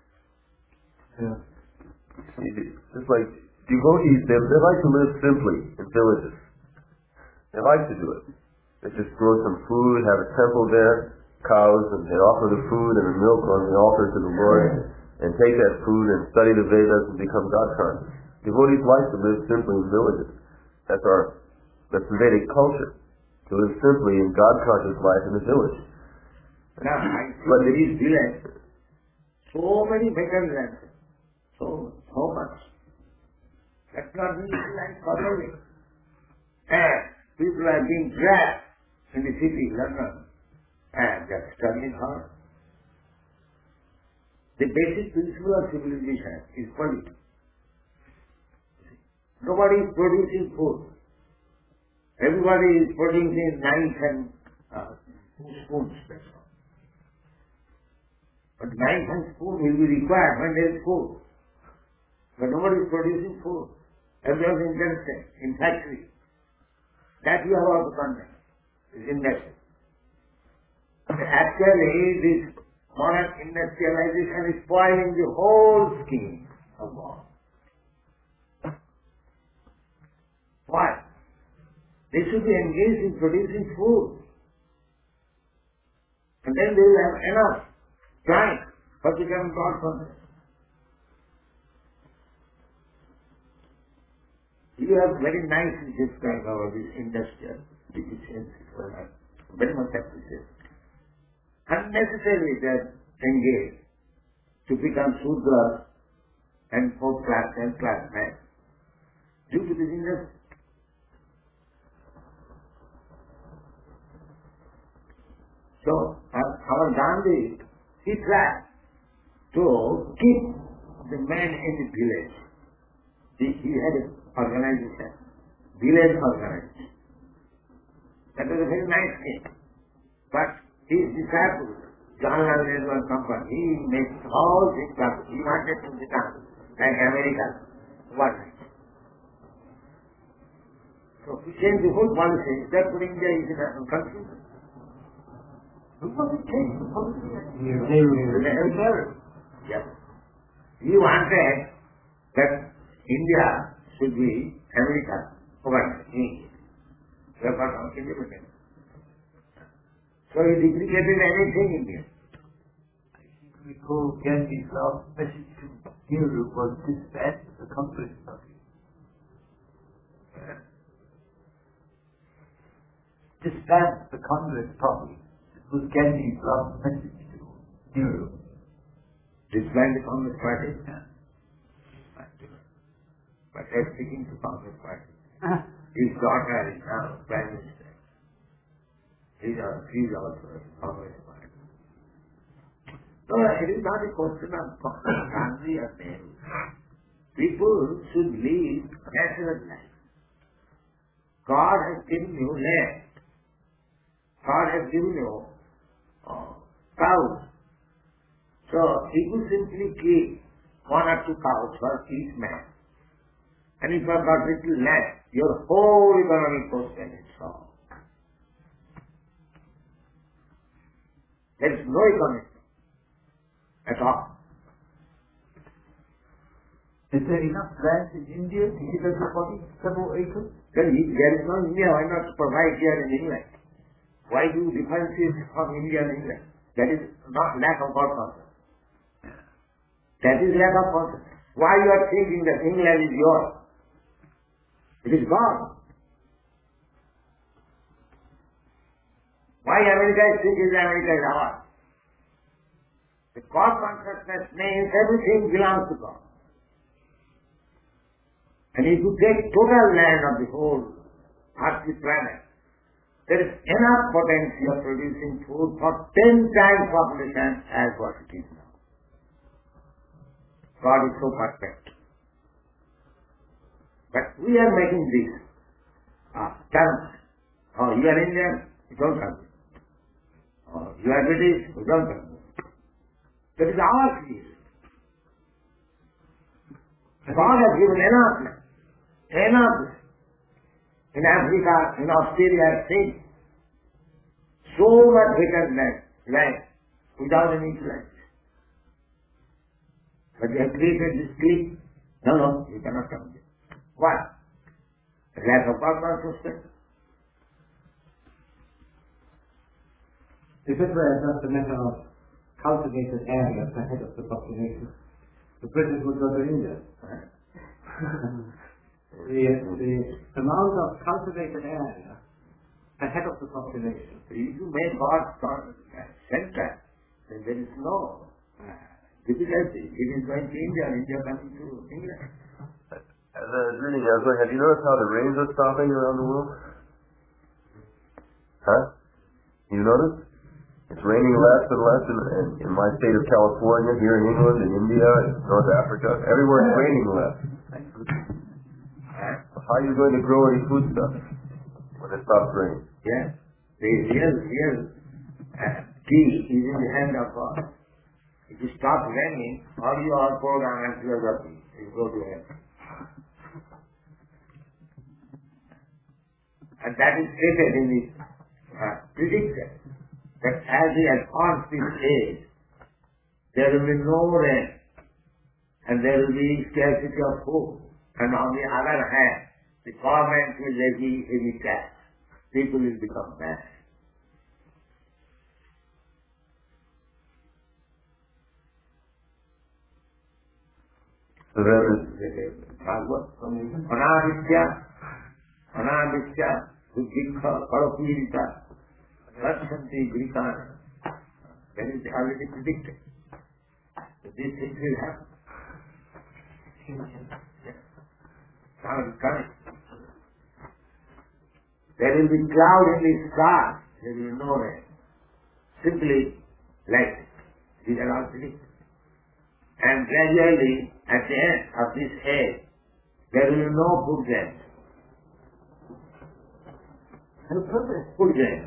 It's like devotees, they like to live simply in villages. They like to do it. They just grow some food, have a temple there, cows, and they offer the food and the milk on the altar to the Lord, and take that food and study the Vedas and become God conscious. Devotees like to live simply in villages. That's the Vedic culture. To live simply in God conscious life in the village. Now, but in these villages, so many beggars are there. So much. That's not being realized properly. And people are being dragged in the city, London, and they're studying hard. The basic principle of civilization is quality. Nobody is producing food. Everybody is producing knives and spoons. That's all. But knife and spoon will be required when there is food. But nobody is producing food. Everyone is interested in factory. That you have also contact. Is industry. Actually, this modern industrialization is spoiling the whole scheme of war. Why? They should be engaged in producing food. And then they will have enough time for becoming God conscious. You have very nicely described our this industrial deficiency for us. Very much appreciated. Unnecessarily they are engaged to become Sudras and fourth class and class men due to this industry. So our Gandhi, he tried to keep the men in the village. He had an organization, village organization. That was a very nice thing. But his disciples, Jawaharlal Nehru and company, he made all things up. He wanted to become like America. What? So he changed the whole policy. They're putting India is in a confusion. Who was it changed the policy? Nehru. Yes. He wanted that India should be America overnight. They are not independent. So he duplicated anything in here. I think we call Gandhi's last message to Nehru was disband the Congress Party. Disband the Congress Party. It was Gandhi's last message to Nehru. Disband the Congress Party? Yeah. But they're sticking to Congress Party. His daughter is now Prime Minister. She's also a Congress Party. So it is not a question of Gandhi or Nehru. People should live natural life. God has given you land. God has given you cows. So if you simply keep one or two cows for each man, and if you have got little land, your whole economic process is wrong. There is no economic at all. Is there enough land in India to give everybody several acres? Then if there is no India, why not provide here in England? Why do differences from India and England? That is not lack of God concept. That is lack of concept. Why you are thinking that England is yours? It is God. Why America is thinking that America is ours? The God consciousness means everything belongs to God. And if you take total land of the whole earthly planet, there is enough potential of producing food for 10 times population as what it is now. God is so perfect. But we are making this terms. Oh, you are Indian, you don't have it. Oh, you are British, you don't have it. That is our creation. God has given enough land. Enough. In Africa, in Australia, see, so much vacant land without any plant. But they have created this cliff. No, you cannot come there. Why? The lack of God consciousness. If it were just a matter of cultivated areas ahead of the population, the British would go to India. The amount of cultivated area ahead of the population. If you make God center, then there is no difficulty. It is going to India, India coming to England. As I was reading, I was going, have you noticed how the rains are stopping around the world? Huh? You notice? It's raining less and less in my state of California, here in England, in India, in North Africa. Everywhere it's raining less. How are you going to grow any foodstuffs when it stops raining? Yes. The real key is in the hand of God. If you stop raining, all your program and philosophy will go to hell. And that is stated in this prediction, that as we advance this age, there will be no rain, and there will be scarcity of food. And on the other hand, the government will levy heavy tax. People will become mad. So that is Anaditya, Dukha, Parapurita, Rakshanti, Grikana. That is already predicted. So these things will happen. Now it is coming. There will be cloud in the sky. There will be no rain. Simply like these are all predicted. And gradually, at the end of this age, there will be no food grain. Food grain.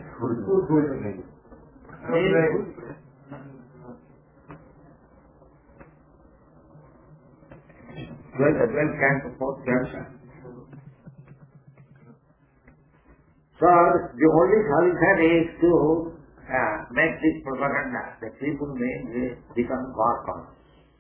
Well, can support cancer. So, the only solution is to make this propaganda that people may become God conscious.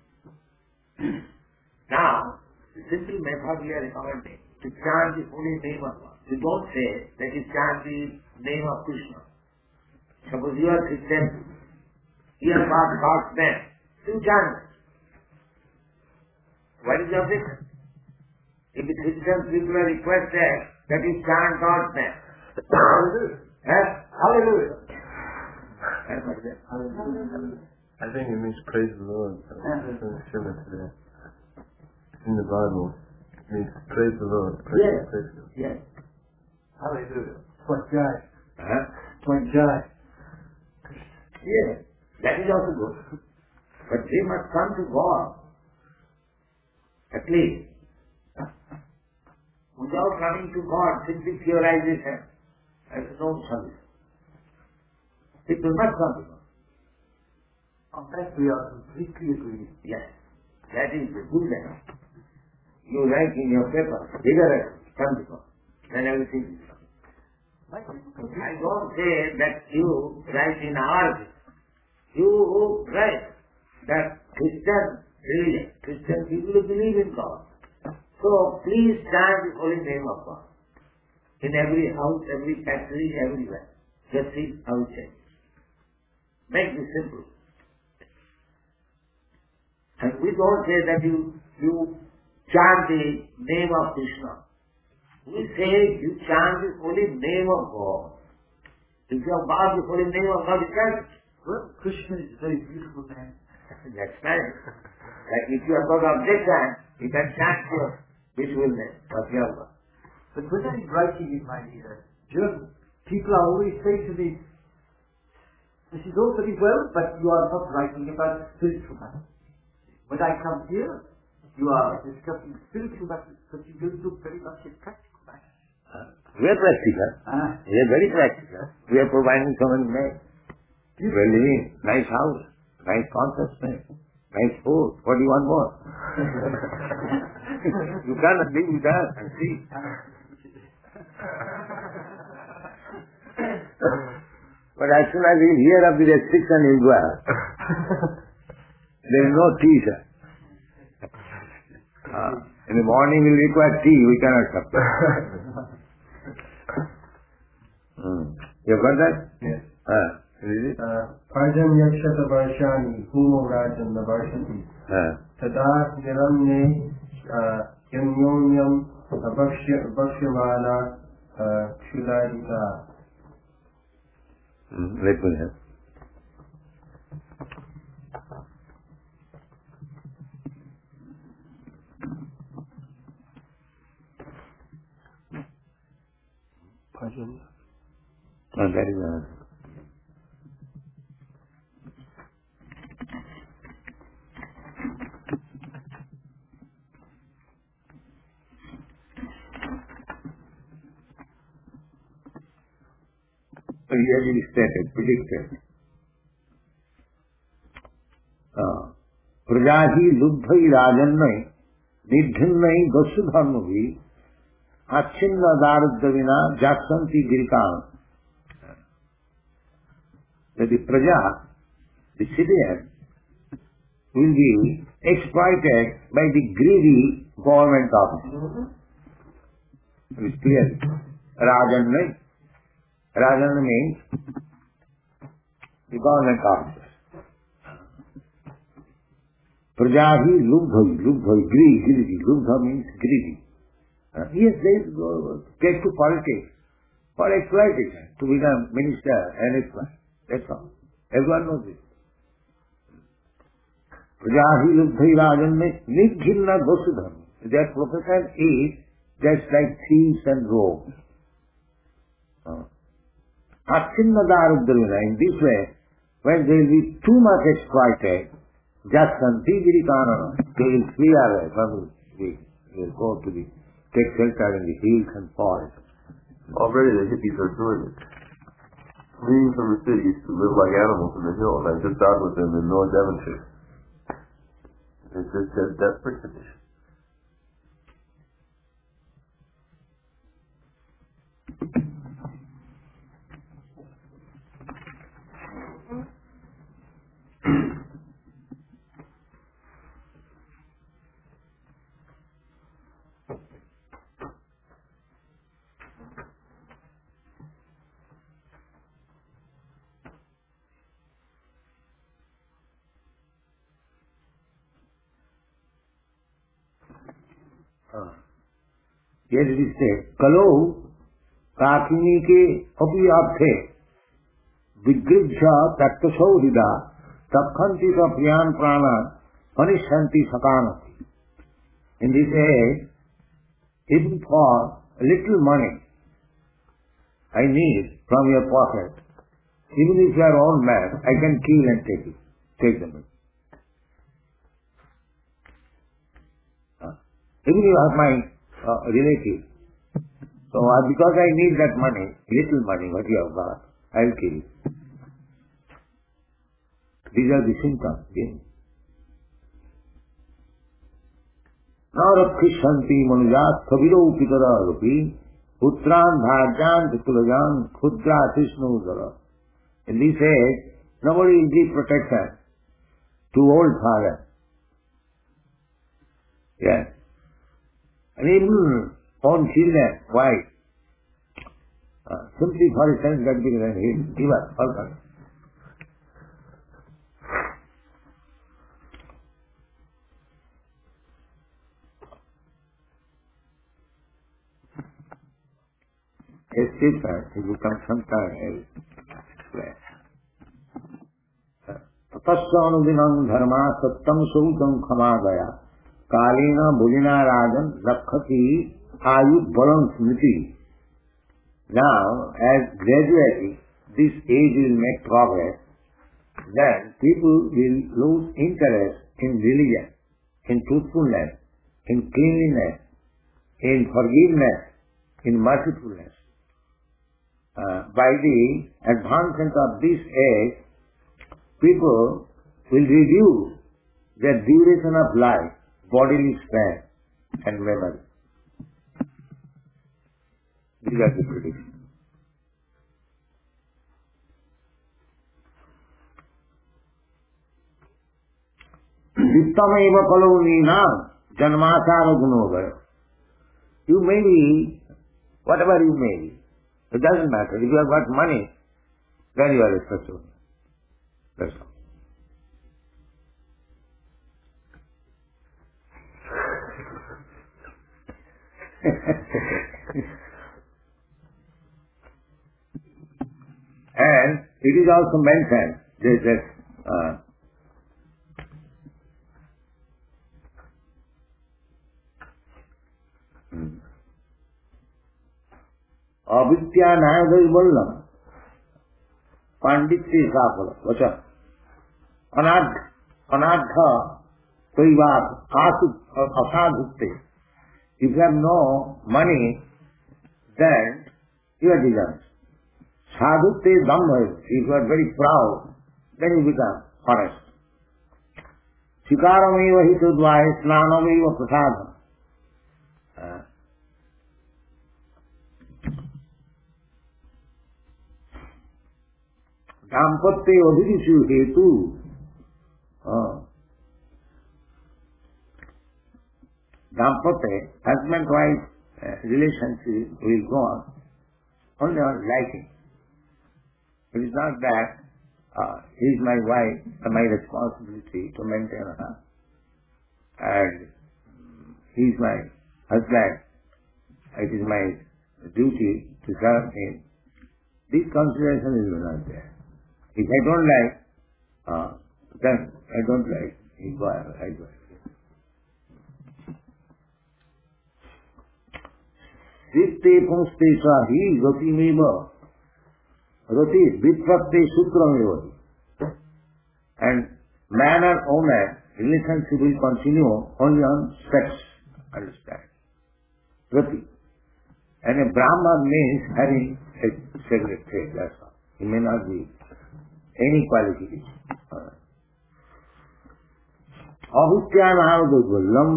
Now, the simple method we are recommending to chant the holy name of God. You don't say that you chant the name of Krishna. Suppose you are Christian, you have got God's name, you chant it. What is the objection? If the Christian people are requested that you chant God's name, hallelujah. I think it means praise the Lord. Today. In the Bible, it means praise the Lord. Praise the Lord. Yes. Hallelujah. Point Jai. Point Jai. Yes, that is also good. But they must come to God. At least. Without coming to God, simply purification has no solution. People must come to God. On that we are completely agreed. Yes. That is the good level. you write in your paper, vigorously, Chandika, then everything is done. I don't say that you write in our book. You write that Christian religion, Christian people believe in God. So please chant the holy name of God. In every house, every factory, everywhere. Just see how it changes. Make this simple. And we don't say that you chant the name of Krishna. We say you chant the holy name of God. If you have got the holy name of God, you chant it. Well, Krishna is a very beautiful name. That's right. Like if you have got objection, you can chant your beautiful name, what you have got. But when I'm writing in my journal, people are always saying to me, this is all very well, but you are not writing about spiritual matters. When I come here, you are discussing spiritual matters, but you don't look very much at practical matters. We are practical. We are very practical. We are providing so many men. We are living nice house, nice consciousness, nice food. What do you want more? You cannot live with us and see. But as soon as you hear of the restriction, you go out. There is no tea, sir. In the morning we require tea, we cannot supply. You got that? Yes. Is it? Yakshata Varshani, Humo Rajan Varshati. Tada Niramne Yamyonyam Bhakshyamana Kshudadita. Let me have. Bhajan. Oh, that is another. Really stated, predicted. प्रजाहि लुब्धई राजन्मय निर्धन्मय वसुधर्मभि अच्छिन्न दारिद्र विना जाक्षन्ति गिरिकान. That the praja, the citizen, will be exploited by the greedy government officers. It is clear. Rajanmay. Rajan means the government officers. Prajahi lubdhai, greedy. Lubdha means greedy. Yes, they take to politics for exploitation, to become minister and exploit. That's all. Everyone knows this. Prajahi lubdhai rajan means nidhinna gosudham. Their profession is just like thieves and rogues. Achinna daridrina. In this way, when they will be too much exploited, just santigiri kanana, they will flee away from the, they will go to the, take shelter in the hills and forests. Already the hippies are doing it. Fleeing from the cities to live like animals in the hills. I just out with them in North Devonshire. It's just a desperate condition. Here it is said, Kalo kakini ke apiyabhe vigribhya taktasau hida takhanti sapriyan prana panishanti sakanati. In this age, even for a little money I need from your pocket, even if you are old man, I can kill and take it. Take them. Even you are my relative. So because I need that money, little money, what you have got, I will kill you. These are the symptoms. Narakhishanti manujat khabiro pitara rupi putran bhajan pitulajan khudra tishnudara. In this age, nobody will give protection to old father. Yes. And even own children, wife. Simply for his sense gratification, he will give us all kinds. It's different. It becomes sometime else. ततस्वानुदिनं धर्मा सत्यम सौतम क्षमा गया कालीना बुलिना राजन रक्षति आयु बलम स्मृति. Now, as gradually this age will make progress, then people will lose interest in religion, in truthfulness, in cleanliness, in forgiveness, in mercifulness. By the advancement of this age, people will reduce their duration of life, bodily strength and memory. These are the predictions. Dittameva kalovina janmasara gunogaya. You may be, whatever you may be, it doesn't matter. If you have got money, then you are a special. That's all. And it is also mentioned that अविद्या न्यायोदय बोलना पांडित्य साफल वचन अनाढ़ कोई बात असाधुते. If you have no money, then you are dishonest. Sadhutte dhamma. If you are very proud, then you become honest. Shikarameva hitudvaya snanameva prasadam. Dampatya abhirishu hetu. Dampatya, husband-wife relationship will go on only on liking. It is not that he is my wife and my responsibility to maintain her, and he is my husband, it is my duty to serve him. This consideration is not there. If I don't like, then I don't like. I go. Sitte pungste sahi rati meva. Rati vipratte sutra meva. And man and woman relationship will continue only on sex. Understand? Rati. And a Brahman means having a sacred trait, that's all. He may not be any qualification. Ahutyanavadullam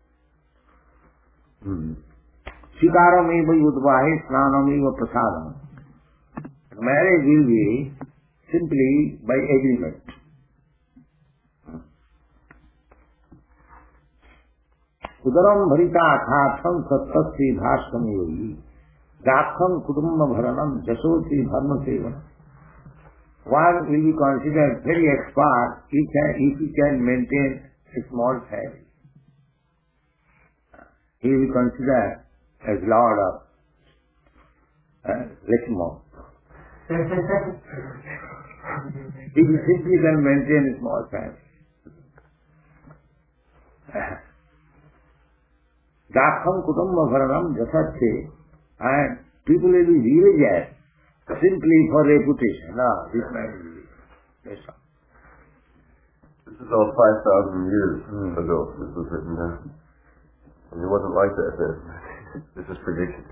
Sikarameva yudvahe snanameva prasadam. Marriage will be simply by agreement. Udaram bharita athatham sattasthi bhashtam yogi dakham kudumma bharanam jasoti dharma sevana. One will be considered very expert if he can maintain a small family. He will be considered as Lord of Lakshman. If he simply can maintain a small family. Dakham kutumba bharanam jasatse, and people will be religious simply for reputation. No, this man will be. That's all. This is all 5,000 years ago. This was written down. And it wasn't like that then. This is prediction.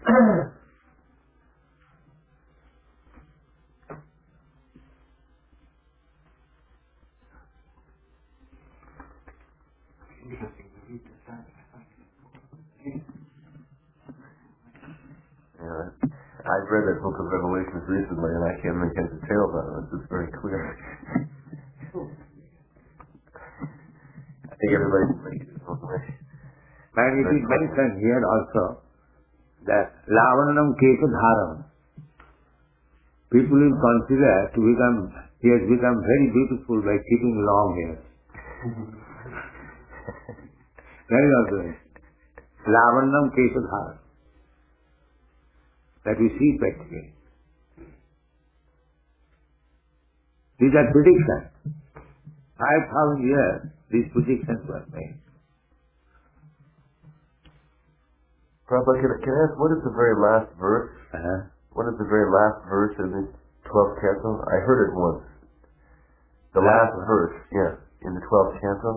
read that book of Revelations recently, and I can't make heads or tails out of it. It's very clear. I think everybody can make it his own way. And it is mentioned here also that Lavanam Kesadharam. People will consider he has become very beautiful by keeping long hair. That is also it. Lavanam Kesadharam. That we see practically. These are predictions. 5,000 years these predictions were made. Prabhupada, can I ask, what is the very last verse? What is the very last verse in the 12th canto? I heard it once. The last verse, in the 12th canto.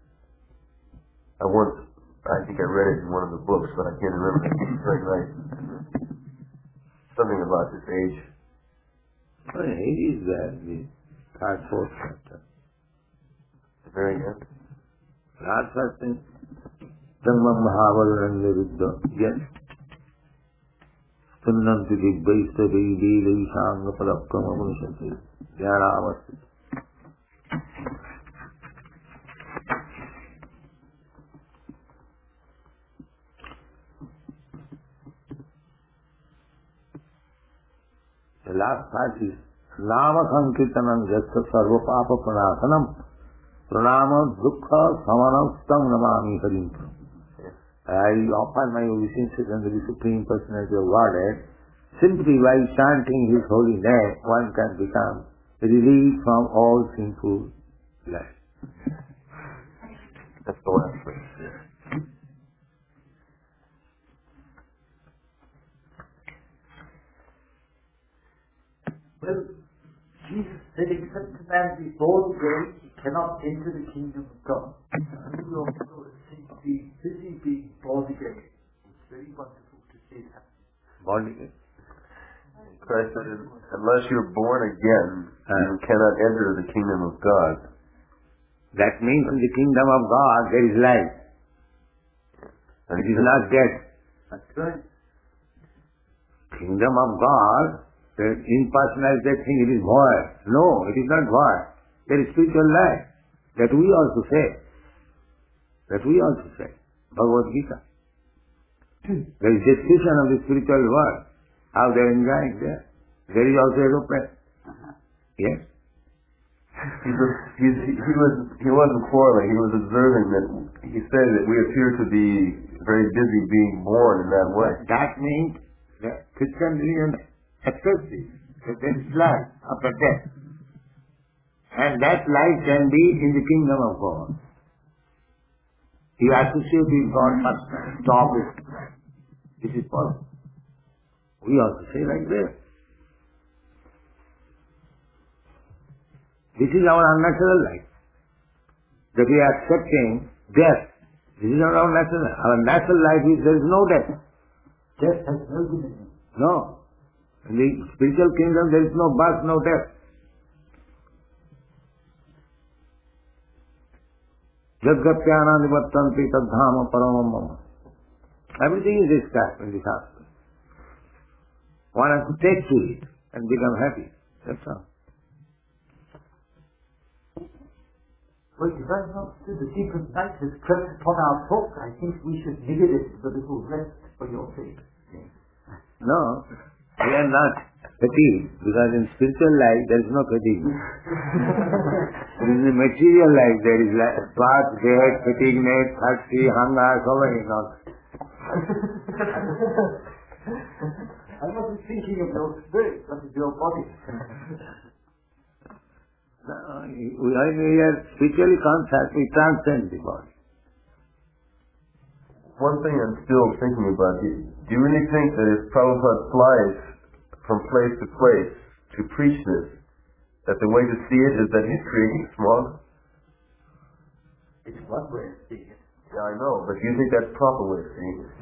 I think I read it in one of the books, but I can't remember. It's very nice. Something about this age. Well, it is there, the 3rd, 4th chapter. The very end. Last verse is Dhamma Mahavarana Viruddha. Yes. Sunnanti Dibbhaista Vedhi Shanga Palakkam Amunishati. Jnana Avasti. The last part is Nama Sankirtanam Jasta Sarva Papa Pranasanam Pranama Dukkha Samanastam Namami Harim. I offer my obeisances unto the Supreme Personality of Godhead. Simply by chanting His holy name, one can become released from all sinful life. That's the last verse. Well, Jesus said, except a man be born again, he cannot enter the kingdom of God. And we also seem to be busy being born again. It's very wonderful to see that. Born again. Christ said, unless you're born again, you cannot enter the kingdom of God. That means in the kingdom of God there is life. And it is not death. That's right. Kingdom of God, the impersonalized thing, it is void. No, it is not void. There is spiritual life. That we also say. Bhagavad Gita. There is description of the spiritual world. How they are enjoying there. There is also aeroplane. Yes? He wasn't quarreling. He was observing that he said that we appear to be very busy being born in that way. That means the Christian religion accepts this. That there is life after death. And that life can be in the kingdom of God. You associate with God first. Stop it. This is possible. We also say like this. This is our unnatural life. That we are accepting death. This is not our natural life. Our natural life is there is no death. Death has no dominion. No. In the spiritual kingdom there is no birth, no death. Jaggatyananivattanti tadhama paramam mama. Everything is described in this Shastra. One has to take to it and become happy. That's all. Well, if I not to the deep of night has crept upon our talk, I think we should nigger it with a little rest for your sake. No, we are not fatigued, because in spiritual life there is no fatigue. In the material life there is part, death, fatigue, thirsty, hunger, so many nonsense. I wasn't thinking of your spirit, but of your body. When we are spiritually conscious, we transcend the body. One thing I'm still thinking about, do you really think that if Prabhupada flies from place to place to preach this, that the way to see it is that he's creating smog? It's one way of seeing it. Yeah, I know, but do you think that's the proper way of seeing it?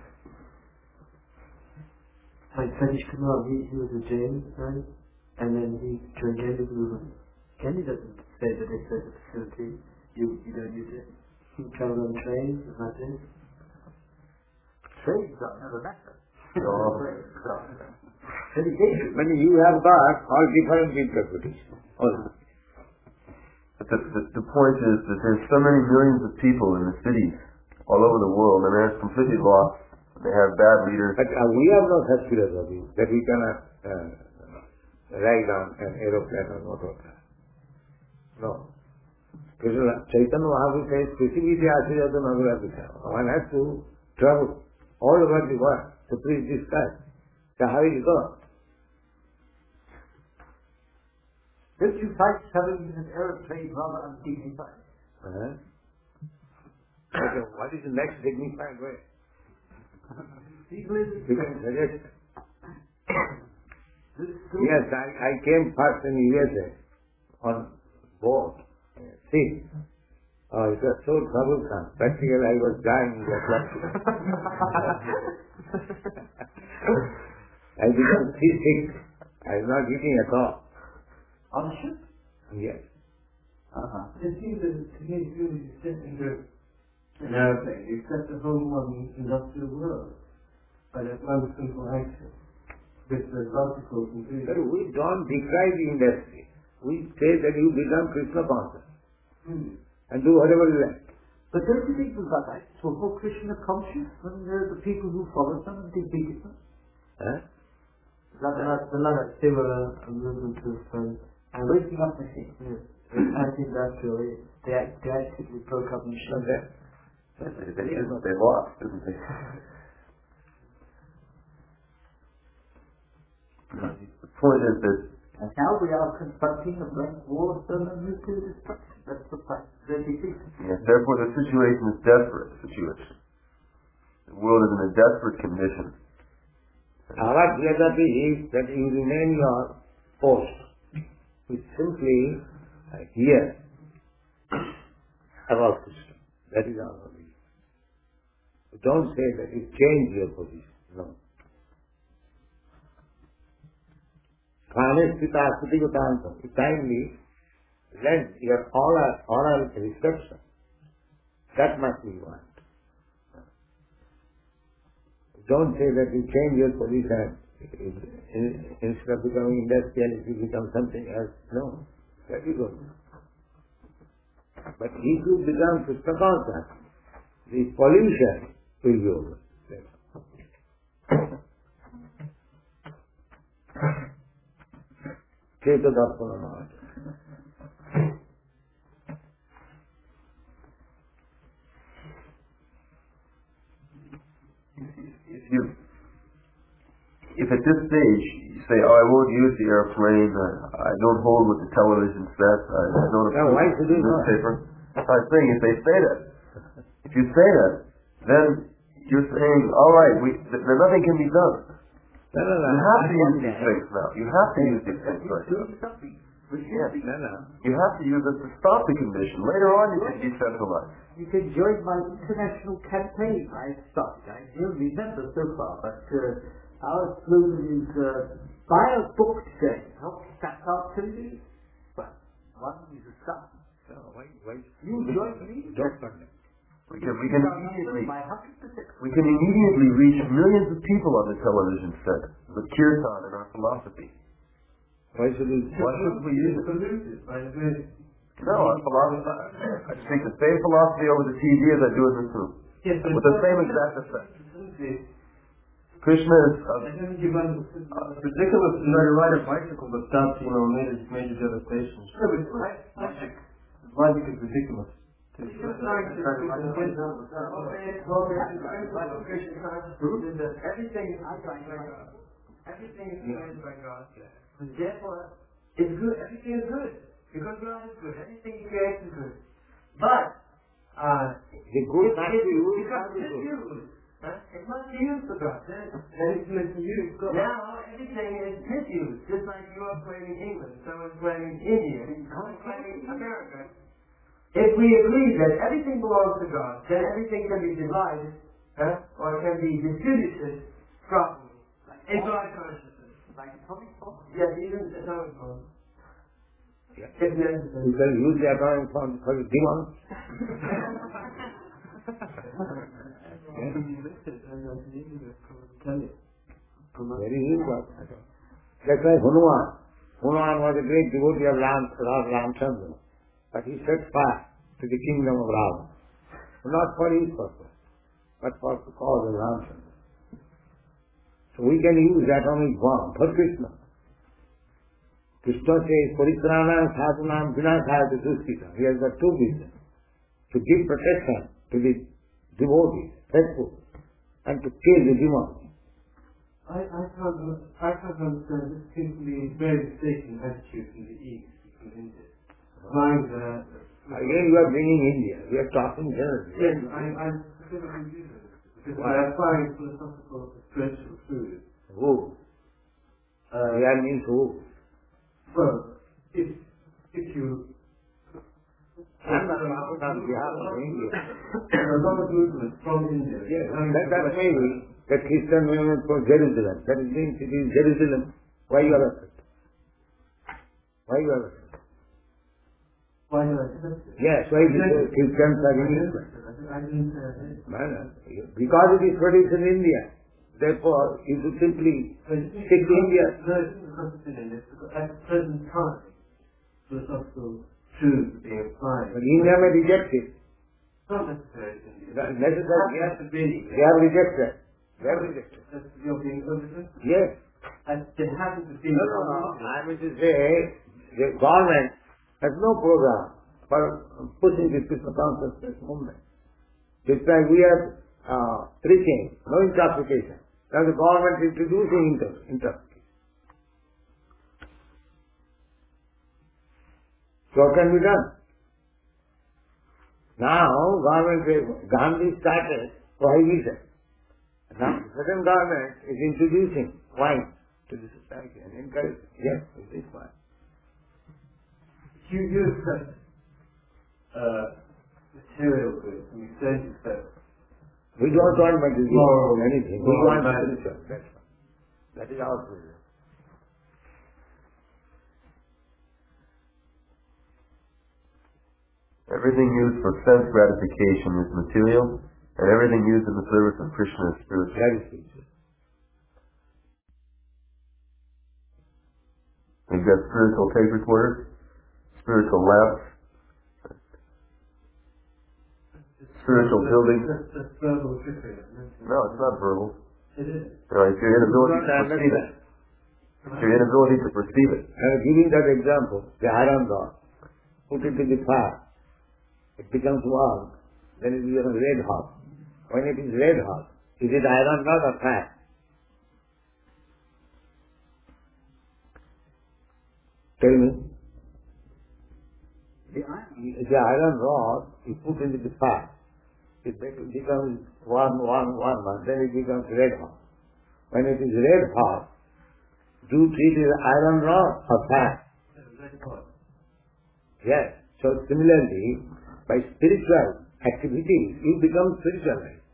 Like Satish Kumar, he was a Jain, right? And then he joined Gandhi's movement. Gandhi doesn't say that it's a facility, you don't use it. He travelled on trains, and that's it. Trains are never matter. very dangerous. When you have got all different interpretations. But the point is that there's so many millions of people in the cities all over the world, and they're completely lost. They have bad leaders. But we have no such philosophy that we cannot ride on an aeroplane or whatever. No. Chaitanya Mahaprabhu says, Prithiviti Asirata Nagurapita. One has to travel all over the world to preach this God. So how will you go? Don't you find traveling in an aeroplane rather undignified? What is the next dignified way? People in You can suggest. Yes, I came first in USA on board. See, it was so troublesome. Practically I was dying in the classroom. I became seasick. I was not eating at all. on a ship? Yes. It seems that to me it's really set into an aeroplane. You set the whole modern industrial world by that one simple action. With the logical conclusion. But we don't decry the industry. We say that you become Krishna conscious and do whatever you like. But don't you think that that's so-called Krishna conscious when the people who follow them and defeat them? That's another similar movement of Waking up machines. anti-industrial. They actively broke up machines. They lost, didn't they? The point is that And now we are confronting a blank wall of thermal nuclear destruction. That's the fact. yes, therefore the situation is desperate situation. The world is in a desperate condition. Our philosophy is that you remain your post. You simply hear about Krishna. That is our belief. Don't say that you change your position. No. You kindly lend your oral reception. That must be want. Don't say that you change your position. Instead of becoming industrialist, you become something else. No. That you don't do. But if you become Krishna conscious, the pollution will be over. Cheta Darpana Maharaj. If at this stage you say, "Oh, I won't use the airplane. I don't hold with the television set. I don't approve the newspaper." I'm saying if they say that, if you say that, then you're saying, "All right, then nothing can be done." You have to use these things now. You have to use these things right now. You have to use it to stop the condition. Later on, you can decentralize. You can join my international campaign I started. I don't remember so far, but our slogan is buy a book today. Help stack out TV. But one is a start. You join me. We can immediately reach millions of people on the television set with kirtan and our philosophy. Why should we use it? No, our philosophy. I speak the same philosophy over the TV as I do in this room. Yes, with the same exact effect. Krishna is it's ridiculous to try to ride a bicycle but stop, major devastations. Logic is ridiculous. Everything is created by God. And therefore, it's good. Everything is good. Because God is good. Everything He creates is good. But, the good it becomes misused. It must be used for God. Then it's misused. Now, everything is misused. Just like you are claiming England, someone's claiming India, someone's claiming America. If we agree that everything belongs to God, then everything can be divided, or can be distributed properly. In God consciousness. Like atomic bomb? Yes, even atomic bomb. Yeah. If necessary. You can use the atomic bomb for the demons. Very Very easy. That's why Hanuman. Hanuman was a great devotee of Lord Ramchandra. But he set fire to the kingdom of Ravana. Not for his purpose, but for the cause of Ramchandra. So we can use atomic bomb for Krishna. Krishna says, Paritranam sadhunam vinashaya duskita. He has got two reasons. To give protection to the devotees, faithful, and to kill the demons. I can't understand. This seems to be a very mistaken attitude from the East, from India. Again you are bringing India. We are talking generally. Yes, I'm specifically using it. Because I find philosophical spiritual food. Who? Here means who? Well, if you... I'm not talking on behalf of India. There are a lot of movements from India. Yes, that may be. The Christian movement from Jerusalem. That means it is Jerusalem. Why you are upset? Why you are upset? Why you are upset? Yes, why the Christians are in Israel? I didn't say that. Because it is produced in India. Therefore, you should simply stick to India. No, it isn't because it's in India. Because at the present time, philosophical truths being applied. But India may reject it. Not necessarily in India. Necessarily, Has to be. They have rejected. They have rejected. You're being overlooked? Yes. And it happens to be... No. I mean to say, the government has no program for pushing this Krishna consciousness movement. This time we are preaching, no interpretation. Now the government is introducing interpretation. So what can be done? Now Gandhi started prohibition. Now certain government is introducing wine to the society and encouraging. Yes, it is fine. You accept material goods and you don't accept... We don't want material anything. We want moral spiritual. That's all. That is our problem. Everything used for sense gratification is material, and everything used in the service of Krishna is spiritual. That is spiritual. We've got spiritual tape recorders, spiritual lamps, spiritual buildings. That's verbal trickery. No, it's not verbal. It is. It's your inability to perceive it. It's your inability to perceive it. Giving that example, the iron rod, put it in the fire, it becomes warm, then it becomes red hot. When it is red hot, is it iron rod or fire? Tell me. The iron rod is put into the fire. It becomes warm, then it becomes red hot. When it is red hot, do you treat it as iron rod or fire? Red hot. Yes. So similarly, by spiritual activity, you become spiritualized.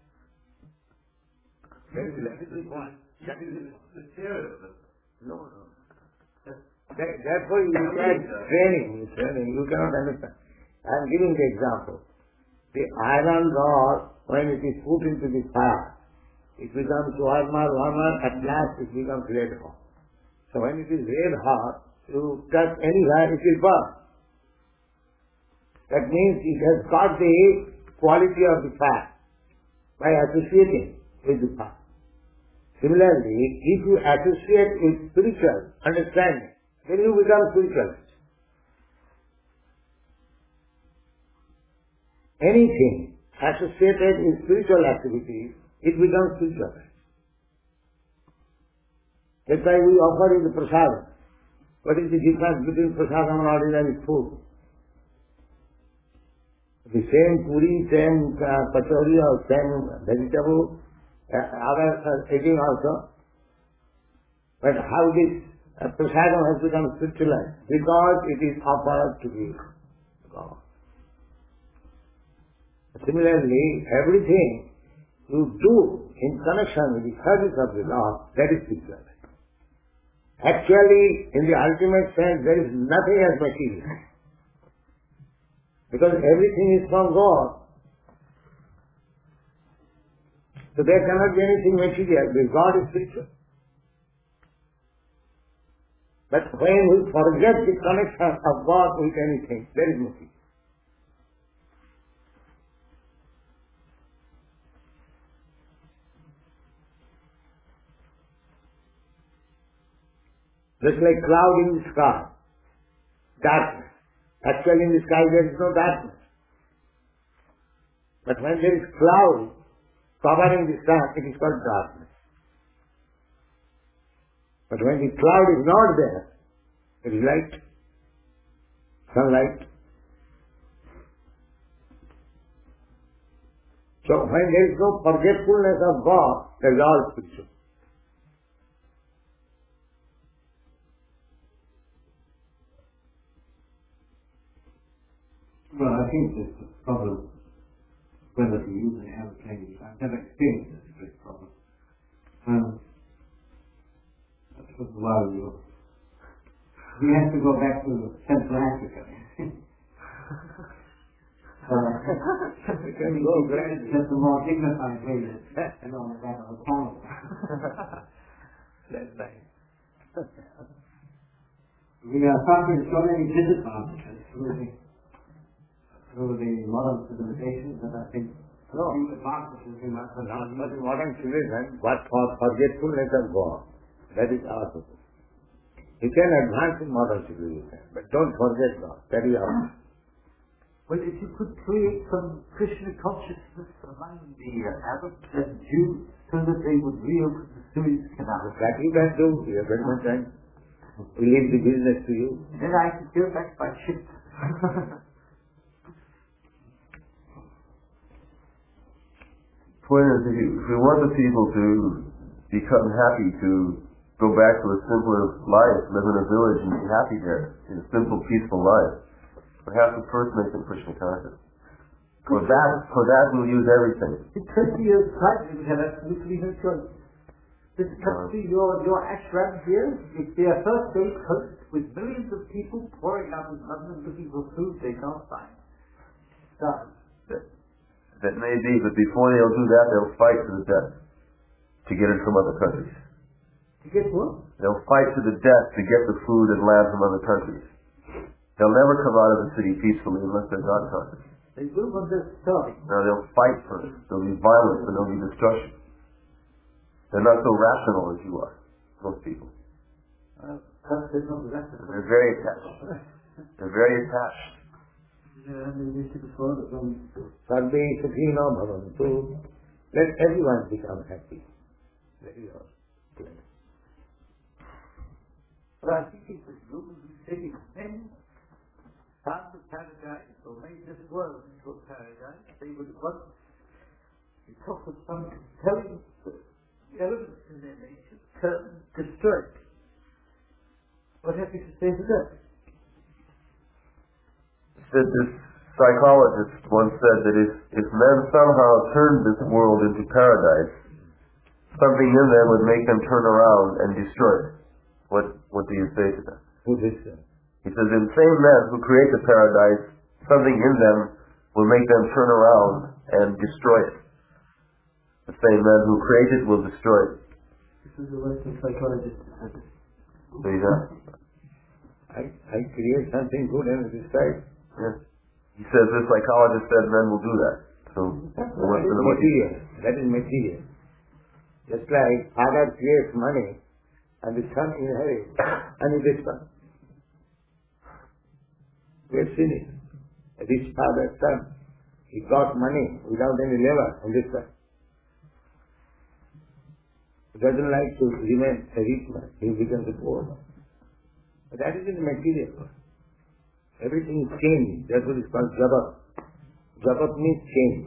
That is the point. That is the material. No. Therefore you need training. You cannot understand. I am giving the example. The iron rod, when it is put into the fire, it becomes warmer, at last it becomes red hot. So when it is red hot, you touch anywhere, it will burn. That means it has got the quality of the fire by associating with the fire. Similarly, if you associate with spiritual understanding, then you become spiritualized. Anything associated with spiritual activities, it becomes spiritualized. That's why we offer you the prasadam. What is the difference between prasadam and ordinary food? The same puri, same kachori or same vegetable, others are eating also. But how this prasadam has become spiritualized? Because it is offered to the God. Similarly, everything you do in connection with the service of the Lord, that is spirituality. Actually, in the ultimate sense, there is nothing as material. Because everything is from God. So there cannot be anything material, because God is spiritual. But when we forget the connection of God with anything, there is nothing. Just like cloud in the sky, darkness. Actually in the sky there is no darkness. But when there is cloud covering the sun, it is called darkness. But when the cloud is not there, it is light, sunlight. So when there is no forgetfulness of God, there is all spiritual. Well, I think there's a problem whether to use an aeroplane. I've never experienced this great problem. That was a while ago. We have to go back to Central Africa. We can go gradually. Just a more dignified way than that of a camel. That's right. We are suffering so many disadvantages through the modern civilization that I think few advantages we must have. Not but modern civilization, but for forgetfulness of God. That is our purpose. You can advance in modern civilization, but don't forget God. That is our purpose. Well, if you could create some Krishna consciousness among the Arabs and Jews so that they would reopen the Suez Canal. That you can do, dear Badminton. We leave the business to you. Then I could go back by ship. Point is, if we want the people to become happy, to go back to a simpler life, live in a village and be happy there, in a simple, peaceful life, we have to first make them Krishna conscious. For that we'll use everything. In 20 years' time, we would have absolutely no choice. This country, your ashram here, it's their first day coast with millions of people pouring out of London looking for food they can't find. That may be, but before they'll do that, they'll fight to the death to get it from other countries. To get what? They'll fight to the death to get the food and land from other countries. They'll never come out of the city peacefully unless they're God conscious. They will when they're starving. No, they'll fight for it. There'll be violence and there'll be destruction. They're not so rational as you are, most people. They're very attached. They're very attached. Sarve sukhino bhavantu. Let everyone become happy. That is all. But I think it was human who said if men found the paradise or made this world into a paradise, they would want, because of some compelling elements in their nature, destroy it. What have you to say to that? That this psychologist once said that if men somehow turned this world into paradise, something in them would make them turn around and destroy it. What do you say to that? Who did that? He says, in the same men who create the paradise, something in them will make them turn around and destroy it. The same men who create it will destroy it. This is a Western psychologist. There you go. I create something good and destroy it. Yes. He says this psychologist said men will do that. So that is material. That is material. Just like father creates money and the son inherits and he destroys. We have seen it. A rich father's son, he got money without any labor and destroyed. He doesn't like to remain a rich man. He becomes a poor man. But that is in the material world. Everything is changing. That's what is called jabat. Jabat means change.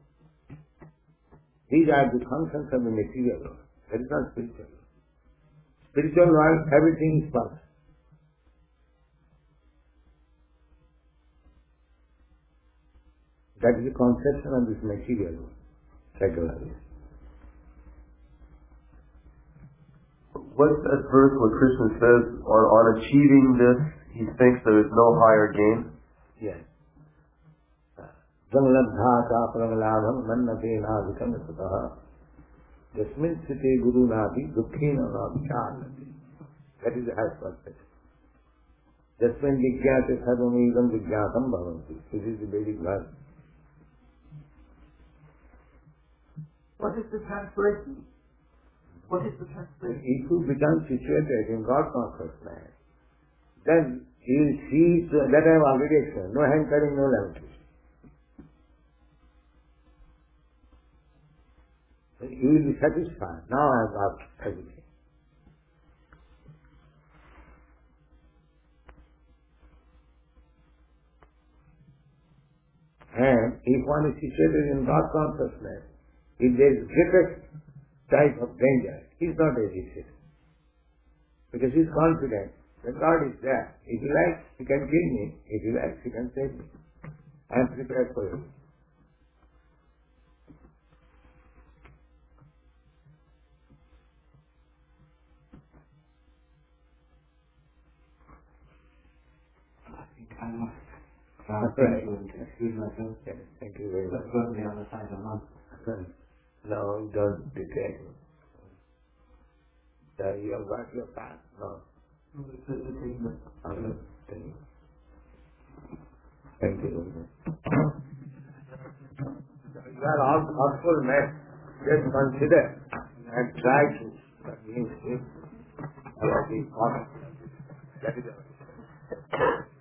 These are the functions of the material world. That is not spiritual world. Spiritual world, everything is past. That is the conception of this material world. Psychology. What's that verse where Krishna says, on achieving this, he thinks there is no higher gain? Yes. Janlabdhata pravalabham mannate vikam sutaha jasmin sthite guru nati dukkhina nati. That is the highest perspective. Jasmin Vigyate Sarvamidam Vigyatam Bhavanti. This is the Vedic verse. What is the translation? What is the translation? If you become situated in God consciousness, then you will see that I have already explained. No hankering, no limitation. You will be satisfied. Now I have got everything. And if one is situated in God consciousness, if there is greatest type of danger, he is not hesitant. Because he is confident that God is there. If he likes, he can kill me. If he likes, he can save me. I am prepared for it. I think I must. Right. Excuse myself. Yes, thank you very much. Let's go to the other side of the month. No, don't detain. You have got your path. No. Okay. Thank you. You are all thoughtful men. Just consider and try to convince him about the importance. That is all.